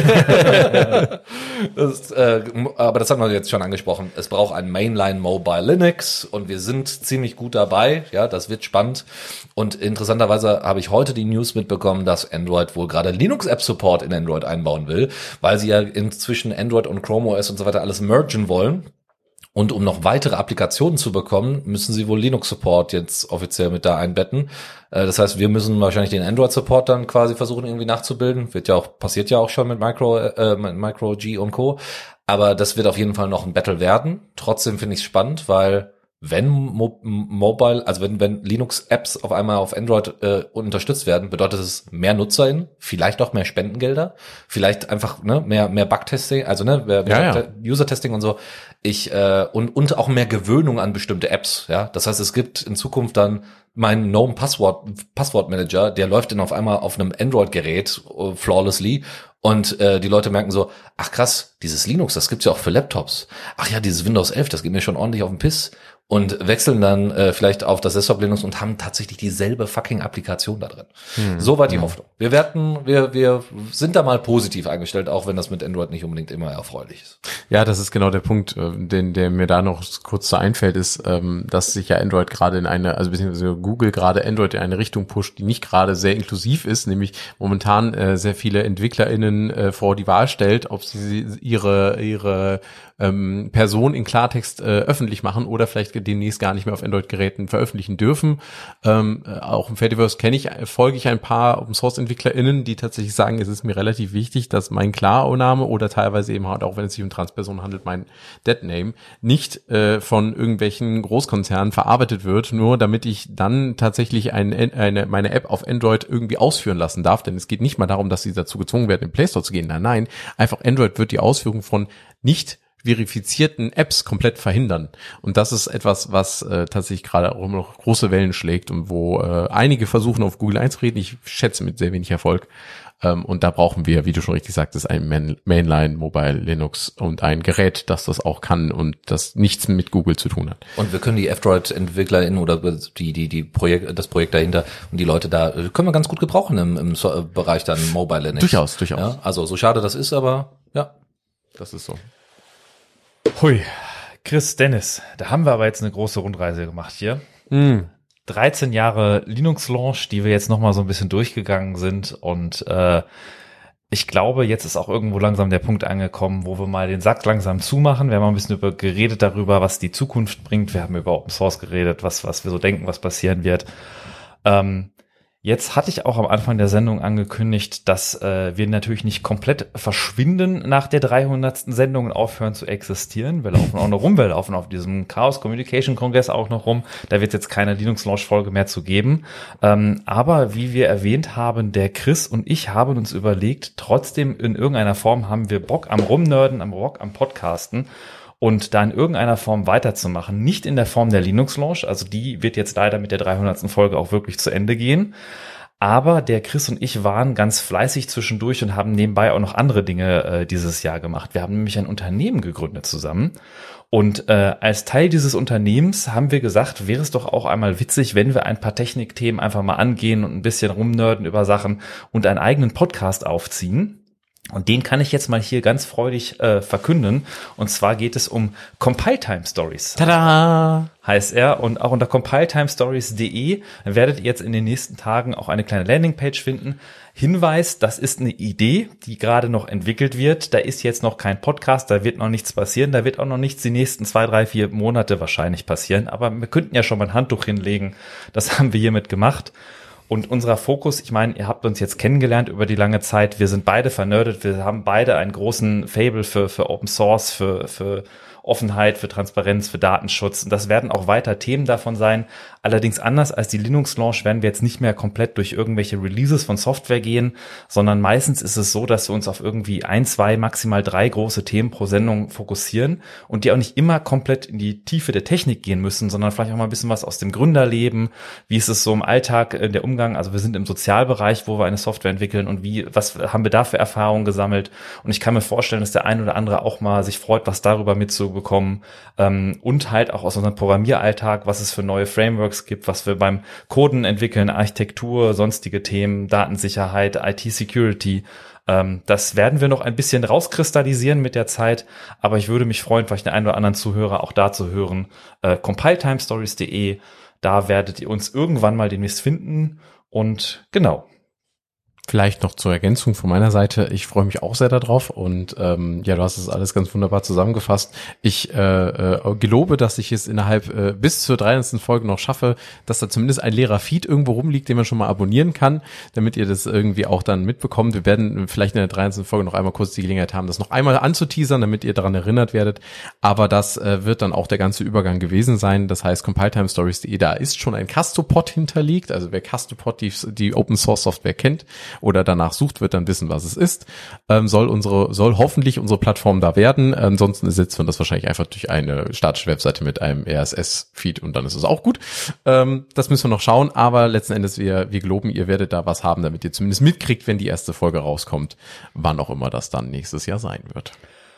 Aber das haben wir jetzt schon angesprochen. Es braucht ein Mainline Mobile Linux und wir sind ziemlich gut dabei. Ja, das wird spannend. Und interessanterweise habe ich heute die News mitbekommen, dass Android wohl gerade Linux-App-Support in Android einbauen will, weil sie ja inzwischen Android und Chrome OS und so weiter alles mergen wollen. Und um noch weitere Applikationen zu bekommen, müssen sie wohl Linux-Support jetzt offiziell mit da einbetten. Das heißt, wir müssen wahrscheinlich den Android-Support dann quasi versuchen irgendwie nachzubilden. Passiert ja auch schon mit Micro G und Co. Aber das wird auf jeden Fall noch ein Battle werden. Trotzdem finde ich es spannend, weil wenn Mobile, also wenn Linux-Apps auf einmal auf Android unterstützt werden, bedeutet es mehr NutzerInnen, vielleicht auch mehr Spendengelder, vielleicht einfach mehr Bug-Testing, also mehr User-Testing und so. Und auch mehr Gewöhnung an bestimmte Apps. Ja, das heißt, es gibt in Zukunft dann meinen GNOME Passwortmanager, der läuft dann auf einmal auf einem Android-Gerät flawlessly. Und die Leute merken so, ach krass, dieses Linux, das gibt's ja auch für Laptops. Ach ja, dieses Windows 11, das geht mir schon ordentlich auf den Piss. Und wechseln dann vielleicht auf das Desktop Linux und haben tatsächlich dieselbe fucking Applikation da drin. Soweit die Hoffnung. Wir sind da mal positiv eingestellt, auch wenn das mit Android nicht unbedingt immer erfreulich ist. Ja, das ist genau der Punkt, der mir da noch kurz so einfällt, ist, dass sich ja Android gerade beziehungsweise Google gerade Android in eine Richtung pusht, die nicht gerade sehr inklusiv ist, nämlich momentan sehr viele EntwicklerInnen vor die Wahl stellt, ob sie ihre Person in Klartext öffentlich machen oder vielleicht demnächst gar nicht mehr auf Android-Geräten veröffentlichen dürfen. Auch im Fediverse folge ich ein paar Open-Source-EntwicklerInnen, die tatsächlich sagen, es ist mir relativ wichtig, dass mein Klarname oder teilweise eben halt auch, wenn es sich um Transpersonen handelt, mein Deadname nicht von irgendwelchen Großkonzernen verarbeitet wird, nur damit ich dann tatsächlich meine App auf Android irgendwie ausführen lassen darf. Denn es geht nicht mal darum, dass sie dazu gezwungen werden, in den Play Store zu gehen. Nein, einfach Android wird die Ausführung von nicht verifizierten Apps komplett verhindern. Und das ist etwas, was tatsächlich gerade auch immer noch große Wellen schlägt und wo einige versuchen, auf Google einzureden. Ich schätze mit sehr wenig Erfolg. Und da brauchen wir, wie du schon richtig sagtest, ein Mainline Mobile Linux und ein Gerät, das das auch kann und das nichts mit Google zu tun hat. Und wir können die F-Droid-EntwicklerInnen oder das Projekt dahinter und die Leute da können wir ganz gut gebrauchen im Bereich dann Mobile Linux. Durchaus. Ja, also so schade das ist, aber ja. Das ist so. Hui, Chris, Dennis, da haben wir aber jetzt eine große Rundreise gemacht hier. 13 Jahre Linux-Launch, die wir jetzt nochmal so ein bisschen durchgegangen sind und ich glaube, jetzt ist auch irgendwo langsam der Punkt angekommen, wo wir mal den Sack langsam zumachen. Wir haben mal ein bisschen geredet darüber, was die Zukunft bringt. Wir haben über Open Source geredet, was wir so denken, was passieren wird. Jetzt hatte ich auch am Anfang der Sendung angekündigt, dass wir natürlich nicht komplett verschwinden nach der 300. Sendung und aufhören zu existieren. Wir laufen auch noch rum, wir laufen auf diesem Chaos Communication Kongress auch noch rum. Da wird es jetzt keine Linux-Launch-Folge mehr zu geben. Aber wie wir erwähnt haben, der Chris und ich haben uns überlegt, trotzdem in irgendeiner Form haben wir Bock am Rumnerden, am Bock am Podcasten. Und da in irgendeiner Form weiterzumachen, nicht in der Form der Linux-Launch, also die wird jetzt leider mit der 300. Folge auch wirklich zu Ende gehen, aber der Chris und ich waren ganz fleißig zwischendurch und haben nebenbei auch noch andere Dinge dieses Jahr gemacht. Wir haben nämlich ein Unternehmen gegründet zusammen und als Teil dieses Unternehmens haben wir gesagt, wäre es doch auch einmal witzig, wenn wir ein paar Technikthemen einfach mal angehen und ein bisschen rumnerden über Sachen und einen eigenen Podcast aufziehen. Und den kann ich jetzt mal hier ganz freudig verkünden. Und zwar geht es um Compile Time Stories. Tada! Heißt er. Und auch unter compiletimesstories.de werdet ihr jetzt in den nächsten Tagen auch eine kleine Landingpage finden. Hinweis, das ist eine Idee, die gerade noch entwickelt wird. Da ist jetzt noch kein Podcast, da wird noch nichts passieren. Da wird auch noch nichts die nächsten 2, 3, 4 Monate wahrscheinlich passieren. Aber wir könnten ja schon mal ein Handtuch hinlegen. Das haben wir hiermit gemacht. Und unser Fokus, ich meine, ihr habt uns jetzt kennengelernt über die lange Zeit, wir sind beide vernerdet, wir haben beide einen großen Fable für Open Source, für Offenheit, für Transparenz, für Datenschutz. Und das werden auch weiter Themen davon sein. Allerdings anders als die Linux-Launch werden wir jetzt nicht mehr komplett durch irgendwelche Releases von Software gehen, sondern meistens ist es so, dass wir uns auf irgendwie 1, 2, maximal 3 große Themen pro Sendung fokussieren und die auch nicht immer komplett in die Tiefe der Technik gehen müssen, sondern vielleicht auch mal ein bisschen was aus dem Gründerleben. Wie ist es so im Alltag, der Umgang? Also wir sind im Sozialbereich, wo wir eine Software entwickeln und was haben wir da für Erfahrungen gesammelt? Und ich kann mir vorstellen, dass der ein oder andere auch mal sich freut, was darüber mitzubekommen. Und halt auch aus unserem Programmieralltag, was es für neue Frameworks gibt, was wir beim Coden entwickeln, Architektur, sonstige Themen, Datensicherheit, IT-Security. Das werden wir noch ein bisschen rauskristallisieren mit der Zeit, aber ich würde mich freuen, vielleicht den einen oder anderen Zuhörer auch da zu hören. Compiletimesstories.de, da werdet ihr uns irgendwann mal demnächst finden und genau. Vielleicht noch zur Ergänzung von meiner Seite. Ich freue mich auch sehr darauf und ja, du hast es alles ganz wunderbar zusammengefasst. Ich gelobe, dass ich es innerhalb bis zur 300. Folge noch schaffe, dass da zumindest ein leerer Feed irgendwo rumliegt, den man schon mal abonnieren kann, damit ihr das irgendwie auch dann mitbekommt. Wir werden vielleicht in der 300. Folge noch einmal kurz die Gelegenheit haben, das noch einmal anzuteasern, damit ihr daran erinnert werdet. Aber das wird dann auch der ganze Übergang gewesen sein. Das heißt, compileTimeStories.de, da ist schon ein Castopod hinterlegt. Also wer Castopod, die Open Source Software kennt oder danach sucht, wird dann wissen, was es ist. Soll hoffentlich unsere Plattform da werden. Ansonsten ersetzt man das wahrscheinlich einfach durch eine statische Webseite mit einem RSS-Feed und dann ist es auch gut. Das müssen wir noch schauen, aber letzten Endes, wir geloben, ihr werdet da was haben, damit ihr zumindest mitkriegt, wenn die erste Folge rauskommt, wann auch immer das dann nächstes Jahr sein wird.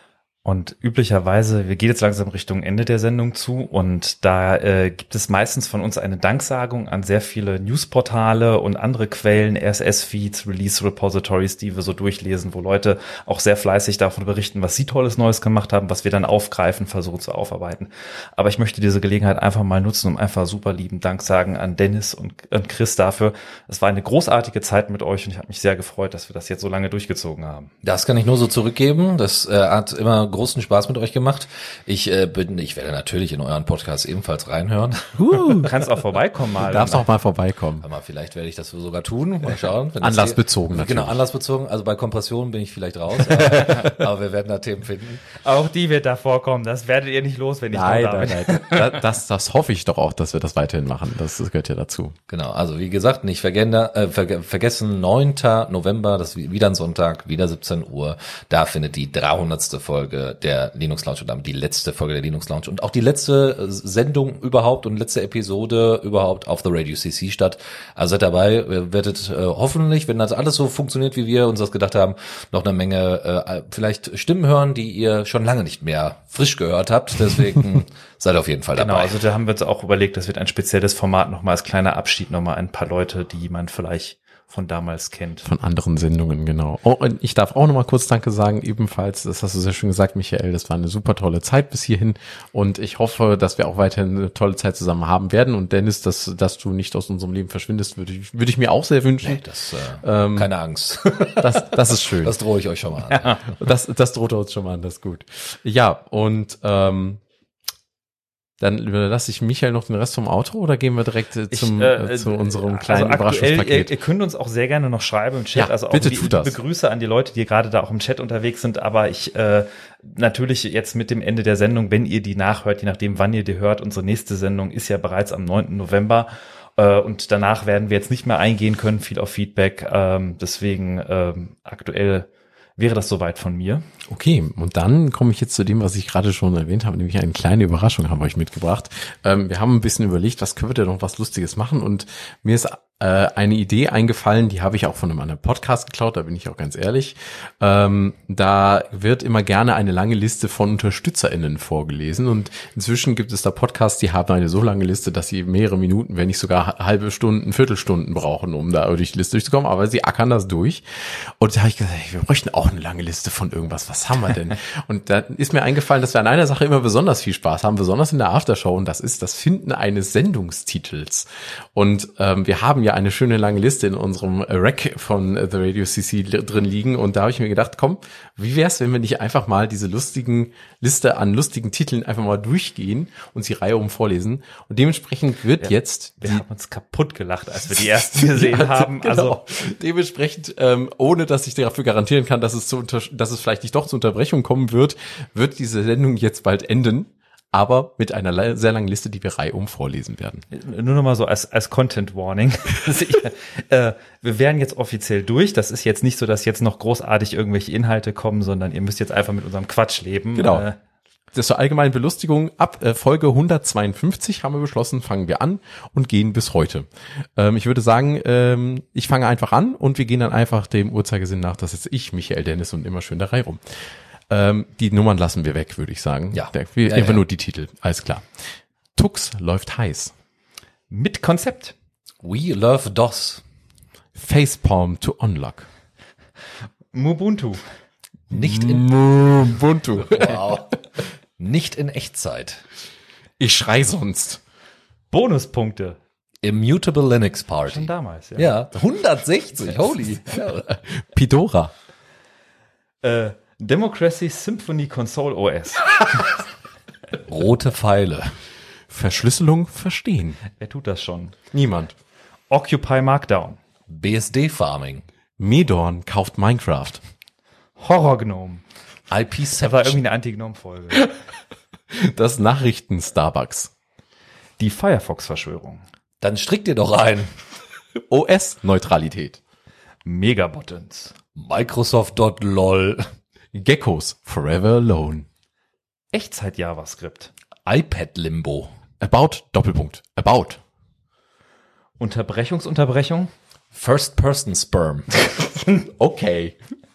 Und üblicherweise, wir gehen jetzt langsam Richtung Ende der Sendung zu und da gibt es meistens von uns eine Danksagung an sehr viele Newsportale und andere Quellen, RSS-Feeds, Release-Repositories, die wir so durchlesen, wo Leute auch sehr fleißig davon berichten, was sie Tolles Neues gemacht haben, was wir dann aufgreifen, versuchen zu aufarbeiten. Aber ich möchte diese Gelegenheit einfach mal nutzen, um einfach super lieben Dank sagen an Dennis und Chris dafür. Es war eine großartige Zeit mit euch und ich habe mich sehr gefreut, dass wir das jetzt so lange durchgezogen haben. Das kann ich nur so zurückgeben. Das hat immer großen Spaß mit euch gemacht. Ich werde natürlich in euren Podcast ebenfalls reinhören. Du kannst auch vorbeikommen mal. Du darfst auch mal vorbeikommen. Aber vielleicht werde ich das sogar tun. Mal schauen. Anlassbezogen natürlich. Genau, anlassbezogen. Also bei Kompression bin ich vielleicht raus. Aber wir werden da Themen finden. Auch die wird da vorkommen. Das werdet ihr nicht los, wenn ich da bin. Nein. Das hoffe ich doch auch, dass wir das weiterhin machen. Das gehört ja dazu. Genau, also wie gesagt, nicht vergessen, 9. November, das ist wieder ein Sonntag, wieder 17 Uhr. Da findet die 300. Folge der Linux Lounge und damit die letzte Folge der Linux Lounge und auch die letzte Sendung überhaupt und letzte Episode überhaupt auf The Radio CC statt. Also seid dabei, ihr werdet hoffentlich, wenn das alles so funktioniert, wie wir uns das gedacht haben, noch eine Menge vielleicht Stimmen hören, die ihr schon lange nicht mehr frisch gehört habt. Deswegen seid auf jeden Fall dabei. Genau, also da haben wir uns auch überlegt, das wird ein spezielles Format nochmal als kleiner Abschied, nochmal ein paar Leute, die man vielleicht von damals kennt. Von anderen Sendungen, genau. Oh, und ich darf auch nochmal kurz Danke sagen, ebenfalls, das hast du sehr schön gesagt, Michael, das war eine super tolle Zeit bis hierhin und ich hoffe, dass wir auch weiterhin eine tolle Zeit zusammen haben werden und Dennis, dass du nicht aus unserem Leben verschwindest, würde ich mir auch sehr wünschen. Nee, keine Angst. Das ist schön. Das drohe ich euch schon mal an. Ja. Das droht uns schon mal an, das ist gut. Ja, und dann überlasse ich Michael noch den Rest vom Outro oder gehen wir direkt zu unserem kleinen Überraschungspaket? Ihr könnt uns auch sehr gerne noch schreiben im Chat. Ja, also auch bitte tut das. Grüße an die Leute, die gerade da auch im Chat unterwegs sind. Aber ich natürlich jetzt mit dem Ende der Sendung, wenn ihr die nachhört, je nachdem wann ihr die hört, unsere nächste Sendung ist ja bereits am 9. November. Und danach werden wir jetzt nicht mehr eingehen können, viel auf Feedback. Deswegen aktuell wäre das soweit von mir. Okay, und dann komme ich jetzt zu dem, was ich gerade schon erwähnt habe, nämlich eine kleine Überraschung haben wir euch mitgebracht. Wir haben ein bisschen überlegt, was können wir denn noch was Lustiges machen und mir ist eine Idee eingefallen, die habe ich auch von einem anderen Podcast geklaut, da bin ich auch ganz ehrlich. Da wird immer gerne eine lange Liste von UnterstützerInnen vorgelesen und inzwischen gibt es da Podcasts, die haben eine so lange Liste, dass sie mehrere Minuten, wenn nicht sogar halbe Stunden, Viertelstunden brauchen, um da durch die Liste durchzukommen, aber sie ackern das durch. Und da habe ich gesagt, wir bräuchten auch eine lange Liste von irgendwas, was haben wir denn? Und da ist mir eingefallen, dass wir an einer Sache immer besonders viel Spaß haben, besonders in der Aftershow und das ist das Finden eines Sendungstitels. Und wir haben ja eine schöne lange Liste in unserem Rack von The Radio CC drin liegen und da habe ich mir gedacht, komm, wie wär's, wenn wir nicht einfach mal diese Liste an lustigen Titeln einfach mal durchgehen und sie Reihe vorlesen und dementsprechend wird wir haben uns kaputt gelacht, als wir die ersten gesehen haben. Genau. Also dementsprechend, ohne dass ich dafür garantieren kann, dass es vielleicht nicht doch zur Unterbrechung kommen wird diese Sendung jetzt bald enden. Aber mit einer sehr langen Liste, die wir reihum vorlesen werden. Nur noch mal so als Content Warning. Wir wären jetzt offiziell durch. Das ist jetzt nicht so, dass jetzt noch großartig irgendwelche Inhalte kommen, sondern ihr müsst jetzt einfach mit unserem Quatsch leben. Genau. Das ist zur allgemeinen Belustigung. Ab Folge 152 haben wir beschlossen, fangen wir an und gehen bis heute. Ich würde sagen, ich fange einfach an und wir gehen dann einfach dem Uhrzeigersinn nach. Das ist ich, Michael Dennis und immer schön der Reihe rum. Die Nummern lassen wir weg, würde ich sagen. Ja. Einfach nur die Titel, alles klar. Tux läuft heiß. Mit Konzept. We love DOS. Facepalm to unlock. Mubuntu. Nicht in Ubuntu. Wow. Nicht in Echtzeit. Ich schrei sonst. Bonuspunkte. Immutable Linux Party. Schon damals, ja. Ja, 160, holy. Ja. Pidora. Democracy Symphony Console OS. Rote Pfeile. Verschlüsselung verstehen. Wer tut das schon? Niemand. Occupy Markdown. BSD Farming. Medorn kauft Minecraft. Horror Gnome. Das war IP7. irgendwie eine Anti-Gnome-Folge. Das Nachrichten Starbucks. Die Firefox-Verschwörung. Dann strick dir doch ein. OS-Neutralität. Megabuttons. Microsoft.lol. Geckos Forever Alone. Echtzeit-JavaScript. iPad Limbo. About Doppelpunkt. About. Unterbrechungsunterbrechung. First Person Sperm. Okay.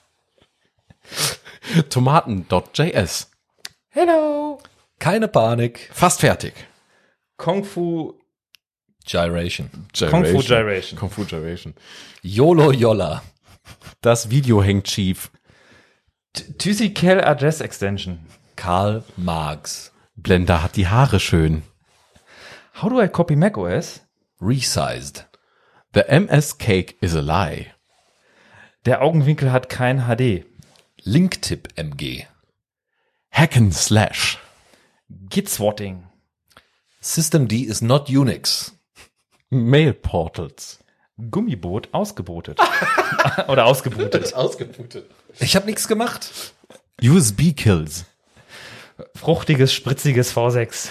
Tomaten.js. Hello. Keine Panik. Fast fertig. Kung Fu Gyration. Kung Fu Gyration. Kung Fu Gyration. YOLO Yolla. Das Video hängt schief. Thysical Address Extension. Karl Marx. Blender hat die Haare schön. How do I copy macOS? Resized. The MS Cake is a lie. Der Augenwinkel hat kein HD. Linktip MG. Hacken Slash. Git-Swatting. Systemd is not Unix. Mail Portals. Gummiboot ausgebotet. Oder ausgebootet. Ausgebootet. Ich habe nichts gemacht. USB Kills. Fruchtiges, spritziges V6.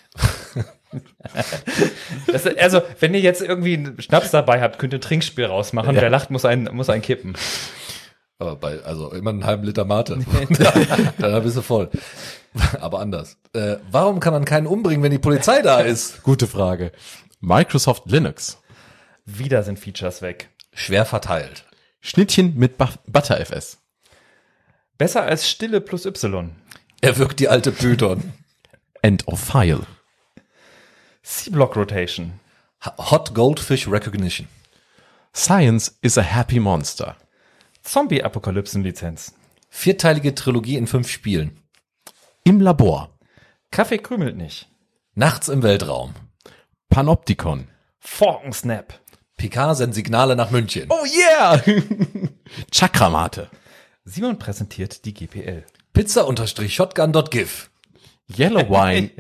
Also, wenn ihr jetzt irgendwie einen Schnaps dabei habt, könnt ihr ein Trinkspiel rausmachen. Wer lacht, muss ein kippen. Aber also immer einen halben Liter Mate. Dann bist du voll. Aber anders. Warum kann man keinen umbringen, wenn die Polizei da ist? Gute Frage. Microsoft Linux. Wieder sind Features weg. Schwer verteilt. Schnittchen mit ButterFS. Besser als Stille plus Y. Er wirkt die alte Python. End of File. C-Block Rotation. Hot Goldfish Recognition. Science is a happy monster. Zombie-Apokalypsen-Lizenz. 4-teilige Trilogie in 5 Spielen. Im Labor. Kaffee krümelt nicht. Nachts im Weltraum. Panopticon. Forkensnap. Picard sendet Signale nach München. Oh yeah! Chakramate. Simon präsentiert die GPL. Pizza-Shotgun.gif. Yellow Wine.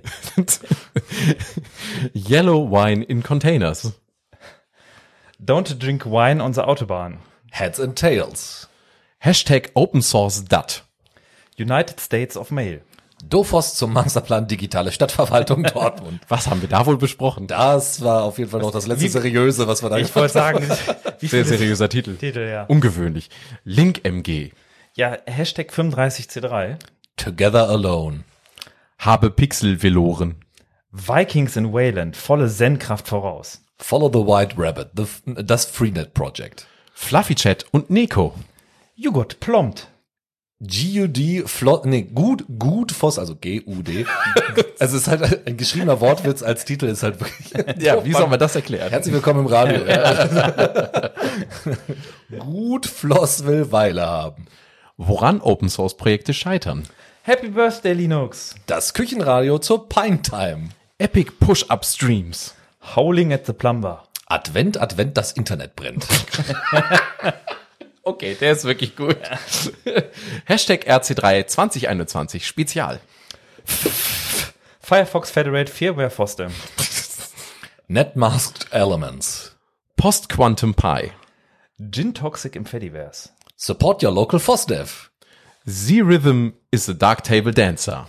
Yellow Wine in Containers. Don't drink wine on the Autobahn. Heads and Tails. Hashtag Open Source DAT. United States of Mail. Dofos zum Masterplan Digitale Stadtverwaltung Dortmund. Was haben wir da wohl besprochen? Das war auf jeden Fall noch das letzte Seriöse, was wir da Ich wollte sagen, wie Sehr viele seriöser Titel. Titel, ja. Ungewöhnlich. Link MG. Ja, Hashtag 35C3. Together Alone. Habe Pixel veloren. Vikings in Wayland. Volle Zen-Kraft voraus. Follow the White Rabbit. Das Freenet Project. Fluffy Chat und Neko. You got plombed. Gut Foss, also G-U-D. Also es ist halt ein geschriebener Wortwitz als Titel ist halt wirklich. Ja, wie soll man das erklären? Herzlich willkommen im Radio. Gut Floss will Weile haben. Woran Open Source Projekte scheitern. Happy Birthday, Linux. Das Küchenradio zur Pine Time. Epic Push-Up Streams. Howling at the Plumber. Advent, das Internet brennt. Okay, der ist wirklich gut. Hashtag RC3 2021 Spezial. Firefox Federate Fireware FOSDEM. Netmasked Elements. Post Quantum Pi. Gin Toxic im Fediverse. Support your local FOSDEV. Z-Rhythm is a Darktable Dancer.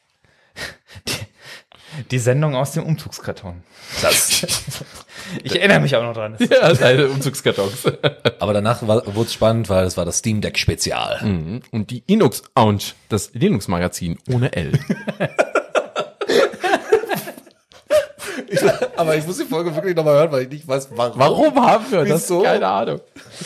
Die Sendung aus dem Umzugskarton. Das. Ich erinnere mich auch noch dran. Ja, deine Umzugskartons. Aber danach wurde es spannend, weil es war das Steam Deck Spezial. Und die Linux Ounge, das Linux-Magazin ohne L. Aber ich muss die Folge wirklich nochmal hören, weil ich nicht weiß, warum. Warum haben wir das? Wieso? Keine Ahnung.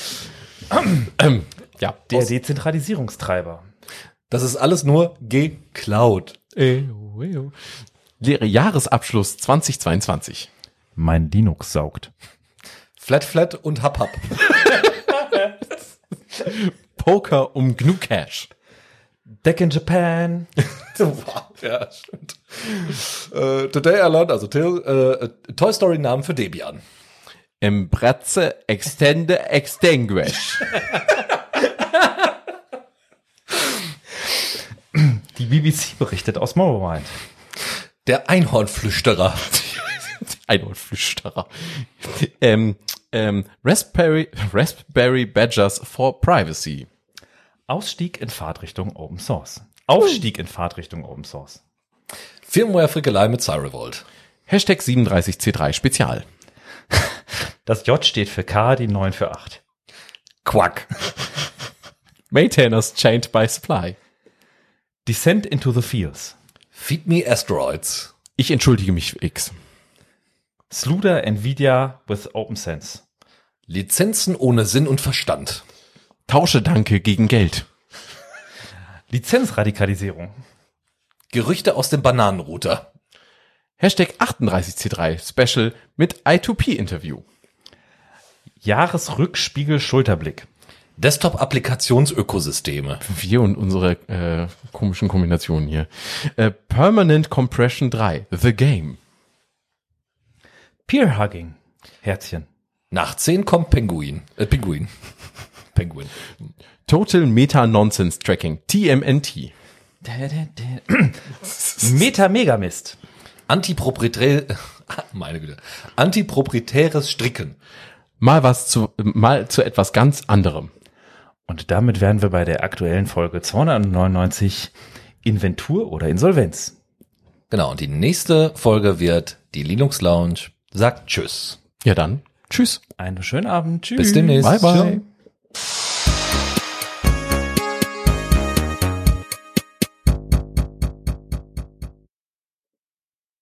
Ja, Der Dezentralisierungstreiber. Das ist alles nur geklaut. Leere Jahresabschluss 2022. Mein Linux saugt. Flat und Hap. Poker um GNU Cash. Deck in Japan. Ja, stimmt. Today I learned, also Toy Story Namen für Debian. Embratze Extende Extinguish. Die BBC berichtet aus Morrowind. Der Einhornflüsterer. Einhornflüsterer. Raspberry Badgers for Privacy. Ausstieg in Fahrtrichtung Open Source. Aufstieg in Fahrtrichtung Open Source. Firmware-Frickelei mit Cyrevolt. Hashtag 37C3 Spezial. Das J steht für K, die 9 für 8. Quack. Maintainers chained by supply. Descent into the Fields. Feed me Asteroids. Ich entschuldige mich für X. Sluder Nvidia with OpenSense. Lizenzen ohne Sinn und Verstand. Tausche Danke gegen Geld. Lizenzradikalisierung. Gerüchte aus dem Bananenrouter. Hashtag 38C3 Special mit I2P-Interview. Jahresrückspiegel Schulterblick. Desktop-Applikationsökosysteme. Wir und unsere komischen Kombinationen hier. Permanent Compression 3. The Game. Peer Hugging. Herzchen. Nach 10 kommt Pinguin. Penguin. Total Meta-Nonsense Tracking. TMNT. Meta-Megamist. Antiproprietäres Stricken. Mal zu etwas ganz anderem. Und damit wären wir bei der aktuellen Folge 299 Inventur oder Insolvenz. Genau, und die nächste Folge wird die Linux Lounge sagt Tschüss. Ja dann, tschüss. Einen schönen Abend. Tschüss. Bis demnächst. Bye bye. Ciao.